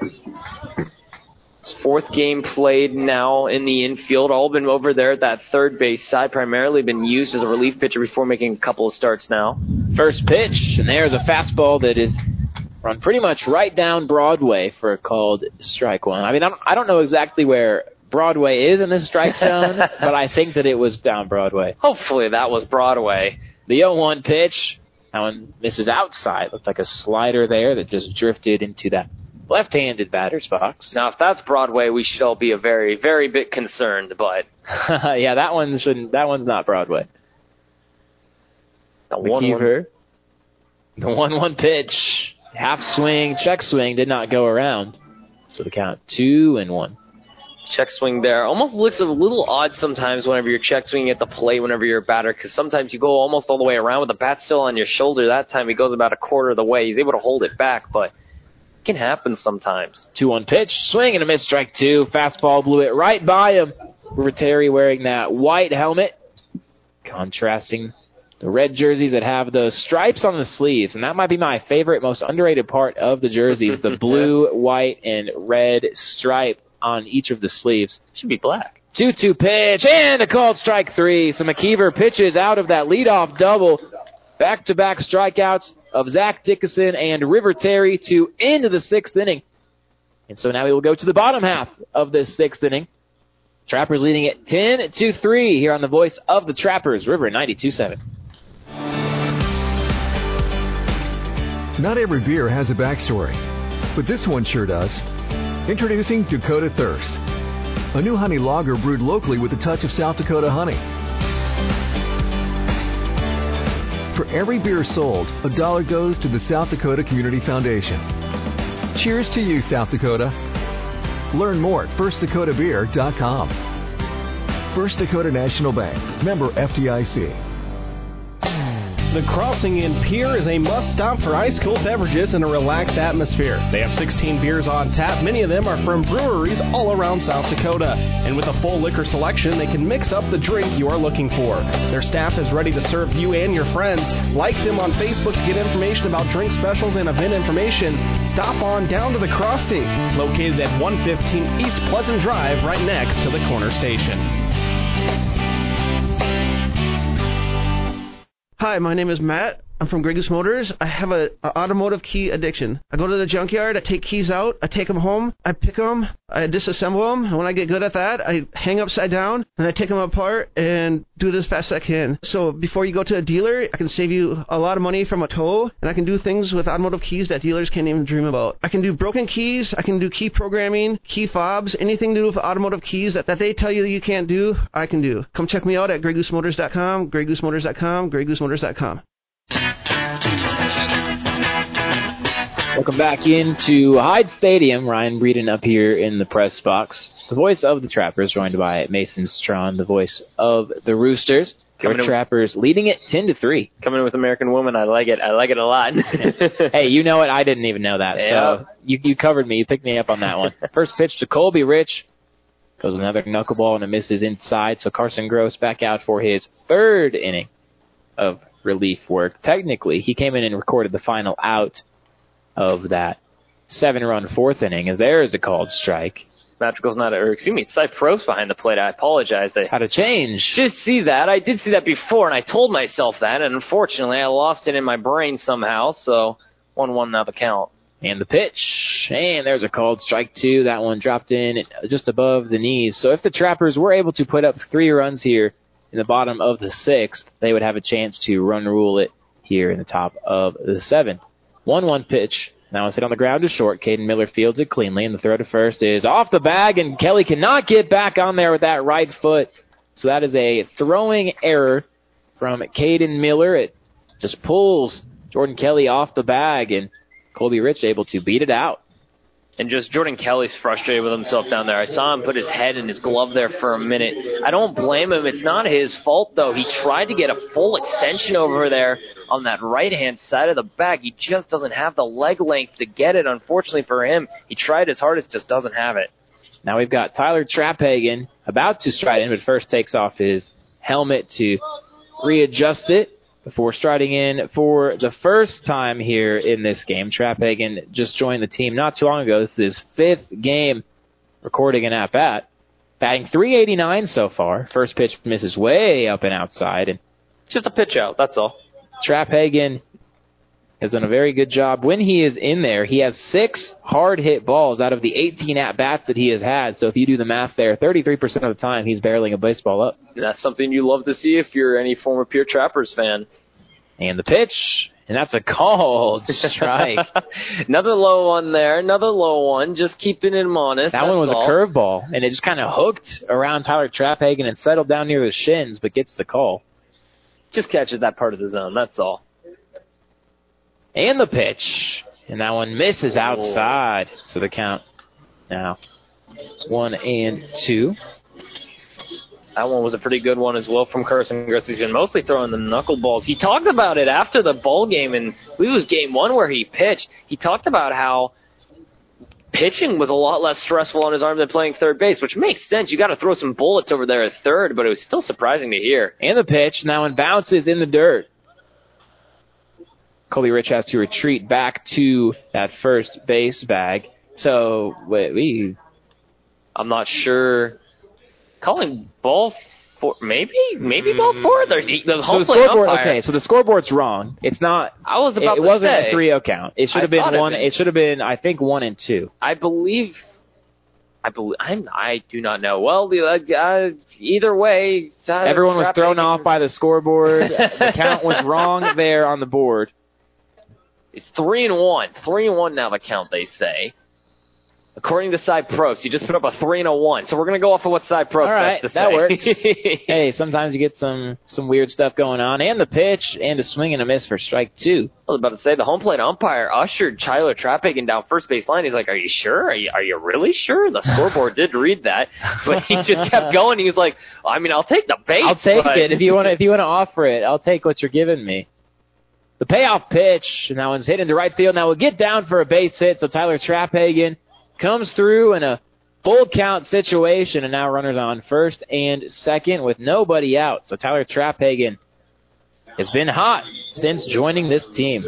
His fourth game played now in the infield. All been over there at that third base side. Primarily been used as a relief pitcher before making a couple of starts now. First pitch, and there's a fastball that is run pretty much right down Broadway for a called strike one. I mean, I don't, I don't know exactly where Broadway is in this strike zone, but I think that it was down Broadway. Hopefully that was Broadway. The oh one pitch, that one misses outside. Looked like a slider there that just drifted into that left-handed batter's box. Now, if that's Broadway, we should all be a very, very bit concerned, but... yeah, that one shouldn't, that one's not Broadway. The one-one. The one-one pitch. Half swing, check swing, did not go around. So the count, two and one. Check swing there. Almost looks a little odd sometimes whenever you're check swinging at the plate whenever you're a batter, because sometimes you go almost all the way around with the bat still on your shoulder. That time he goes about a quarter of the way. He's able to hold it back, but it can happen sometimes. two one pitch, swing and a miss, strike two. Fastball blew it right by him. River Terry wearing that white helmet, contrasting the red jerseys that have the stripes on the sleeves. And that might be my favorite, most underrated part of the jerseys, the blue, white, and red stripe on each of the sleeves. Should be black. two two pitch, and a called strike three. So McKeever pitches out of that leadoff double. Back-to-back strikeouts of Zach Dickinson and River Terry to end the sixth inning. And so now we will go to the bottom half of this sixth inning. Trappers leading it ten to three here on the voice of the Trappers, River ninety-two seven. Not every beer has a backstory, but this one sure does. Introducing Dakota Thirst, a new honey lager brewed locally with a touch of South Dakota honey. For every beer sold, a dollar goes to the South Dakota Community Foundation. Cheers to you, South Dakota. Learn more at first dakota beer dot com. First Dakota National Bank, member F D I C. The Crossing in Pierre is a must-stop for ice-cold beverages and a relaxed atmosphere. They have sixteen beers on tap. Many of them are from breweries all around South Dakota. And with a full liquor selection, they can mix up the drink you are looking for. Their staff is ready to serve you and your friends. Like them on Facebook to get information about drink specials and event information. Stop on down to The Crossing, located at one fifteen East Pleasant Drive, right next to the corner station. Hi, my name is Matt. I'm from Grey Goose Motors. I have a, a automotive key addiction. I go to the junkyard, I take keys out, I take them home, I pick them, I disassemble them, and when I get good at that, I hang upside down, and I take them apart and do it as fast as I can. So before you go to a dealer, I can save you a lot of money from a tow, and I can do things with automotive keys that dealers can't even dream about. I can do broken keys, I can do key programming, key fobs, anything to do with automotive keys that, that they tell you you can't do, I can do. Come check me out at grey goose motors dot com, grey goose motors dot com, grey goose motors dot com. Welcome back into Hyde Stadium. Ryan Breeden up here in the press box. The voice of the Trappers, joined by Mason Strawn, the voice of the Roosters. Our Trappers leading it ten to three. Coming in with American Woman, I like it. I like it a lot. Hey, you know it. I didn't even know that. Yeah. So you, you covered me. You picked me up on that one. First pitch to Colby Rich. Goes another knuckleball and a misses inside. So Carson Gross back out for his third inning of relief work. Technically, he came in and recorded the final out of that seven-run fourth inning, as there is a called strike. Madrigal's not, or excuse me, Cypros behind the plate. I apologize. I had to change. Just see that. I did see that before, and I told myself that, and unfortunately, I lost it in my brain somehow. So one one now the count. And the pitch, and there's a called strike two. That one dropped in just above the knees. So if the Trappers were able to put up three runs here in the bottom of the sixth, they would have a chance to run rule it here in the top of the seventh. one one pitch. Now it's hit on the ground to short. Caden Miller fields it cleanly, and the throw to first is off the bag, and Kelly cannot get back on there with that right foot. So that is a throwing error from Caden Miller. It just pulls Jordan Kelly off the bag, and Colby Rich able to beat it out. And just Jordan Kelly's frustrated with himself down there. I saw him put his head in his glove there for a minute. I don't blame him. It's not his fault, though. He tried to get a full extension over there on that right-hand side of the bag. He just doesn't have the leg length to get it, unfortunately for him. He tried his hardest, just doesn't have it. Now we've got Tyler Trapphagen about to stride in, but first takes off his helmet to readjust it before striding in for the first time here in this game. Trapphagen just joined the team not too long ago. This is his fifth game recording an at-bat. Batting three eighty-nine so far. First pitch misses way up and outside. And just a pitch out, that's all. Trapphagen has done a very good job. When he is in there, he has six hard-hit balls out of the eighteen at-bats that he has had. So if you do the math there, thirty-three percent of the time he's barreling a baseball up. That's something you love to see if you're any former Pure Trappers fan. And the pitch, and that's a called strike. Another low one there, another low one, just keeping him honest. That one was all. a curveball, and it just kind of hooked around Tyler Trapphagen and settled down near the shins, but gets the call. Just catches that part of the zone, that's all. And the pitch, and that one misses outside. So the count now one and two. That one was a pretty good one as well from Carson Griss. He's been mostly throwing the knuckleballs. He talked about it after the ball game, and it was game one where he pitched. He talked about how pitching was a lot less stressful on his arm than playing third base, which makes sense. You got to throw some bullets over there at third, but it was still surprising to hear. And the pitch now one bounces in the dirt. Colby Rich has to retreat back to that first base bag. So we, I'm not sure. Calling ball four, maybe, maybe ball four. There's the, the so the scoreboard. Okay, so the scoreboard's wrong. It's not. I was about it, to it wasn't say, a three oh count. It should have been one. It, it should have been, I think, one and two. I believe. I believe. I'm, I do not know. Well, the, uh, either way, everyone was thrown off by the scoreboard. The count was wrong there on the board. It's three and one. Three and one now. The count, they say. According to Side Pros, you just put up a three and a one. So we're going to go off of what Side Pros All right, has to that say. works. Hey, sometimes you get some, some weird stuff going on. And the pitch, and a swing and a miss for strike two. I was about to say, the home plate umpire ushered Tyler Trapphagen down first base line. He's like, are you sure? Are you, are you really sure? The scoreboard did read that. But he just kept going. He was like, I mean, I'll take the base. I'll take but... it. If you want to, if you want to offer it, I'll take what you're giving me. The payoff pitch, and that one's hit into right field. Now we'll get down for a base hit, so Tyler Trapphagen comes through in a full count situation, and now runners on first and second with nobody out. So Tyler Trapphagen has been hot since joining this team.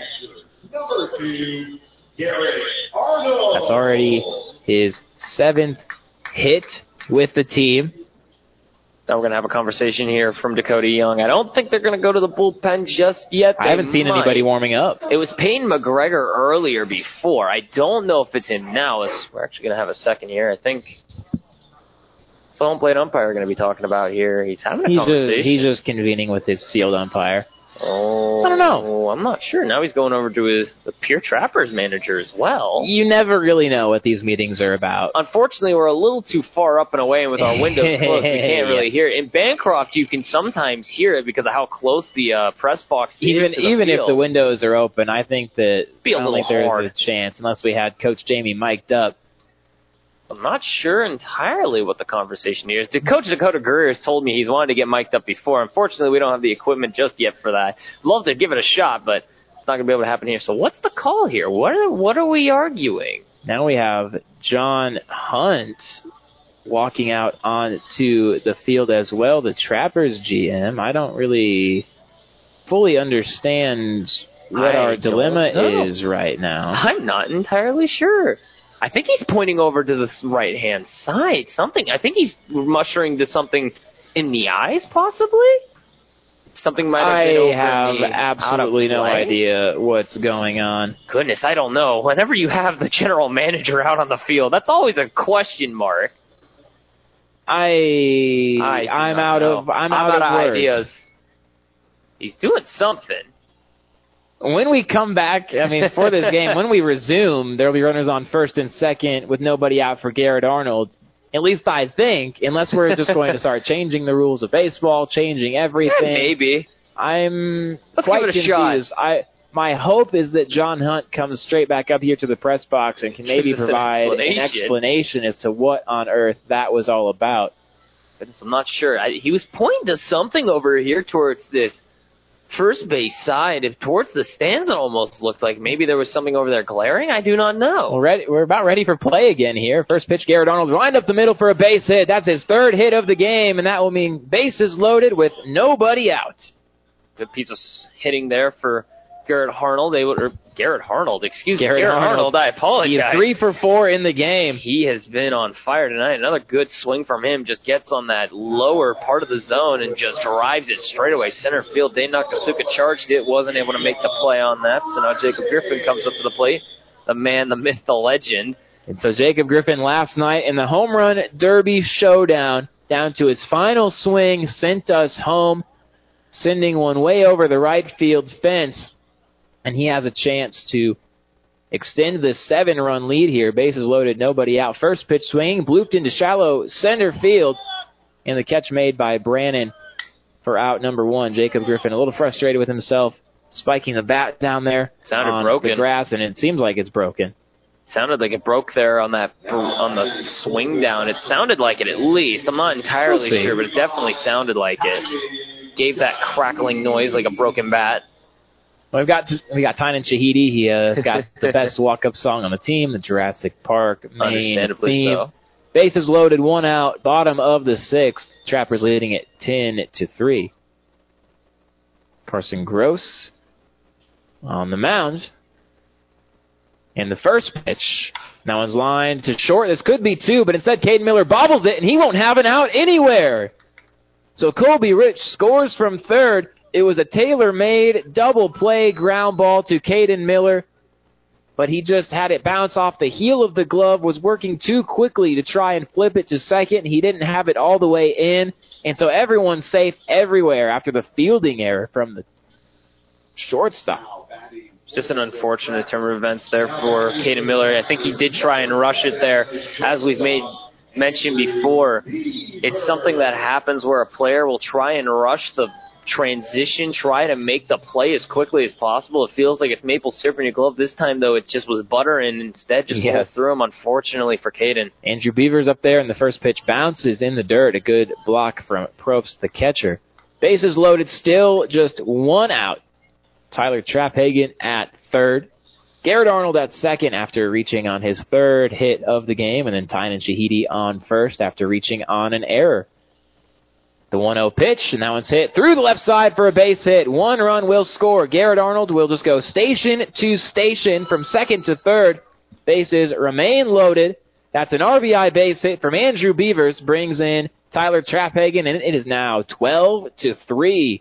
Number two, Garrett Arnold. That's already his seventh hit with the team. Now we're going to have a conversation here from Dakota Young. I don't think they're going to go to the bullpen just yet. I haven't seen might. anybody warming up. It was Payne McGregor earlier before. I don't know if it's him now. It's, we're actually going to have a second here. I think it's the home plate umpire going to be talking about here. He's having a he's conversation. Just, he's just convening with his field umpire. Oh, I don't know. I'm not sure. Now he's going over to his the Pure Trappers manager as well. You never really know what these meetings are about. Unfortunately, we're a little too far up and away, and with our windows closed, we can't really hear it. In Bancroft, you can sometimes hear it because of how close the uh, press box even, is to the Even field. if the windows are open, I think that Be a I don't little think there's hard. a chance unless we had Coach Jamie mic'd up. I'm not sure entirely what the conversation here is. Coach Dakota Greer has told me he's wanted to get mic'd up before. Unfortunately, we don't have the equipment just yet for that. Love to give it a shot, but it's not going to be able to happen here. So what's the call here? What are, what are we arguing? Now we have John Hunt walking out onto the field as well, the Trappers G M. I don't really fully understand what I our dilemma know. is right now. I'm not entirely sure. I think he's pointing over to the right-hand side. Something. I think he's mushering to something in the eyes, possibly? Something might have been over I have the absolutely no out of play. idea what's going on. Goodness, I don't know. Whenever you have the general manager out on the field, that's always a question mark. I, I I'm not out know. of I'm, I'm out, of words. ideas. He's doing something. When we come back, I mean, for this game, when we resume, there will be runners on first and second with nobody out for Garrett Arnold. At least I think, unless we're just going to start changing the rules of baseball, changing everything. Yeah, maybe. I'm Let's quite give it a confused. shot. I my hope is that John Hunt comes straight back up here to the press box and can maybe provide an explanation. an explanation as to what on earth that was all about. But I'm not sure. I, he was pointing to something over here towards this first base side, if towards the stands it almost looked like maybe there was something over there glaring. I do not know. We're, ready, we're about ready for play again here. First pitch, Garrett Arnold lined up the middle for a base hit. That's his third hit of the game, and that will mean bases loaded with nobody out. Good piece of hitting there for Garrett Arnold. They would, or Garrett Arnold, excuse Garrett me. Garrett Arnold. Arnold, I apologize. He is three for four in the game. He has been on fire tonight. Another good swing from him. Just gets on that lower part of the zone and just drives it straight away. Center field, Dane Nakasuka charged it. Wasn't able to make the play on that. So now Jacob Griffin comes up to the plate. The man, the myth, the legend. And so Jacob Griffin last night in the home run derby showdown, down to his final swing, sent us home, sending one way over the right field fence. And he has a chance to extend the seven-run lead here. Bases loaded, nobody out. First pitch swing, blooped into shallow center field. And the catch made by Brannon for out number one. Jacob Griffin a little frustrated with himself, spiking the bat down there Sounded on broken. the grass, and it seems like it's broken. Sounded like it broke there on that on the swing down. It sounded like it at least. I'm not entirely We'll see. sure, but it definitely sounded like it. Gave that crackling noise like a broken bat. Well, we've got we got Tynan Shahidi. He uh, has got the best walk-up song on the team, the Jurassic Park main Understandably theme. so. Bases loaded, one out, bottom of the sixth. Trappers leading it ten to three. Carson Gross on the mound. And the first pitch, that one's lined to short. This could be two, but instead Caden Miller bobbles it, and he won't have an out anywhere. So Colby Rich scores from third. It was a tailor-made double play ground ball to Caden Miller, but he just had it bounce off the heel of the glove, was working too quickly to try and flip it to second. He didn't have it all the way in, and so everyone's safe everywhere after the fielding error from the shortstop. Just an unfortunate turn of events there for Caden Miller. I think he did try and rush it there, as we've made mentioned before. It's something that happens where a player will try and rush the transition, try to make the play as quickly as possible. It feels like it's maple syrup in your glove. This time, though, it just was butter and instead just Yes. rolls through him, unfortunately, for Caden. Andrew Beavers up there, and the first pitch bounces in the dirt. A good block from Probst, the catcher. Bases loaded, still just one out. Tyler Trapphagen at third. Garrett Arnold at second after reaching on his third hit of the game, and then Tynan Shahidi on first after reaching on an error. The one oh pitch, and that one's hit through the left side for a base hit. One run will score. Garrett Arnold will just go station to station from second to third. Bases remain loaded. That's an R B I base hit from Andrew Beavers, brings in Tyler Trapphagen, and it is now twelve to three.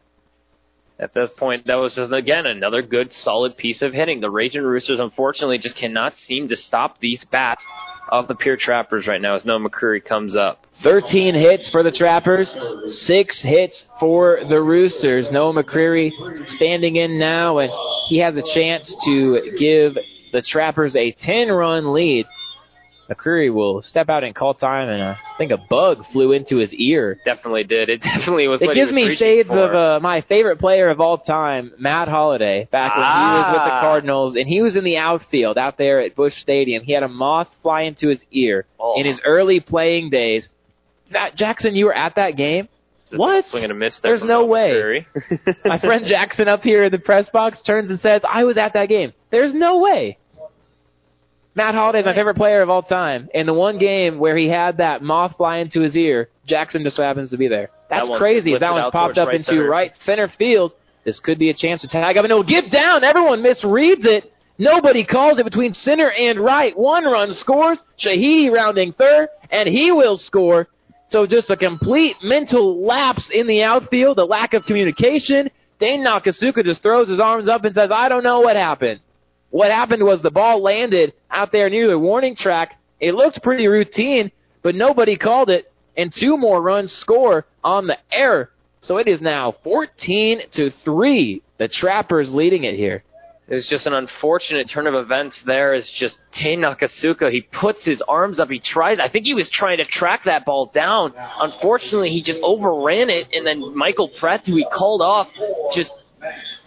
At this point, that was just, again, another good, solid piece of hitting. The Raging Roosters, unfortunately, just cannot seem to stop these bats of the Pierre Trappers right now as Noah McCreary comes up. thirteen hits for the Trappers, six hits for the Roosters. Noah McCreary standing in now, and he has a chance to give the Trappers a ten-run lead. McCreary will step out and call time, and uh, I think a bug flew into his ear. Definitely did. It definitely was It what gives he was me reaching shades for. of uh, my favorite player of all time, Matt Holliday, back when Ah. he was with the Cardinals, and he was in the outfield out there at Busch Stadium. He had a moth fly into his ear Oh. in his early playing days. That, Jackson, you were at that game? It's a What? Swing and a miss there There's from no Noah way. McCreary. My friend Jackson up here in the press box turns and says, I was at that game. There's no way. Matt Holliday's my favorite player of all time. And the one game where he had that moth fly into his ear, Jackson just happens to be there. That's That one's crazy. If lifted that one's out popped towards up right into center. right center field, this could be a chance to tag up. And it'll get down. Everyone misreads it. Nobody calls it between center and right. One run scores. Shahidi rounding third, and he will score. So just a complete mental lapse in the outfield, a lack of communication. Dane Nakasuka just throws his arms up and says, I don't know what happened. What happened was the ball landed out there near the warning track. It looked pretty routine, but nobody called it, and two more runs score on the error. So it is now fourteen to three. The Trappers leading it here. It's just an unfortunate turn of events there. Is just Dane Nakasuka. He puts his arms up. He tries. I think he was trying to track that ball down. Unfortunately, he just overran it, and then Michael Pratt, who he called off, just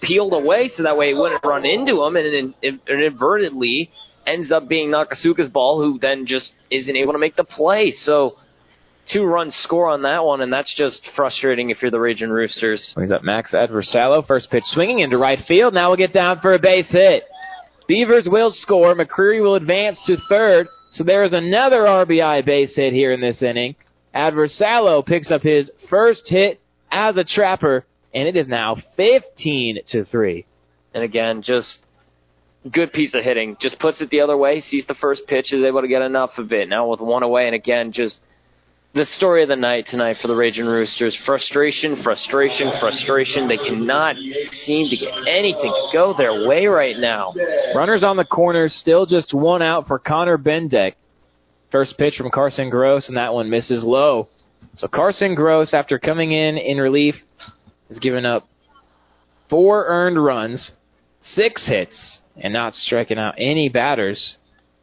peeled away so that way it wouldn't run into him, and it, it inadvertently ends up being Nakasuka's ball, who then just isn't able to make the play. So two runs score on that one, and that's just frustrating if you're the Raging Roosters. Brings up Max Adversalo. First pitch swinging into right field. Now we'll get down for a base hit. Beavers will score. McCreary will advance to third. So there is another R B I base hit here in this inning. Adversalo picks up his first hit as a Trapper, and it is now fifteen to three. And again, just good piece of hitting. Just puts it the other way, sees the first pitch, is able to get enough of it. Now with one away, and again, just the story of the night tonight for the Raging Roosters. Frustration, frustration, frustration. They cannot seem to get anything to go their way right now. Runners on the corner, still just one out for Connor Bendeck. First pitch from Carson Gross, and that one misses low. So Carson Gross, after coming in in relief, has given up four earned runs, six hits, and not striking out any batters.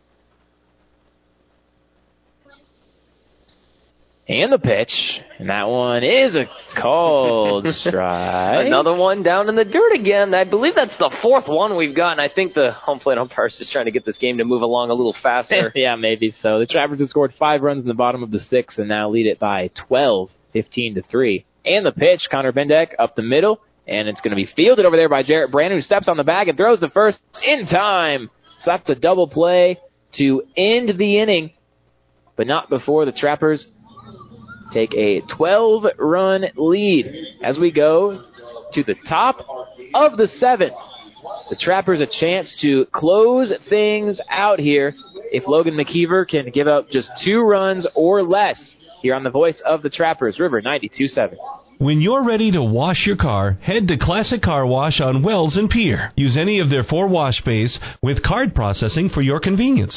And the pitch, and that one is a called strike. Another one down in the dirt again. I believe that's the fourth one we've gotten. I think the home plate umpire is just trying to get this game to move along a little faster. Yeah, maybe so. The Trappers have scored five runs in the bottom of the sixth and now lead it by twelve, fifteen to three. And the pitch, Connor Bendeck up the middle, and it's going to be fielded over there by Jarrett Brandon, who steps on the bag and throws the first in time. So that's a double play to end the inning, but not before the Trappers take a twelve-run lead as we go to the top of the seventh. The Trappers a chance to close things out here if Logan McKeever can give up just two runs or less. Here on the voice of the Trappers, River ninety-two seven. When you're ready to wash your car, head to Classic Car Wash on Wells and Pier. Use any of their four wash bays with card processing for your convenience.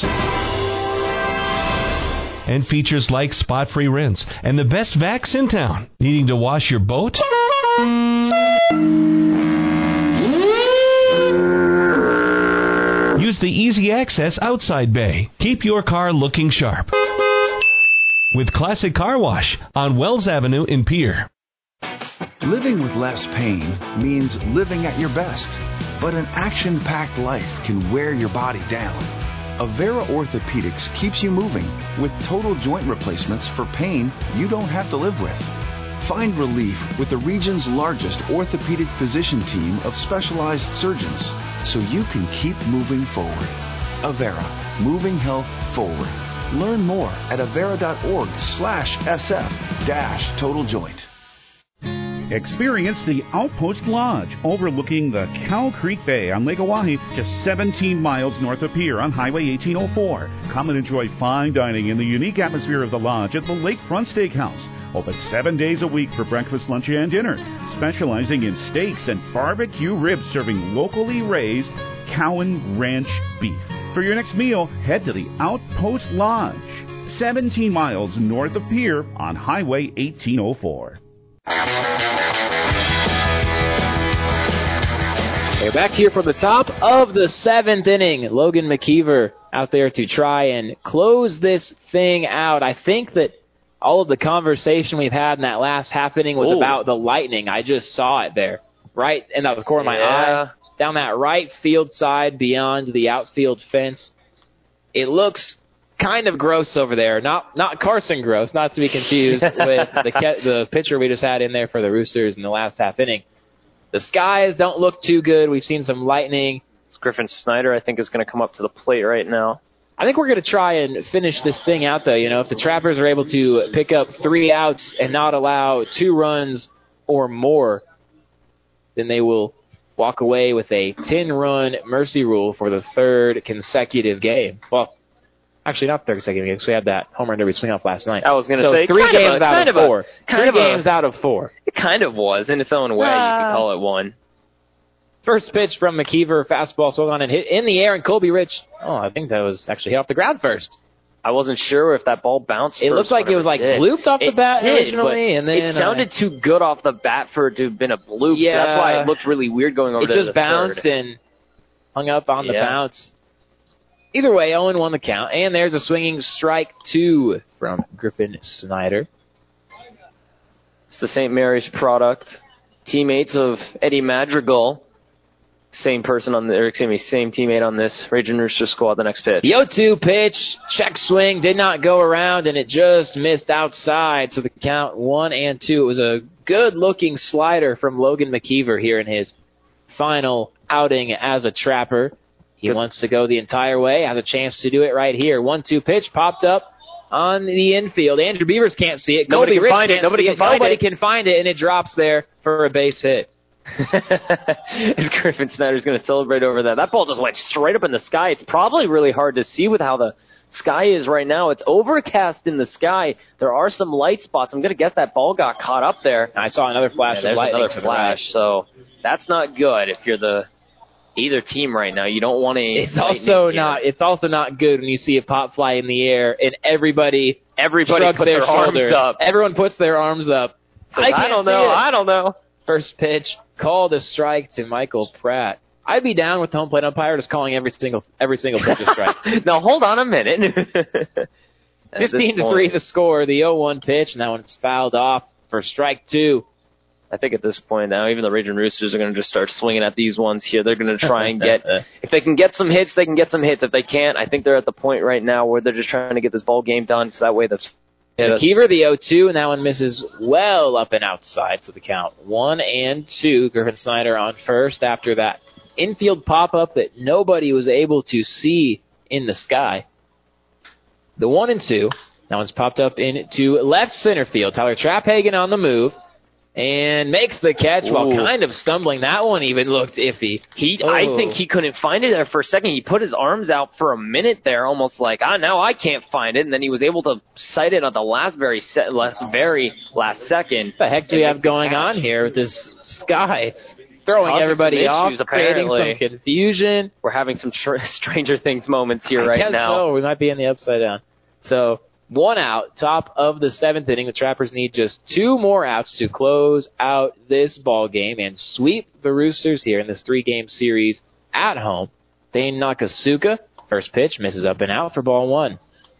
And features like spot-free rinse and the best vacs in town. Needing to wash your boat? Use the easy access outside bay. Keep your car looking sharp with Classic Car Wash on Wells Avenue in Pier. Living with less pain means living at your best, but an action-packed life can wear your body down. Avera Orthopedics keeps you moving with total joint replacements for pain you don't have to live with. Find relief with the region's largest orthopedic physician team of specialized surgeons so you can keep moving forward. Avera, moving health forward. Learn more at avera.org slash sf dash total joint. Experience the Outpost Lodge overlooking the Cow Creek Bay on Lake Oahe, just seventeen miles north of Pier on Highway eighteen oh four. Come and enjoy fine dining in the unique atmosphere of the lodge at the Lakefront Steakhouse. Open seven days a week for breakfast, lunch, and dinner. Specializing in steaks and barbecue ribs, serving locally raised Cowan Ranch beef. For your next meal, head to the Outpost Lodge, seventeen miles north of Pier on Highway eighteen oh four. We're back here from the top of the seventh inning. Logan McKeever out there to try and close this thing out. I think that all of the conversation we've had in that last half inning was Ooh. about the Lightning. I just saw it there, right in the corner of my yeah. eye, down that right field side beyond the outfield fence. It looks kind of gross over there. Not not Carson Gross, not to be confused with the the pitcher we just had in there for the Roosters in the last half inning. The skies don't look too good. We've seen some lightning. It's Griffin Snyder, I think, is going to come up to the plate right now. I think we're going to try and finish this thing out, though. You know, if the Trappers are able to pick up three outs and not allow two runs or more, then they will walk away with a ten-run mercy rule for the third consecutive game. Well, actually, not third consecutive game, because we had that home run derby swing off last night. I was going to so say three games a, out of, of four. A, kind three of games a, out of four. It kind of was in its own way. Uh, you could call it one. First pitch from McKeever, fastball swung on and hit in the air, and Colby Rich, oh, I think that was actually hit off the ground first. I wasn't sure if that ball bounced It first, looked like it was like did. blooped off the it bat did, originally, and then it sounded uh, too good off the bat for it to have been a bloop. Yeah, so that's why it looked really weird going over it to just the bounced third. and hung up on the yeah. bounce. Either way, oh and one the count, and there's a swinging strike two from Griffin Snyder. It's the Saint Mary's product. Teammates of Eddie Madrigal same person on the, or excuse me, same teammate on this Raging Rooster squad the next pitch. The oh two pitch, check swing, did not go around, and it just missed outside. So the count one and two. It was a good-looking slider from Logan McKeever here in his final outing as a Trapper. He good. wants to go the entire way, has a chance to do it right here. one two pitch popped up on the infield. Andrew Beavers can't see it. Nobody Colby can find Rich it. Nobody can it. find Nobody it. can find it, and it drops there for a base hit. Griffin Snyder's going to celebrate over that. That ball just went straight up in the sky. It's probably really hard to see with how the sky is right now. It's overcast in the sky. There are some light spots. I'm going to guess that ball got caught up there. I saw another flash yeah, of lightning. There's another flash, so that's not good if you're the either team right now. You don't want to. It's also not. It's also not good when you see a pop fly in the air and everybody everybody shrugs put their, their shoulders. arms up. Everyone puts their arms up. So I, I don't know. I don't know. First pitch, called a strike to Michael Pratt. I'd be down with the home plate umpire just calling every single every single pitch a strike. Now hold on a minute. Fifteen to three the score. The oh one pitch. Now it's fouled off for strike two. I think at this point now, even the Raging Roosters are going to just start swinging at these ones here. They're going to try and get, if they can get some hits, they can get some hits. If they can't, I think they're at the point right now where they're just trying to get this ball game done, so that way the McKeever, the oh two, and that one misses well up and outside, so the count one and two. Griffin Snyder on first after that infield pop-up that nobody was able to see in the sky. The one and two, that one's popped up into left center field. Tyler Traphagen on the move. And makes the catch Ooh. while kind of stumbling. That one even looked iffy. He, oh. I think he couldn't find it there for a second. He put his arms out for a minute there, almost like, ah, now I can't find it. And then he was able to sight it at the last very, se- last, very last second. What the heck do we have going catch. on here with this sky? It's throwing Causing everybody off, issues, creating some confusion. We're having some tr- Stranger Things moments here I right guess now. So we might be in the upside down. So. One out, top of the seventh inning. The Trappers need just two more outs to close out this ball game and sweep the Roosters here in this three-game series at home. Dane Nakasuka, first pitch, misses up and out for ball one.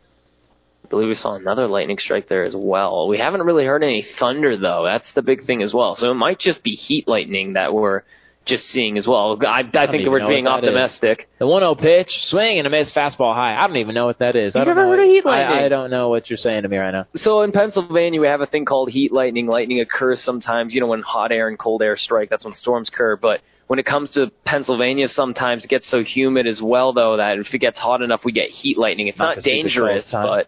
I believe we saw another lightning strike there as well. We haven't really heard any thunder, though. That's the big thing as well. So it might just be heat lightning that we're just seeing as well. I, I, I think we're being optimistic. Is. The one oh pitch, swing and a miss, fastball high. I don't even know what that is. You've I don't never know heard what, of heat lightning? I, I don't know what you're saying to me right now. So in Pennsylvania, we have a thing called heat lightning. Lightning occurs sometimes, you know, when hot air and cold air strike. That's when storms occur. But when it comes to Pennsylvania, sometimes it gets so humid as well, though, that if it gets hot enough, we get heat lightning. It's not, not dangerous, but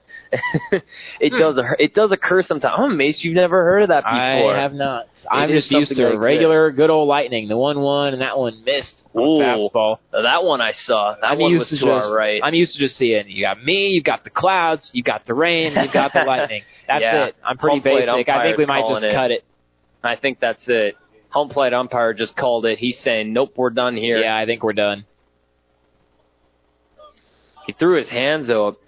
it does it does occur sometimes. I'm amazed you've never heard of that before. I have not. It I'm just used to like regular, this. good old lightning. The one one, and that one missed on Ooh, fastball. That one I saw. That I'm one used was to to just, our right. I'm used to just seeing, you got me, you got the clouds, you got the rain, you got the lightning. That's yeah. it. I'm pretty basic. I think we might just it. cut it. I think that's it. Home plate umpire just called it. He's saying, nope, we're done here. Yeah, I think we're done. He threw his hands up.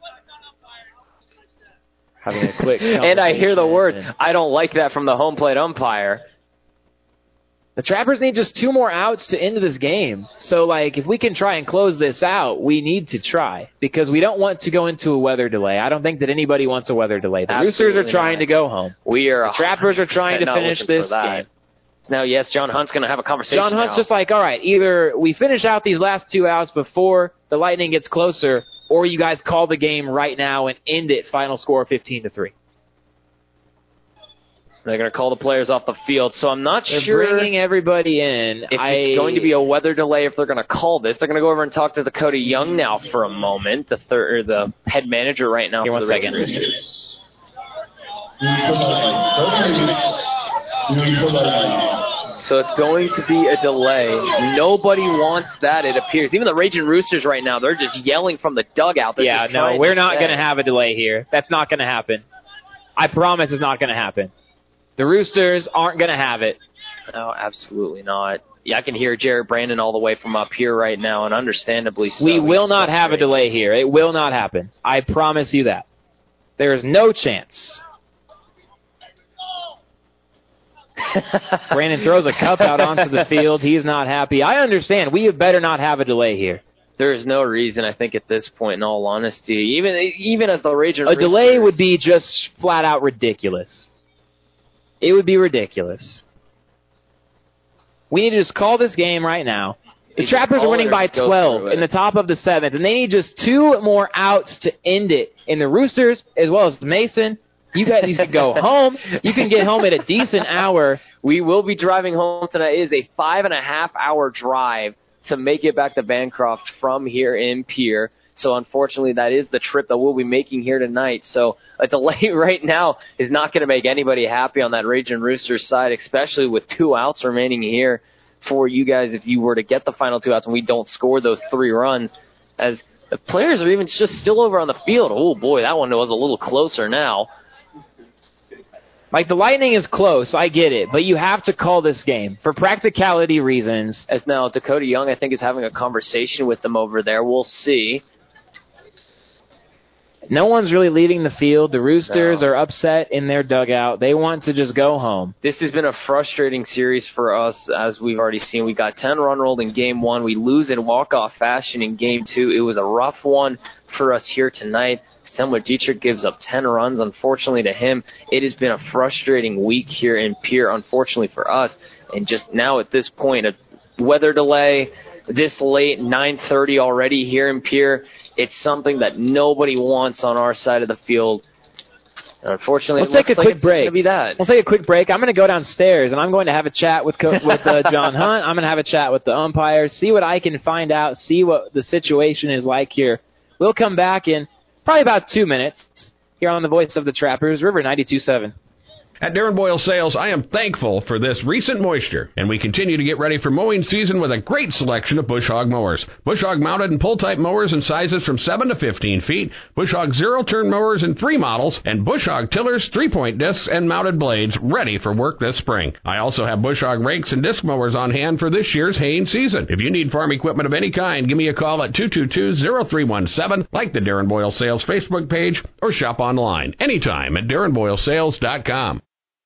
Having a quick and I hear the words, and I don't like that from the home plate umpire. The Trappers need just two more outs to end this game. So, like, if we can try and close this out, we need to try. Because we don't want to go into a weather delay. I don't think that anybody wants a weather delay. The Absolutely Roosters are trying not. to go home. We are. The Trappers are trying to finish this game. Now, yes, John Hunt's going to have a conversation John Hunt's now. just like, all right, either we finish out these last two outs before the Lightning gets closer, or you guys call the game right now and end it, final score fifteen to three. They're going to call the players off the field, so I'm not they're sure. They're bringing everybody in. If I, it's going to be a weather delay, if they're going to call this. They're going to go over and talk to Dakota Young now for a moment, the third, or the head manager right now. Here, for one the second. Roosters. So it's going to be a delay. Nobody wants that, it appears. Even the Raging Roosters right now, they're just yelling from the dugout. They're yeah, no, we're not going to have a delay here. That's not going to happen. I promise it's not going to happen. The Roosters aren't going to have it. No, absolutely not. Yeah, I can hear Jared Brandon all the way from up here right now, and understandably so. We will not have a delay here. It will not happen. I promise you that. There is no chance. Brandon throws a cup out onto the field. He's not happy. I understand. We better not have a delay here. There is no reason, I think, at this point, in all honesty. Even even as the Raging A delay would be just flat out ridiculous. It would be ridiculous. We need to just call this game right now, The Trappers are winning by twelve in the top of the seventh, and they need just two more outs to end it. And the Roosters, as well as Mason, you guys can go home. You can get home at a decent hour. We will be driving home tonight. It is a five and a half hour drive to make it back to Bancroft from here in Pierre. So unfortunately, that is the trip that we'll be making here tonight. So a delay right now is not going to make anybody happy on that Raging Roosters side, especially with two outs remaining here for you guys if you were to get the final two outs and we don't score those three runs. As the players are even just still over on the field. Oh, boy, that one was a little closer now. Like, the Lightning is close, I get it, but you have to call this game for practicality reasons. As now Dakota Young, I think, is having a conversation with them over there. We'll see. No one's really leaving the field. The Roosters no. are upset in their dugout. They want to just go home. This has been a frustrating series for us, as we've already seen. We got ten run rolled in game one. We lose in walk-off fashion in game two. It was a rough one for us here tonight. Semler Dietrich gives up ten runs, unfortunately, to him. It has been a frustrating week here in Pierre, unfortunately for us. And just now at this point, a weather delay this late, nine thirty already here in Pierre, it's something that nobody wants on our side of the field. And unfortunately, let's it take a like quick it's break. Gonna be that. Let's take a quick break. I'm going to go downstairs, and I'm going to have a chat with Co- with uh, John Hunt. I'm going to have a chat with the umpires, see what I can find out, see what the situation is like here. We'll come back in probably about two minutes here on the Voice of the Trappers, River ninety-two point seven. At Darren Boyle Sales, I am thankful for this recent moisture, and we continue to get ready for mowing season with a great selection of Bush Hog mowers. Bush Hog mounted and pull-type mowers in sizes from seven to fifteen feet, Bush Hog zero-turn mowers in three models, and Bush Hog tillers, three-point discs, and mounted blades ready for work this spring. I also have Bush Hog rakes and disc mowers on hand for this year's haying season. If you need farm equipment of any kind, give me a call at two two two, zero three one seven, like the Darren Boyle Sales Facebook page, or shop online anytime at darren boyle sales dot com.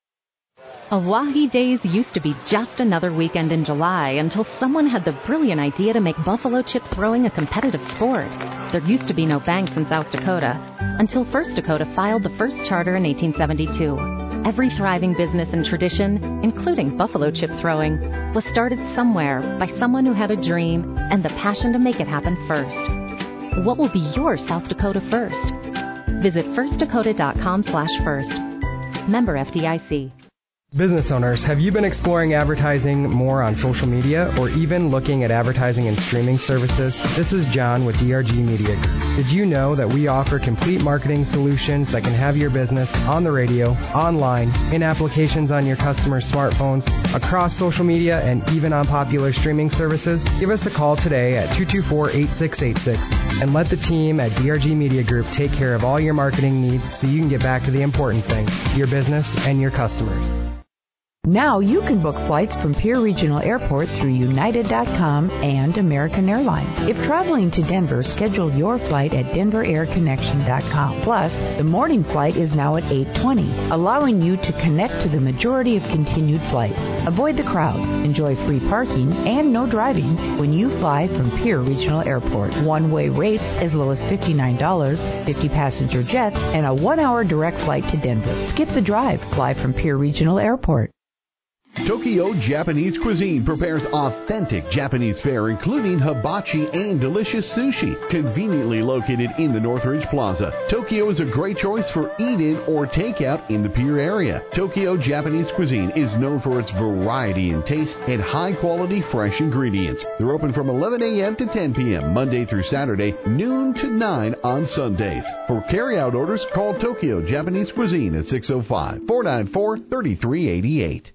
Oahe Days used to be just another weekend in July until someone had the brilliant idea to make buffalo chip throwing a competitive sport. There used to be no banks in South Dakota until First Dakota filed the first charter in eighteen seventy-two. Every thriving business and tradition, including buffalo chip throwing, was started somewhere by someone who had a dream and the passion to make it happen first. What will be your South Dakota first? Visit first dakota dot com slash first. Member F D I C. Business owners, have you been exploring advertising more on social media or even looking at advertising and streaming services? This is John with D R G Media Group. Did you know that we offer complete marketing solutions that can have your business on the radio, online, in applications on your customers' smartphones, across social media, and even on popular streaming services? Give us a call today at two two four, eight six eight six and let the team at D R G Media Group take care of all your marketing needs so you can get back to the important things, your business and your customers. Now you can book flights from Pierre Regional Airport through United dot com and American Airlines. If traveling to Denver, schedule your flight at denver air connection dot com. Plus, the morning flight is now at eight twenty, allowing you to connect to the majority of continued flights. Avoid the crowds, enjoy free parking, and no driving when you fly from Pierre Regional Airport. One-way rates as low as fifty-nine dollars, fifty passenger jets, and a one-hour direct flight to Denver. Skip the drive. Fly from Pierre Regional Airport. Tokyo Japanese Cuisine prepares authentic Japanese fare, including hibachi and delicious sushi. Conveniently located in the Northridge Plaza, Tokyo is a great choice for eat-in or takeout in the Pierre area. Tokyo Japanese Cuisine is known for its variety in taste and high-quality fresh ingredients. They're open from eleven a.m. to ten p.m. Monday through Saturday, noon to nine on Sundays. For carry-out orders, call Tokyo Japanese Cuisine at six oh five, four nine four, three three eight eight.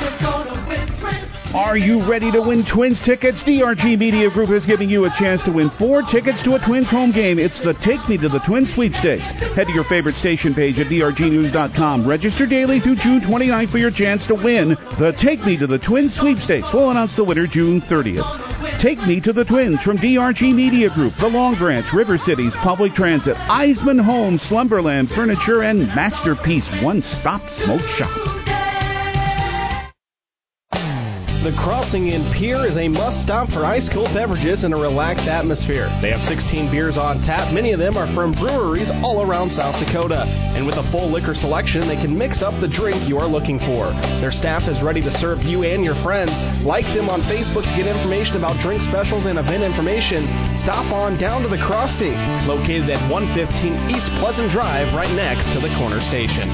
Are you ready to win Twins tickets? D R G Media Group is giving you a chance to win four tickets to a Twins home game. It's the Take Me to the Twins sweepstakes. Head to your favorite station page at d r g news dot com. Register daily through June twenty-ninth for your chance to win the Take Me to the Twins sweepstakes. We'll announce the winner June thirtieth. Take Me to the Twins from D R G Media Group, the Long Branch, River Cities Public Transit, Eisman Homes, Slumberland Furniture, and Masterpiece One Stop Smoke Shop. The Crossing in Pierre is a must-stop for ice-cold beverages and a relaxed atmosphere. They have sixteen beers on tap. Many of them are from breweries all around South Dakota. And with a full liquor selection, they can mix up the drink you are looking for. Their staff is ready to serve you and your friends. Like them on Facebook to get information about drink specials and event information. Stop on down to The Crossing, located at one fifteen East Pleasant Drive, right next to the corner station.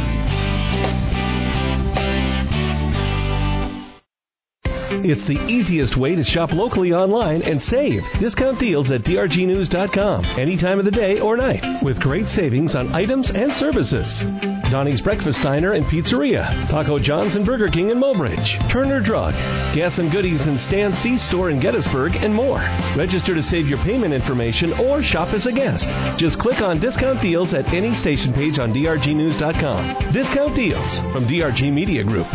It's the easiest way to shop locally online and save. Discount deals at D R G news dot com any time of the day or night with great savings on items and services. Donnie's Breakfast Diner and Pizzeria, Taco John's and Burger King in Mobridge, Turner Drug, Gas and Goodies and Stan C Store in Gettysburg, and more. Register to save your payment information or shop as a guest. Just click on Discount Deals at any station page on D R G news dot com. Discount Deals from D R G Media Group.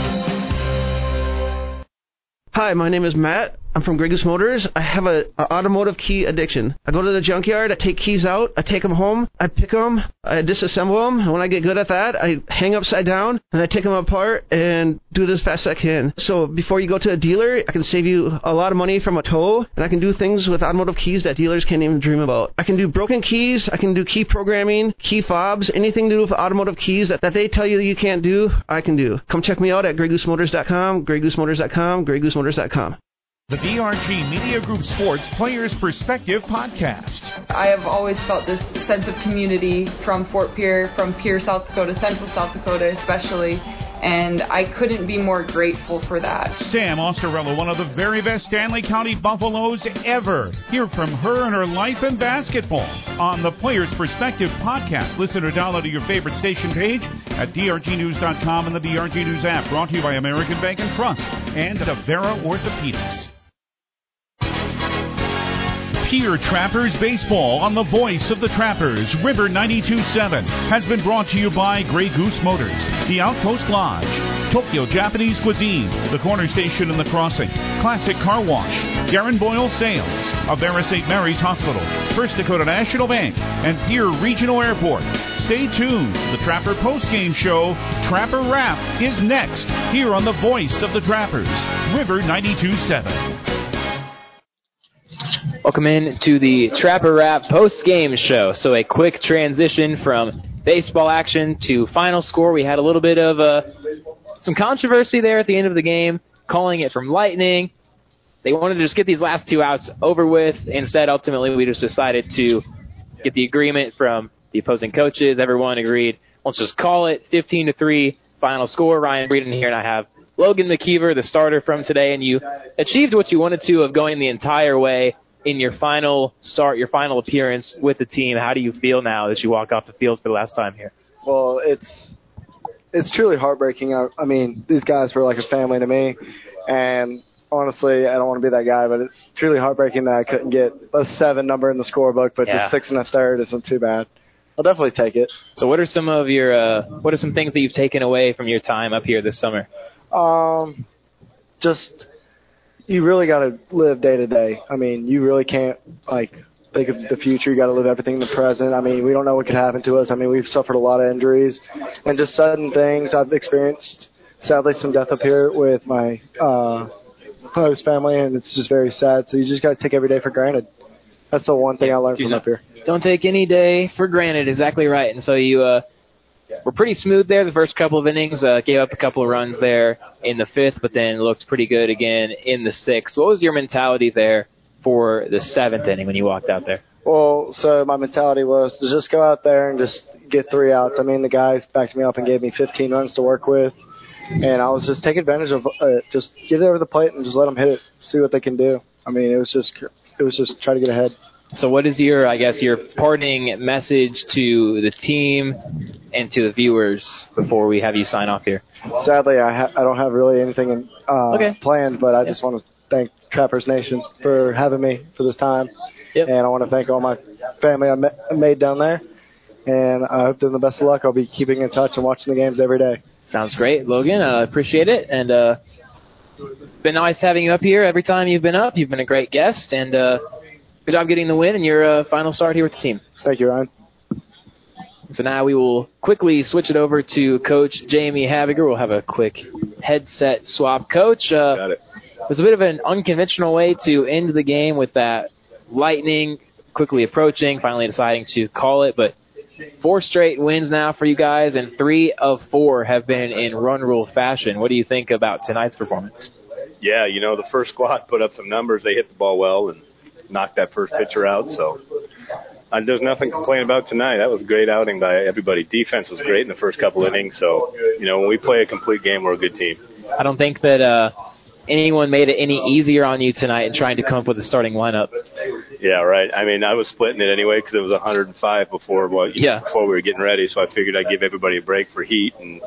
Hi, my name is Matt. I'm from Grey Goose Motors. I have a, a automotive key addiction. I go to the junkyard, I take keys out, I take them home, I pick them, I disassemble them, and when I get good at that, I hang upside down, and I take them apart and do it as fast as I can. So before you go to a dealer, I can save you a lot of money from a tow, and I can do things with automotive keys that dealers can't even dream about. I can do broken keys, I can do key programming, key fobs, anything to do with automotive keys that, that they tell you that you can't do, I can do. Come check me out at grey goose motors dot com, grey goose motors dot com, grey goose motors dot com. The D R G Media Group Sports Players Perspective Podcast. I have always felt this sense of community from Fort Pierre, from Pierre, South Dakota, Central South Dakota especially, and I couldn't be more grateful for that. Sam Osterello, one of the very best Stanley County Buffaloes ever. Hear from her and her life in basketball on the Players Perspective Podcast. Listen or download to your favorite station page at D R G news dot com and the D R G News app. Brought to you by American Bank and Trust and Avera Orthopedics. Pierre Trappers Baseball on the voice of the Trappers, River ninety-two point seven, has been brought to you by Grey Goose Motors, the Outpost Lodge, Tokyo Japanese Cuisine, the Corner Station and the Crossing, Classic Car Wash, Darren Boyle Sales, Avera Saint Mary's Hospital, First Dakota National Bank, and Pierre Regional Airport. Stay tuned. The Trapper Postgame Show, Trapper Rap, is next here on the voice of the Trappers, River ninety-two point seven. Welcome in to the Trapper Rap post-game show. So a quick transition from baseball action to final score. We had a little bit of uh, some controversy there at the end of the game, calling it from Lightning. They wanted to just get these last two outs over with. Instead, ultimately, we just decided to get the agreement from the opposing coaches. Everyone agreed, let's just call it fifteen to three final score. Ryan Breeden here, and I have Logan McKeever, the starter from today, and you achieved what you wanted to of going the entire way in your final start, your final appearance with the team. How do you feel now as you walk off the field for the last time here? Well, it's it's truly heartbreaking. I, I mean, these guys were like a family to me, and honestly, I don't want to be that guy, but it's truly heartbreaking that I couldn't get a seven number in the scorebook, but Yeah. just six and a third isn't too bad. I'll definitely take it. So what are some of your, uh, what are some things that you've taken away from your time up here this summer? Um, just you really got to live day to day. I mean, you really can't like think of the future. You got to live everything in the present. I mean, we don't know what could happen to us. I mean, we've suffered a lot of injuries and just sudden things. I've experienced sadly some death up here with my uh, host family, and it's just very sad. So you just got to take every day for granted. That's the one thing I learned from up here. Don't take any day for granted. Exactly right. And so you uh, were pretty smooth there the first couple of innings. Uh, gave up a couple of runs there in the fifth, but then looked pretty good again in the sixth. What was your mentality there for the seventh inning when you walked out there? Well, so my mentality was to just go out there and just get three outs. I mean, the guys backed me up and gave me fifteen runs to work with, and I was just taking advantage of it. Just get it over the plate and just let them hit it, see what they can do. I mean, it was just it was just try to get ahead. So what is your, I guess, your parting message to the team and to the viewers before we have you sign off here? Sadly, I ha- I don't have really anything uh, Okay. planned, but I just want to thank Trappers Nation for having me for this time. Yep. And I want to thank all my family I met, made down there. And I hope them the best of luck. I'll be keeping in touch and watching the games every day. Sounds great, Logan. I uh, appreciate it. And uh, been nice having you up here every time you've been up. You've been a great guest. And uh, good job getting the win and your uh, final start here with the team. Thank you, Ryan. So now we will quickly switch it over to Coach Jamie Haviger. We'll have a quick headset swap. Coach, uh, Got it. was a bit of an unconventional way to end the game with that lightning quickly approaching, finally deciding to call it. But four straight wins now for you guys, and three of four have been in run rule fashion. What do you think about tonight's performance? Yeah, you know, the first squad put up some numbers. They hit the ball well and knocked that first pitcher out. So uh, there's nothing to complain about tonight. That was a great outing by everybody. Defense was great in the first couple innings. So, you know, when we play a complete game, we're a good team. I don't think that uh, anyone made it any easier on you tonight in trying to come up with a starting lineup. Yeah, right. I mean, I was splitting it anyway because it was one hundred five before well, yeah. before we were getting ready. So I figured I'd give everybody a break for heat, and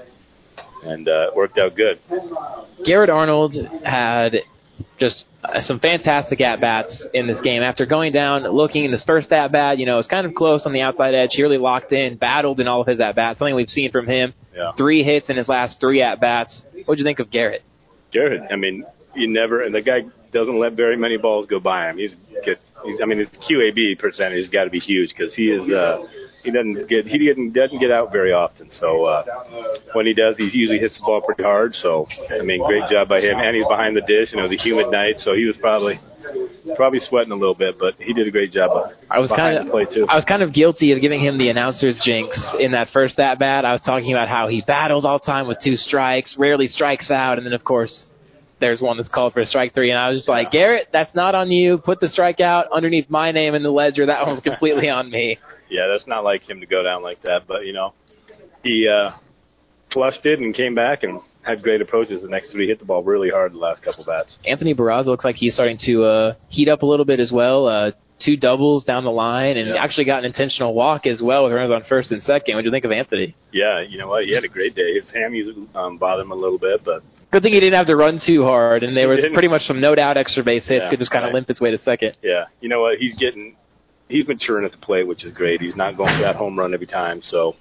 and uh, it worked out good. Garrett Arnold had just some fantastic at-bats in this game. After going down, looking in his first at-bat, you know, it was kind of close on the outside edge. He really locked in, battled in all of his at-bats, something we've seen from him. Yeah. Three hits in his last three at-bats. What did you think of Garrett? Garrett, I mean, you never, and the guy doesn't let very many balls go by him. He's, gets, he's I mean, his Q A B percentage has got to be huge because he is, uh, he doesn't get, he doesn't, doesn't get out very often. So, uh, when he does, he usually hits the ball pretty hard. So, I mean, great job by him. And he's behind the dish, and it was a humid night, so he was probably, probably sweating a little bit, but he did a great job. I was kind of, the play too. I was kind of guilty of giving him the announcer's jinx in that first at bat. I was talking about how he battles all the time with two strikes, rarely strikes out, and then of course there's one that's called for a strike three, and I was just like, Garrett, that's not on you. Put the strikeout underneath my name in the ledger. That one's completely on me. Yeah, that's not like him to go down like that, but you know, he uh, flushed it and came back and had great approaches. The next three hit the ball really hard the last couple bats. Anthony Barraza looks like he's starting to uh, heat up a little bit as well. Uh, two doubles down the line, and yeah. actually got an intentional walk as well with runners on first and second. What do you think of Anthony? Yeah, you know what? He had a great day. His hammies um, bothered him a little bit, but good thing he didn't have to run too hard, and there was pretty much some no-doubt extra base hits. Yeah, could just kind of right. limp his way to second. Yeah, you know what? He's getting, he's maturing at the plate, which is great. He's not going for that home run every time, so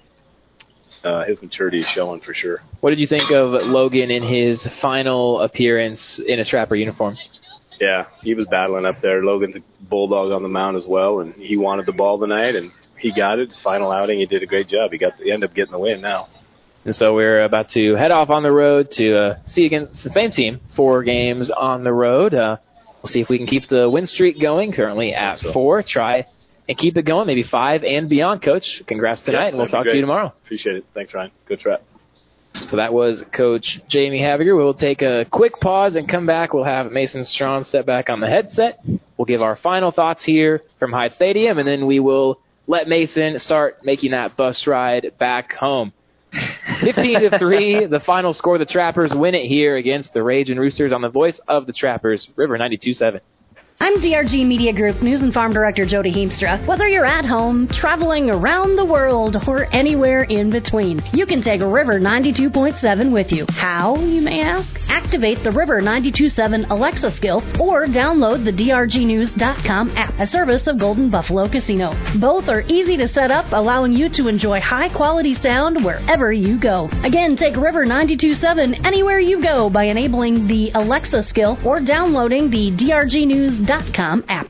uh, his maturity is showing for sure. What did you think of Logan in his final appearance in a Trapper uniform? Yeah, he was battling up there. Logan's a bulldog on the mound as well, and he wanted the ball tonight, and he got it. Final outing, he did a great job. He got, he ended up getting the win now. And so we're about to head off on the road to uh, see against the same team, four games on the road. Uh, we'll see if we can keep the win streak going, currently at so. four. Try and keep it going, maybe five and beyond, Coach. Congrats tonight, yeah, and we'll talk to you tomorrow. Appreciate it. Thanks, Ryan. Good trap. So that was Coach Jamie Haviger. We'll take a quick pause and come back. We'll have Mason Strawn step back on the headset. We'll give our final thoughts here from Hyde Stadium, and then we will let Mason start making that bus ride back home. fifteen to three, the final score. The Trappers win it here against the Ragin' Roosters on the voice of the Trappers, River ninety-two seven. I'm D R G Media Group News and Farm Director Jody Heemstra. Whether you're at home, traveling around the world, or anywhere in between, you can take River ninety-two point seven with you. How, you may ask? Activate the River ninety-two point seven Alexa skill or download the D R G news dot com app, a service of Golden Buffalo Casino. Both are easy to set up, allowing you to enjoy high-quality sound wherever you go. Again, take River ninety-two point seven anywhere you go by enabling the Alexa skill or downloading the D R G news dot com app.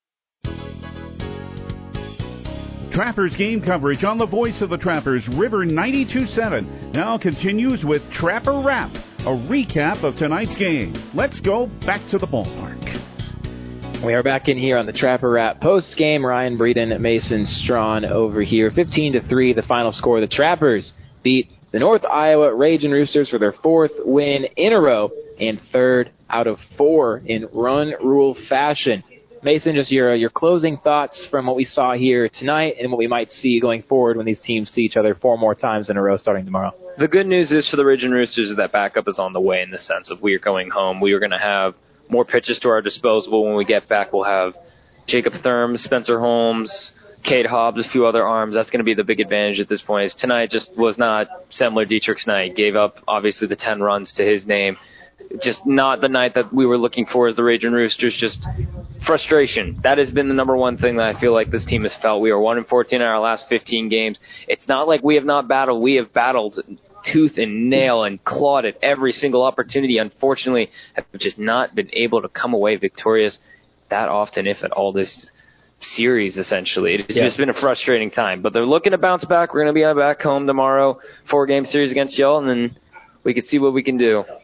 Trappers game coverage on the voice of the Trappers, River ninety-two point seven, now continues with Trapper Wrap, a recap of tonight's game. Let's go back to the ballpark. We are back in here on the Trapper Wrap post game. Ryan Breeden, Mason Strawn over here. fifteen to three, the final score. The Trappers beat the North Iowa Ragin' Roosters for their fourth win in a row and third out of four in run rule fashion. Mason, just your your closing thoughts from what we saw here tonight and what we might see going forward when these teams see each other four more times in a row starting tomorrow. The good news is for the Ragin' Roosters is that backup is on the way in the sense of we are going home. We are going to have more pitches to our disposal when we get back. We'll have Jacob Thurm, Spencer Holmes, Cade Hobbs, a few other arms. That's going to be the big advantage at this point. Is tonight just was not Semler Dietrich's night. Gave up, obviously, the ten runs to his name. Just not the night that we were looking for as the Ragin' Roosters. Just frustration. That has been the number one thing that I feel like this team has felt. We are one and fourteen in our last fifteen games. It's not like we have not battled. We have battled tooth and nail and clawed at every single opportunity. Unfortunately, have just not been able to come away victorious that often, if at all, this series, essentially. It's yeah. just been a frustrating time. But they're looking to bounce back. We're going to be back home tomorrow, four-game series against y'all, and then we can see what we can do.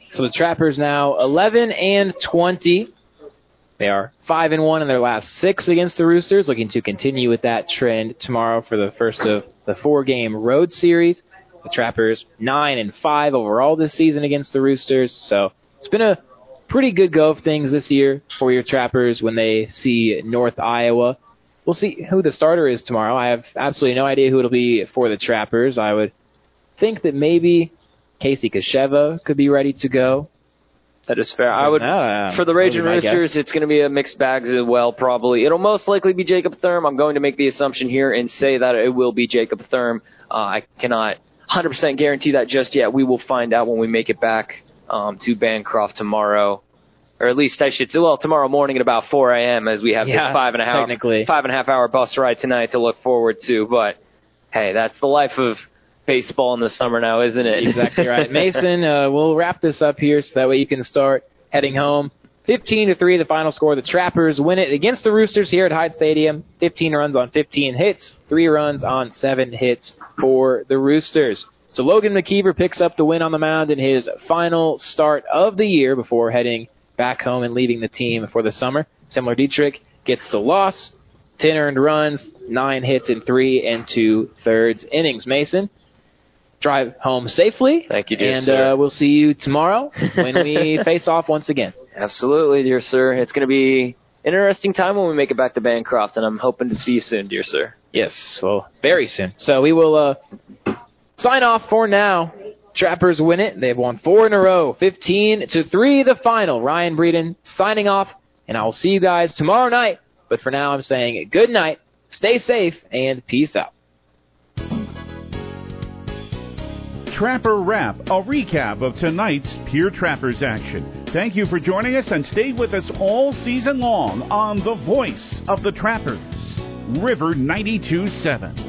So the Trappers now eleven and twenty. They are five and one in their last six against the Roosters, looking to continue with that trend tomorrow for the first of the four-game road series. The Trappers nine and five overall this season against the Roosters. So it's been a pretty good go of things this year for your Trappers when they see North Iowa. We'll see who the starter is tomorrow. I have absolutely no idea who it'll be for the Trappers. I would think that maybe Casey Kasheva could be ready to go. That is fair. I would uh, for the Raging Roosters, it's going to be a mixed bag as well. Probably it'll most likely be Jacob Thurm. I'm going to make the assumption here and say that it will be Jacob Thurm. Uh, I cannot one hundred percent guarantee that just yet. We will find out when we make it back um, to Bancroft tomorrow. Or at least I should say, well, tomorrow morning at about four a.m. as we have yeah, this five and a half, five and a half hour bus ride tonight to look forward to. But hey, that's the life of baseball in the summer now, isn't it? Exactly right. Mason, uh, we'll wrap this up here so that way you can start heading home. fifteen to three, the final score. The Trappers win it against the Roosters here at Hyde Stadium. fifteen runs on fifteen hits, three runs on seven hits for the Roosters. So Logan McKeever picks up the win on the mound in his final start of the year before heading back home and leaving the team for the summer. Semler Dietrich gets the loss, ten earned runs, nine hits in three and two thirds innings. Mason, drive home safely. Thank you, dear and, sir. And uh, we'll see you tomorrow when we face off once again. Absolutely, dear sir. It's going to be an interesting time when we make it back to Bancroft, and I'm hoping to see you soon, dear sir. Yes, well, very soon. So we will uh, sign off for now. Trappers win it. They've won four in a row. fifteen to three, the final. Ryan Breeden signing off, and I will see you guys tomorrow night. But for now, I'm saying good night, stay safe, and peace out. Trapper Wrap, a recap of tonight's Pier Trappers action. Thank you for joining us, and stay with us all season long on the voice of the Trappers, River ninety-two point seven.